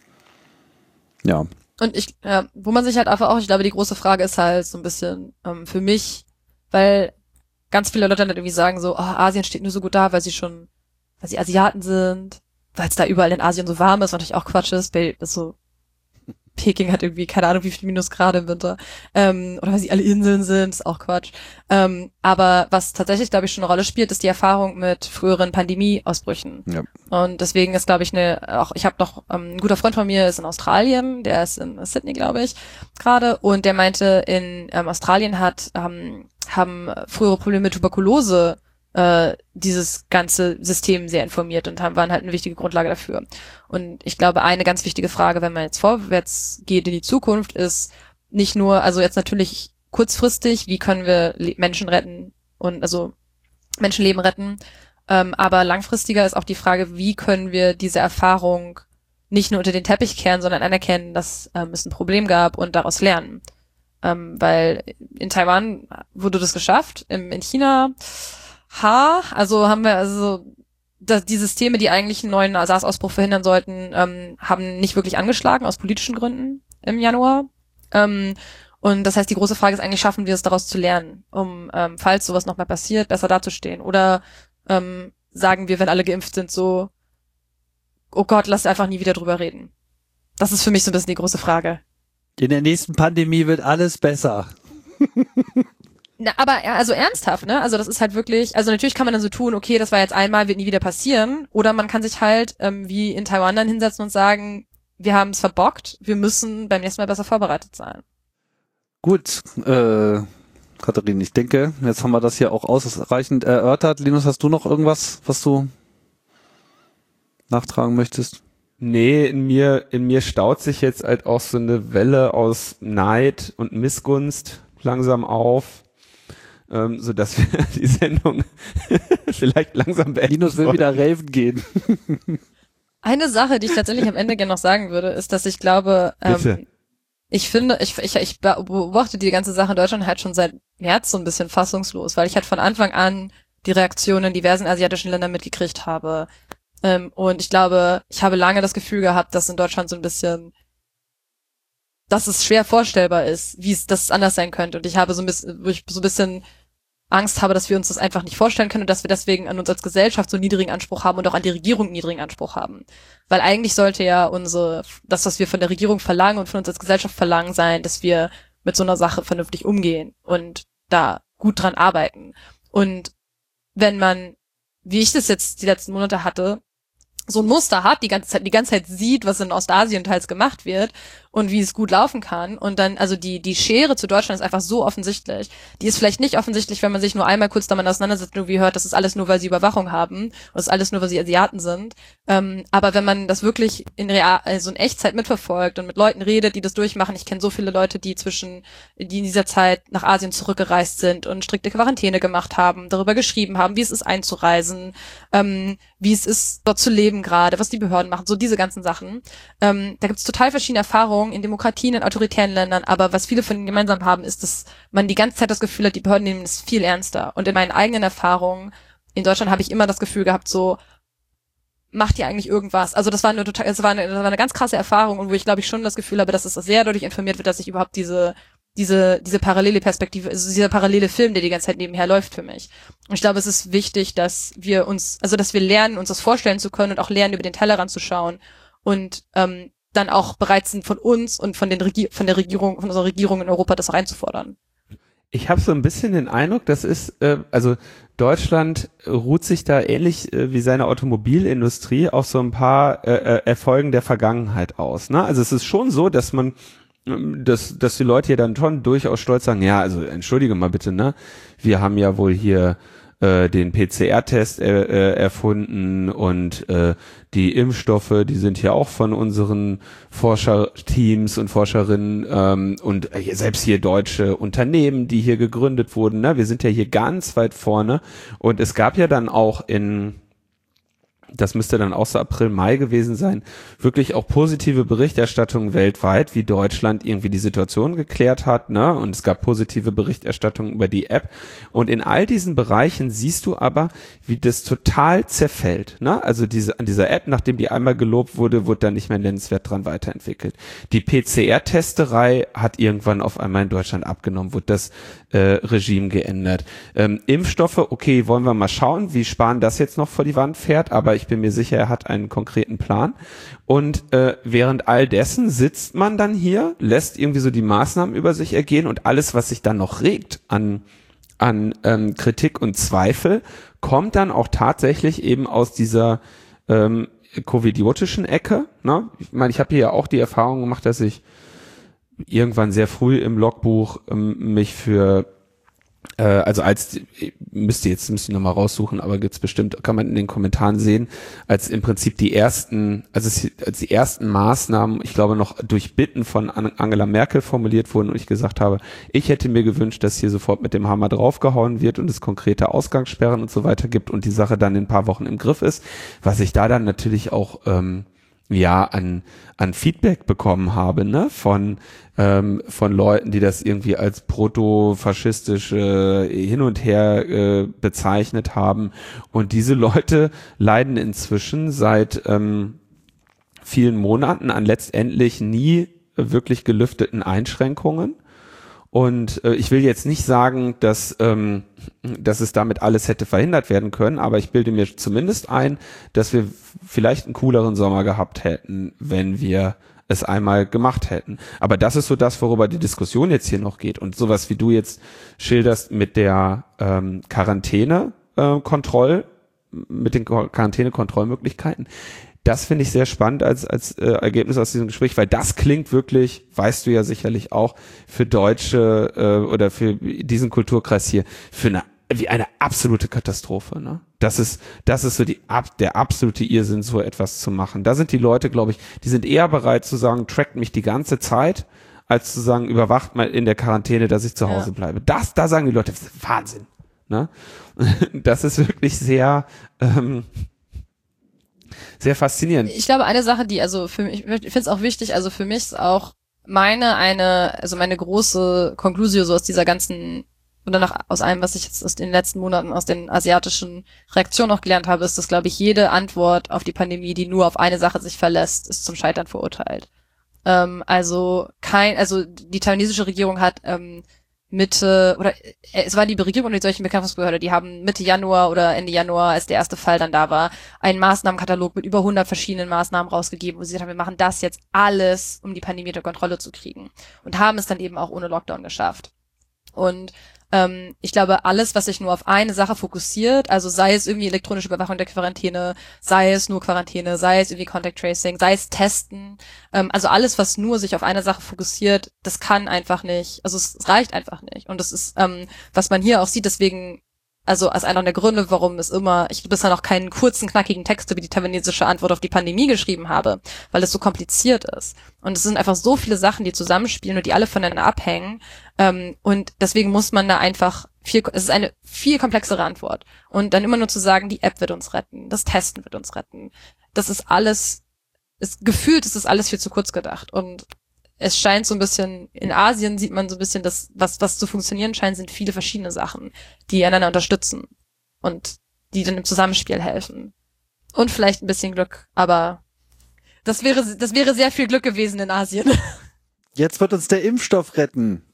Ja. Und ich, ja, wo man sich halt einfach auch, ich glaube, die große Frage ist halt so ein bisschen ähm, für mich, weil ganz viele Leute dann irgendwie sagen so, oh, Asien steht nur so gut da, weil sie schon, weil sie Asiaten sind, weil es da überall in Asien so warm ist, was natürlich auch Quatsch ist, weil das so, Peking hat irgendwie keine Ahnung wie viele Minusgrade im Winter, ähm, oder weil sie alle Inseln sind, ist auch Quatsch. Ähm, aber was tatsächlich, glaube ich, schon eine Rolle spielt, ist die Erfahrung mit früheren Pandemieausbrüchen. Ja. Und deswegen ist, glaube ich, eine, auch ich habe noch, ähm, ein guter Freund von mir ist in Australien, der ist in Sydney, glaube ich, gerade, und der meinte, in ähm, Australien hat, ähm, haben frühere Probleme mit Tuberkulose äh, dieses ganze System sehr informiert und haben, waren halt eine wichtige Grundlage dafür. Und ich glaube, eine ganz wichtige Frage, wenn man jetzt vorwärts geht in die Zukunft, ist nicht nur, also jetzt natürlich kurzfristig, wie können wir Le- Menschen retten und also Menschenleben retten, ähm, aber langfristiger ist auch die Frage, wie können wir diese Erfahrung nicht nur unter den Teppich kehren, sondern anerkennen, dass ähm, es ein Problem gab und daraus lernen. Ähm, weil in Taiwan wurde das geschafft, im, in China, ha, also haben wir also das, die Systeme, die eigentlich einen neuen SARS-Ausbruch verhindern sollten, ähm, haben nicht wirklich angeschlagen aus politischen Gründen im Januar. Ähm, und das heißt, die große Frage ist eigentlich, schaffen wir es daraus zu lernen, um, ähm, falls sowas nochmal passiert, besser dazustehen? Oder ähm, sagen wir, wenn alle geimpft sind, so, oh Gott, lass einfach nie wieder drüber reden. Das ist für mich so ein bisschen die große Frage. In der nächsten Pandemie wird alles besser. Na, aber also ernsthaft, ne? Also das ist halt wirklich, also natürlich kann man dann so tun, okay, das war jetzt einmal, wird nie wieder passieren. Oder man kann sich halt ähm, wie in Taiwan dann hinsetzen und sagen, wir haben es verbockt, wir müssen beim nächsten Mal besser vorbereitet sein. Gut, äh, Katharin, ich denke, jetzt haben wir das hier auch ausreichend erörtert. Linus, hast du noch irgendwas, was du nachtragen möchtest? Nee, in mir, in mir staut sich jetzt halt auch so eine Welle aus Neid und Missgunst langsam auf, ähm, so dass wir die Sendung vielleicht langsam beenden. Linus will wieder raven gehen. Eine Sache, die ich tatsächlich am Ende gerne noch sagen würde, ist, dass ich glaube, ähm, ich finde, ich, ich, ich beobachte die ganze Sache in Deutschland halt schon seit März so ein bisschen fassungslos, weil ich halt von Anfang an die Reaktionen in diversen asiatischen Ländern mitgekriegt habe. Ähm, und ich glaube, ich habe lange das Gefühl gehabt, dass in Deutschland so ein bisschen, dass es schwer vorstellbar ist, wie es das anders sein könnte. Und ich habe so ein bisschen, wo ich so ein bisschen Angst habe, dass wir uns das einfach nicht vorstellen können und dass wir deswegen an uns als Gesellschaft so einen niedrigen Anspruch haben und auch an die Regierung einen niedrigen Anspruch haben. Weil eigentlich sollte ja unsere, das, was wir von der Regierung verlangen und von uns als Gesellschaft verlangen, sein, dass wir mit so einer Sache vernünftig umgehen und da gut dran arbeiten. Und wenn man, wie ich das jetzt die letzten Monate hatte, so ein Muster hat, die ganze Zeit, die ganze Zeit sieht, was in Ostasien teils gemacht wird und wie es gut laufen kann. Und dann, also die, die Schere zu Deutschland ist einfach so offensichtlich. Die ist vielleicht nicht offensichtlich, wenn man sich nur einmal kurz damit auseinandersetzt und irgendwie hört, das ist alles nur, weil sie Überwachung haben. Das ist alles nur, weil sie Asiaten sind. Ähm, aber wenn man das wirklich in real, also in Echtzeit mitverfolgt und mit Leuten redet, die das durchmachen, ich kenne so viele Leute, die zwischen, die in dieser Zeit nach Asien zurückgereist sind und strikte Quarantäne gemacht haben, darüber geschrieben haben, wie es ist einzureisen, ähm, wie es ist, dort zu leben gerade, was die Behörden machen, so diese ganzen Sachen. Ähm, da gibt es total verschiedene Erfahrungen in Demokratien, in autoritären Ländern, aber was viele von ihnen gemeinsam haben, ist, dass man die ganze Zeit das Gefühl hat, die Behörden nehmen es viel ernster. Und in meinen eigenen Erfahrungen in Deutschland habe ich immer das Gefühl gehabt, so, macht ihr eigentlich irgendwas? Also das war eine total, das war eine, das war eine ganz krasse Erfahrung und wo ich glaube ich schon das Gefühl habe, dass es sehr dadurch informiert wird, dass ich überhaupt diese diese diese parallele Perspektive, also dieser parallele Film, der die ganze Zeit nebenher läuft für mich. Und ich glaube, es ist wichtig, dass wir uns, also dass wir lernen, uns das vorstellen zu können und auch lernen, über den Tellerrand zu schauen und ähm, dann auch bereit sind, von uns und von den Regi- von der Regierung, von unserer Regierung in Europa das auch einzufordern. Ich habe so ein bisschen den Eindruck, das ist, äh, also Deutschland ruht sich da ähnlich äh, wie seine Automobilindustrie auf so ein paar äh, Erfolgen der Vergangenheit aus. Ne? Also es ist schon so, dass man dass, dass die Leute hier dann schon durchaus stolz sagen, ja, also entschuldige mal bitte, ne, wir haben ja wohl hier äh, den P C R-Test äh, äh, erfunden und äh, die Impfstoffe, die sind hier auch von unseren Forscherteams und Forscherinnen ähm, und äh, selbst hier deutsche Unternehmen, die hier gegründet wurden, ne, wir sind ja hier ganz weit vorne und es gab ja dann auch in das müsste dann auch so April, Mai gewesen sein, wirklich auch positive Berichterstattung weltweit, wie Deutschland irgendwie die Situation geklärt hat, ne? Und es gab positive Berichterstattung über die App. Und in all diesen Bereichen siehst du aber, wie das total zerfällt, ne? Also diese, an dieser App, nachdem die einmal gelobt wurde, wurde da nicht mehr nennenswert dran weiterentwickelt. Die P C R-Testerei hat irgendwann auf einmal in Deutschland abgenommen, wurde das äh, Regime geändert. Ähm, Impfstoffe, okay, wollen wir mal schauen, wie Spahn das jetzt noch vor die Wand fährt, aber ich bin mir sicher, er hat einen konkreten Plan. Und äh, während all dessen sitzt man dann hier, lässt irgendwie so die Maßnahmen über sich ergehen und alles, was sich dann noch regt an an ähm, Kritik und Zweifel, kommt dann auch tatsächlich eben aus dieser ähm, covidiotischen Ecke. Ne? Ich meine, ich habe hier ja auch die Erfahrung gemacht, dass ich irgendwann sehr früh im Logbuch ähm, mich für äh, also als müsste jetzt müsste ich nochmal raussuchen, aber gibt's bestimmt, kann man in den Kommentaren sehen, als im Prinzip die ersten, also es, als die ersten Maßnahmen, ich glaube noch durch Bitten von Angela Merkel formuliert wurden und ich gesagt habe, ich hätte mir gewünscht, dass hier sofort mit dem Hammer draufgehauen wird und es konkrete Ausgangssperren und so weiter gibt und die Sache dann in ein paar Wochen im Griff ist, was ich da dann natürlich auch ähm, ja an an Feedback bekommen habe, ne, von ähm, von Leuten, die das irgendwie als proto-faschistische hin und her äh, bezeichnet haben und diese Leute leiden inzwischen seit ähm, vielen Monaten an letztendlich nie wirklich gelüfteten Einschränkungen. Und äh, ich will jetzt nicht sagen, dass ähm, dass es damit alles hätte verhindert werden können, aber ich bilde mir zumindest ein, dass wir vielleicht einen cooleren Sommer gehabt hätten, wenn wir es einmal gemacht hätten. Aber das ist so das, worüber die Diskussion jetzt hier noch geht. Und sowas, wie du jetzt schilderst mit der ähm, Quarantäne-Kontroll, äh, mit den Quarantäne-Kontrollmöglichkeiten, das finde ich sehr spannend als als äh, Ergebnis aus diesem Gespräch, weil das klingt wirklich, weißt du ja sicherlich auch, für Deutsche äh, oder für diesen Kulturkreis hier für eine wie eine absolute Katastrophe. Ne? Das ist das ist so die ab der absolute Irrsinn, so etwas zu machen. Da sind die Leute, glaube ich, die sind eher bereit zu sagen, trackt mich die ganze Zeit, als zu sagen, überwacht mal in der Quarantäne, dass ich zu Hause ja. bleibe. Das, da sagen die Leute, das ist Wahnsinn. Ne? Das ist wirklich sehr ähm, sehr faszinierend. Ich glaube, eine Sache, die, also für mich, ich finde es auch wichtig, also für mich ist auch meine, eine, also meine große Konklusio so aus dieser ganzen, oder nach, aus allem, was ich jetzt aus den letzten Monaten aus den asiatischen Reaktionen auch gelernt habe, ist, dass, glaube ich, jede Antwort auf die Pandemie, die nur auf eine Sache sich verlässt, ist zum Scheitern verurteilt. Ähm, also kein, also die taiwanesische Regierung hat, ähm, Mitte, oder äh, es war die Regierung und die solchen Bekämpfungsbehörde, die haben Mitte Januar oder Ende Januar, als der erste Fall dann da war, einen Maßnahmenkatalog mit über hundert verschiedenen Maßnahmen rausgegeben, wo sie gesagt haben, wir machen das jetzt alles, um die Pandemie unter Kontrolle zu kriegen. Und haben es dann eben auch ohne Lockdown geschafft. Und ähm, ich glaube, alles, was sich nur auf eine Sache fokussiert, also sei es irgendwie elektronische Überwachung der Quarantäne, sei es nur Quarantäne, sei es irgendwie Contact Tracing, sei es Testen, ähm, also alles, was nur sich auf eine Sache fokussiert, das kann einfach nicht, also es, es reicht einfach nicht. Und das ist, ähm, was man hier auch sieht, deswegen, also als einer der Gründe, warum es immer, ich bisher noch keinen kurzen, knackigen Text über die taiwanesische Antwort auf die Pandemie geschrieben habe, weil es so kompliziert ist. Und es sind einfach so viele Sachen, die zusammenspielen und die alle voneinander abhängen. Ähm, und deswegen muss man da einfach viel, es ist eine viel komplexere Antwort. Und dann immer nur zu sagen, die App wird uns retten, das Testen wird uns retten. Das ist alles, ist, gefühlt ist das alles viel zu kurz gedacht. Und es scheint so ein bisschen, in Asien sieht man so ein bisschen, dass was was zu funktionieren scheint, sind viele verschiedene Sachen, die einander unterstützen und die dann im Zusammenspiel helfen. Und vielleicht ein bisschen Glück, aber das wäre das wäre sehr viel Glück gewesen in Asien. Jetzt wird uns der Impfstoff retten.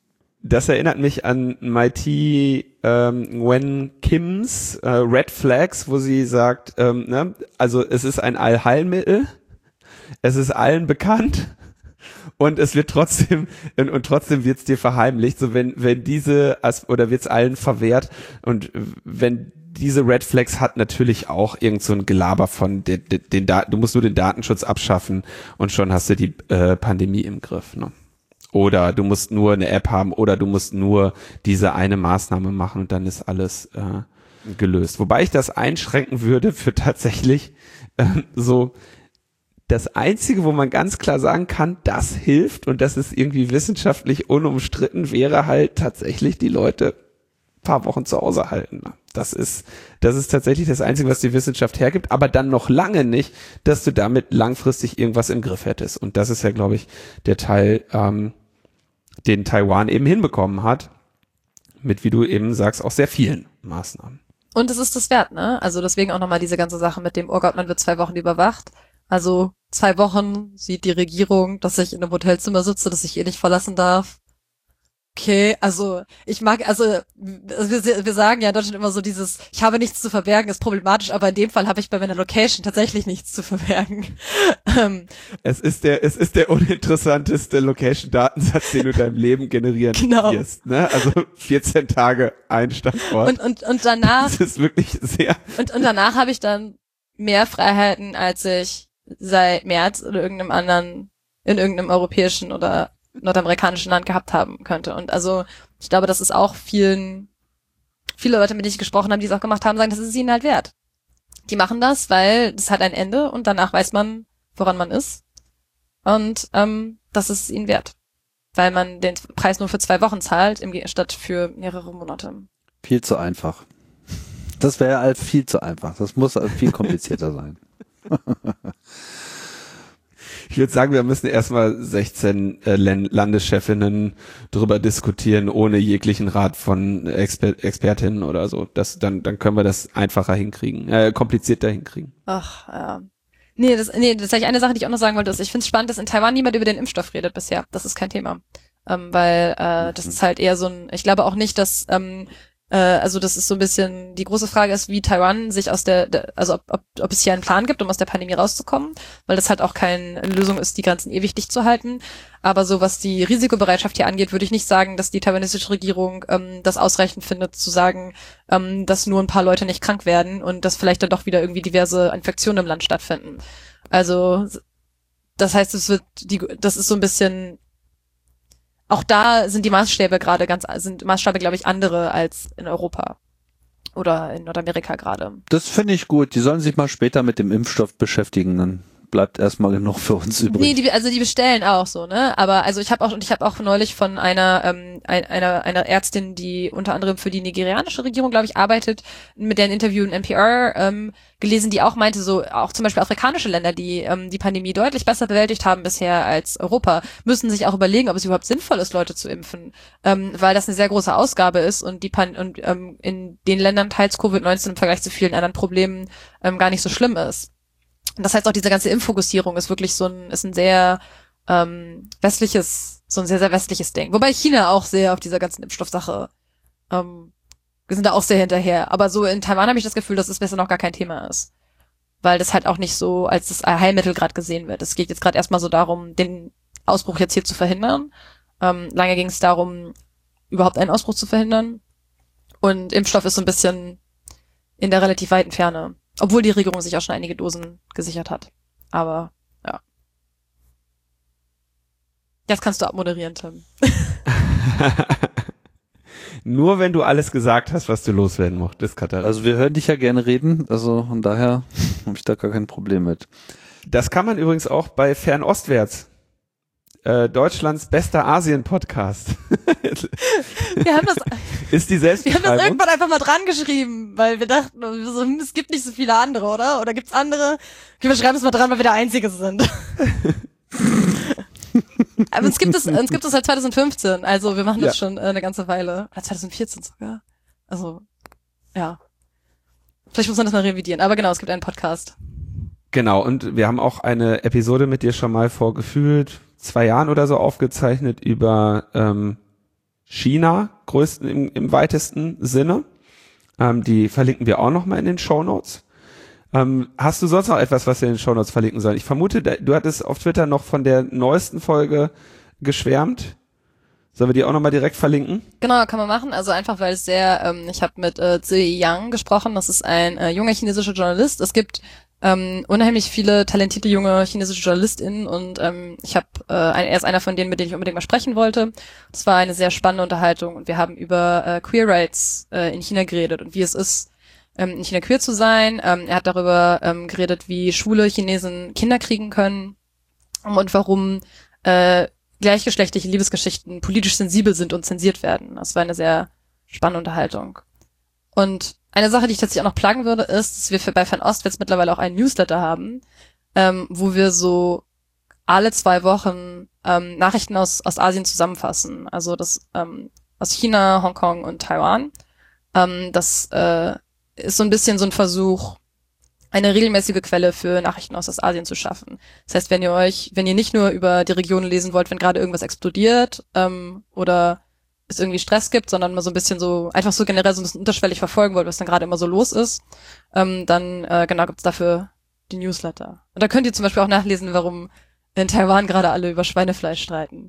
Das erinnert mich an Mighty ähm, Wen Kims äh, Red Flags, wo sie sagt, ähm, ne, also es ist ein Allheilmittel, es ist allen bekannt und es wird trotzdem und, und trotzdem wird's dir verheimlicht, so wenn wenn diese oder wird's allen verwehrt und wenn diese Red Flags hat natürlich auch irgend so ein Gelaber von den, den, den Daten, du musst nur den Datenschutz abschaffen und schon hast du die äh, Pandemie im Griff, ne? Oder du musst nur eine App haben oder du musst nur diese eine Maßnahme machen und dann ist alles äh, gelöst. Wobei ich das einschränken würde für tatsächlich äh, so das Einzige, wo man ganz klar sagen kann, das hilft und das ist irgendwie wissenschaftlich unumstritten, wäre halt tatsächlich die Leute ein paar Wochen zu Hause halten. Das ist, das ist tatsächlich das Einzige, was die Wissenschaft hergibt, aber dann noch lange nicht, dass du damit langfristig irgendwas im Griff hättest. Und das ist ja, glaube ich, der Teil, ähm, den Taiwan eben hinbekommen hat, mit, wie du eben sagst, auch sehr vielen Maßnahmen. Und es ist das wert, ne? Also deswegen auch nochmal diese ganze Sache mit dem, oh Gott, man wird zwei Wochen überwacht. Also zwei Wochen sieht die Regierung, dass ich in einem Hotelzimmer sitze, das ich eh nicht verlassen darf. Okay, also ich mag, also wir, wir sagen ja in Deutschland immer so dieses, ich habe nichts zu verbergen, ist problematisch, aber in dem Fall habe ich bei meiner Location tatsächlich nichts zu verbergen. Es ist der, es ist der uninteressanteste Location-Datensatz, den du in deinem Leben generieren genau. wirst, ne? Also vierzehn Tage ein Standort. Und, und, und danach. Das ist wirklich sehr. Und, und danach habe ich dann mehr Freiheiten, als ich seit März in irgendeinem anderen, in irgendeinem europäischen oder nordamerikanischen Land gehabt haben könnte. Und also ich glaube, das ist auch vielen, viele Leute, mit denen ich gesprochen habe, die es auch gemacht haben, sagen, das ist es ihnen halt wert. Die machen das, weil das hat ein Ende und danach weiß man, woran man ist. Und ähm, das ist es ihnen wert. Weil man den Preis nur für zwei Wochen zahlt, im Ge- statt für mehrere Monate. Viel zu einfach. Das wäre halt viel zu einfach. Das muss halt viel komplizierter sein. Ich würde sagen, wir müssen erstmal sechzehn äh, Landeschefinnen drüber diskutieren, ohne jeglichen Rat von Exper- Expertinnen oder so. Das, dann, dann können wir das einfacher hinkriegen, äh, komplizierter hinkriegen. Ach, ja. Nee, das, nee, das ist eigentlich eine Sache, die ich auch noch sagen wollte. Ist, ich finde es spannend, dass in Taiwan niemand über den Impfstoff redet bisher. Das ist kein Thema. Ähm, weil äh, das ist halt eher so ein, ich glaube auch nicht, dass ähm, also das ist so ein bisschen, die große Frage ist, wie Taiwan sich aus der, der also ob, ob, ob es hier einen Plan gibt, um aus der Pandemie rauszukommen, weil das halt auch keine Lösung ist, die Grenzen ewig dicht zu halten. Aber so was die Risikobereitschaft hier angeht, würde ich nicht sagen, dass die taiwanesische Regierung ähm, das ausreichend findet, zu sagen, ähm, dass nur ein paar Leute nicht krank werden und dass vielleicht dann doch wieder irgendwie diverse Infektionen im Land stattfinden. Also das heißt, es wird die, das ist so ein bisschen. Auch da sind die Maßstäbe gerade ganz, sind Maßstäbe, glaube ich, andere als in Europa oder in Nordamerika gerade. Das finde ich gut. Die sollen sich mal später mit dem Impfstoff beschäftigen, dann bleibt erstmal genug für uns übrig. Nee, die, also die bestellen auch so, ne? Aber also ich habe auch und ich habe auch neulich von einer ähm, ein, einer einer Ärztin, die unter anderem für die nigerianische Regierung, glaube ich, arbeitet, mit deren Interview in N P R ähm, gelesen, die auch meinte, so auch zum Beispiel afrikanische Länder, die ähm, die Pandemie deutlich besser bewältigt haben bisher als Europa, müssen sich auch überlegen, ob es überhaupt sinnvoll ist, Leute zu impfen, ähm, weil das eine sehr große Ausgabe ist und die Pan und ähm, in den Ländern teils Covid neunzehn im Vergleich zu vielen anderen Problemen ähm, gar nicht so schlimm ist. Und das heißt auch, diese ganze Impffokussierung ist wirklich so ein, ist ein sehr ähm, westliches, so ein sehr, sehr westliches Ding. Wobei China auch sehr auf dieser ganzen Impfstoffsache, ähm, wir sind da auch sehr hinterher. Aber so in Taiwan habe ich das Gefühl, dass es besser noch gar kein Thema ist. Weil das halt auch nicht so als das Heilmittel gerade gesehen wird. Es geht jetzt gerade erstmal so darum, den Ausbruch jetzt hier zu verhindern. Ähm, lange ging es darum, überhaupt einen Ausbruch zu verhindern. Und Impfstoff ist so ein bisschen in der relativ weiten Ferne. Obwohl die Regierung sich auch schon einige Dosen gesichert hat. Aber, ja. Jetzt kannst du abmoderieren, Tim. Nur wenn du alles gesagt hast, was du loswerden mochtest, Katharina. Also wir hören dich ja gerne reden, also von daher habe ich da gar kein Problem mit. Das kann man übrigens auch bei Fernostwärts. Äh, Deutschlands bester Asien-Podcast. Wir haben das, ist die wir haben das Selbstbeschreibung. irgendwann einfach mal dran geschrieben, weil wir dachten, so, hm, es gibt nicht so viele andere, oder? Oder gibt's andere? Okay, wir schreiben es mal dran, weil wir der Einzige sind. Aber uns gibt es, uns gibt es seit zwanzig fünfzehn, also wir machen das ja schon äh, eine ganze Weile. Oder zwanzig vierzehn sogar. Also, ja. Vielleicht muss man das mal revidieren, aber genau, es gibt einen Podcast. Genau, und wir haben auch eine Episode mit dir schon mal vor gefühlt zwei Jahren oder so aufgezeichnet über ähm, China größten im, im weitesten Sinne. Ähm, die verlinken wir auch nochmal in den Shownotes. Ähm, hast du sonst noch etwas, was wir in den Shownotes verlinken sollen? Ich vermute, du hattest auf Twitter noch von der neuesten Folge geschwärmt. Sollen wir die auch nochmal direkt verlinken? Genau, kann man machen. Also einfach, weil es sehr, ähm, ich habe mit äh, Zi Yang gesprochen, das ist ein äh, junger chinesischer Journalist. Es gibt ähm, unheimlich viele talentierte junge chinesische JournalistInnen und ähm, ich habe, äh, ein, er ist einer von denen, mit denen ich unbedingt mal sprechen wollte. Das war eine sehr spannende Unterhaltung und wir haben über äh, Queer Rights äh, in China geredet und wie es ist, ähm, in China queer zu sein. Ähm, er hat darüber ähm, geredet, wie schwule Chinesen Kinder kriegen können und warum äh, gleichgeschlechtliche Liebesgeschichten politisch sensibel sind und zensiert werden. Das war eine sehr spannende Unterhaltung. Und eine Sache, die ich tatsächlich auch noch plagen würde, ist, dass wir für bei Fernost jetzt mittlerweile auch einen Newsletter haben, ähm, wo wir so alle zwei Wochen ähm, Nachrichten aus, aus Asien zusammenfassen. Also das ähm, aus China, Hongkong und Taiwan. Ähm, das äh, ist so ein bisschen so ein Versuch, eine regelmäßige Quelle für Nachrichten aus Asien zu schaffen. Das heißt, wenn ihr euch, wenn ihr nicht nur über die Regionen lesen wollt, wenn gerade irgendwas explodiert ähm, oder es irgendwie Stress gibt, sondern mal so ein bisschen so, einfach so generell so ein bisschen unterschwellig verfolgen wollt, was dann gerade immer so los ist, ähm, dann äh, genau gibt's dafür die Newsletter. Und da könnt ihr zum Beispiel auch nachlesen, warum in Taiwan gerade alle über Schweinefleisch streiten.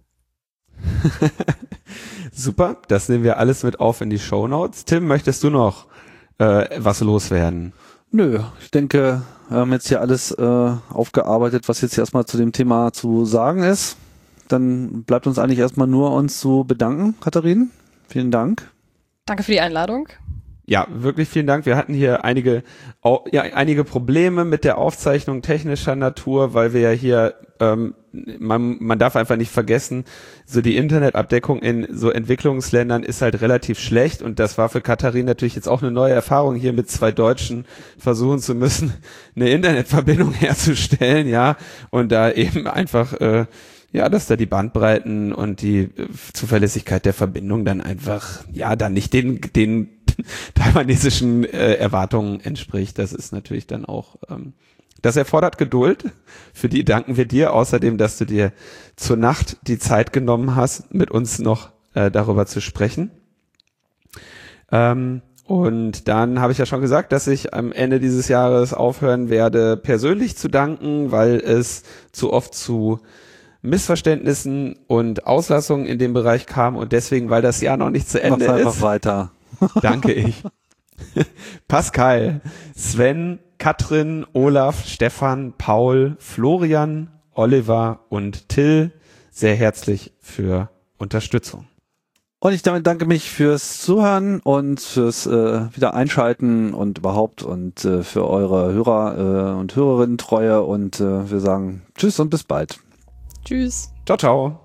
Super, das nehmen wir alles mit auf in die Shownotes. Tim, möchtest du noch äh, was loswerden? Nö, ich denke, wir haben jetzt hier alles äh, aufgearbeitet, was jetzt erstmal zu dem Thema zu sagen ist. Dann bleibt uns eigentlich erstmal nur uns zu bedanken, Katharin. Vielen Dank. Danke für die Einladung. Ja, wirklich vielen Dank. Wir hatten hier einige, ja, einige Probleme mit der Aufzeichnung technischer Natur, weil wir ja hier, ähm, man, man darf einfach nicht vergessen, so die Internetabdeckung in so Entwicklungsländern ist halt relativ schlecht und das war für Katharin natürlich jetzt auch eine neue Erfahrung, hier mit zwei Deutschen versuchen zu müssen, eine Internetverbindung herzustellen, ja, und da eben einfach, äh, ja, dass da die Bandbreiten und die Zuverlässigkeit der Verbindung dann einfach, ja, dann nicht den, den taiwanesischen äh, Erwartungen entspricht. Das ist natürlich dann auch, ähm, das erfordert Geduld. Für die danken wir dir. Außerdem, dass du dir zur Nacht die Zeit genommen hast, mit uns noch äh, darüber zu sprechen. Ähm, und dann habe ich ja schon gesagt, dass ich am Ende dieses Jahres aufhören werde, persönlich zu danken, weil es zu oft zu Missverständnissen und Auslassungen in dem Bereich kam und deswegen, weil das Jahr noch nicht zu Ende Mach ist. einfach weiter. Danke ich. Pascal, Sven, Katrin, Olaf, Stefan, Paul, Florian, Oliver und Till sehr herzlich für Unterstützung. Und ich damit danke mich fürs Zuhören und fürs äh, wieder Einschalten und überhaupt und äh, für eure Hörer äh, und Hörerinnen Treue und äh, wir sagen Tschüss und bis bald. Tschüss. Ciao, ciao.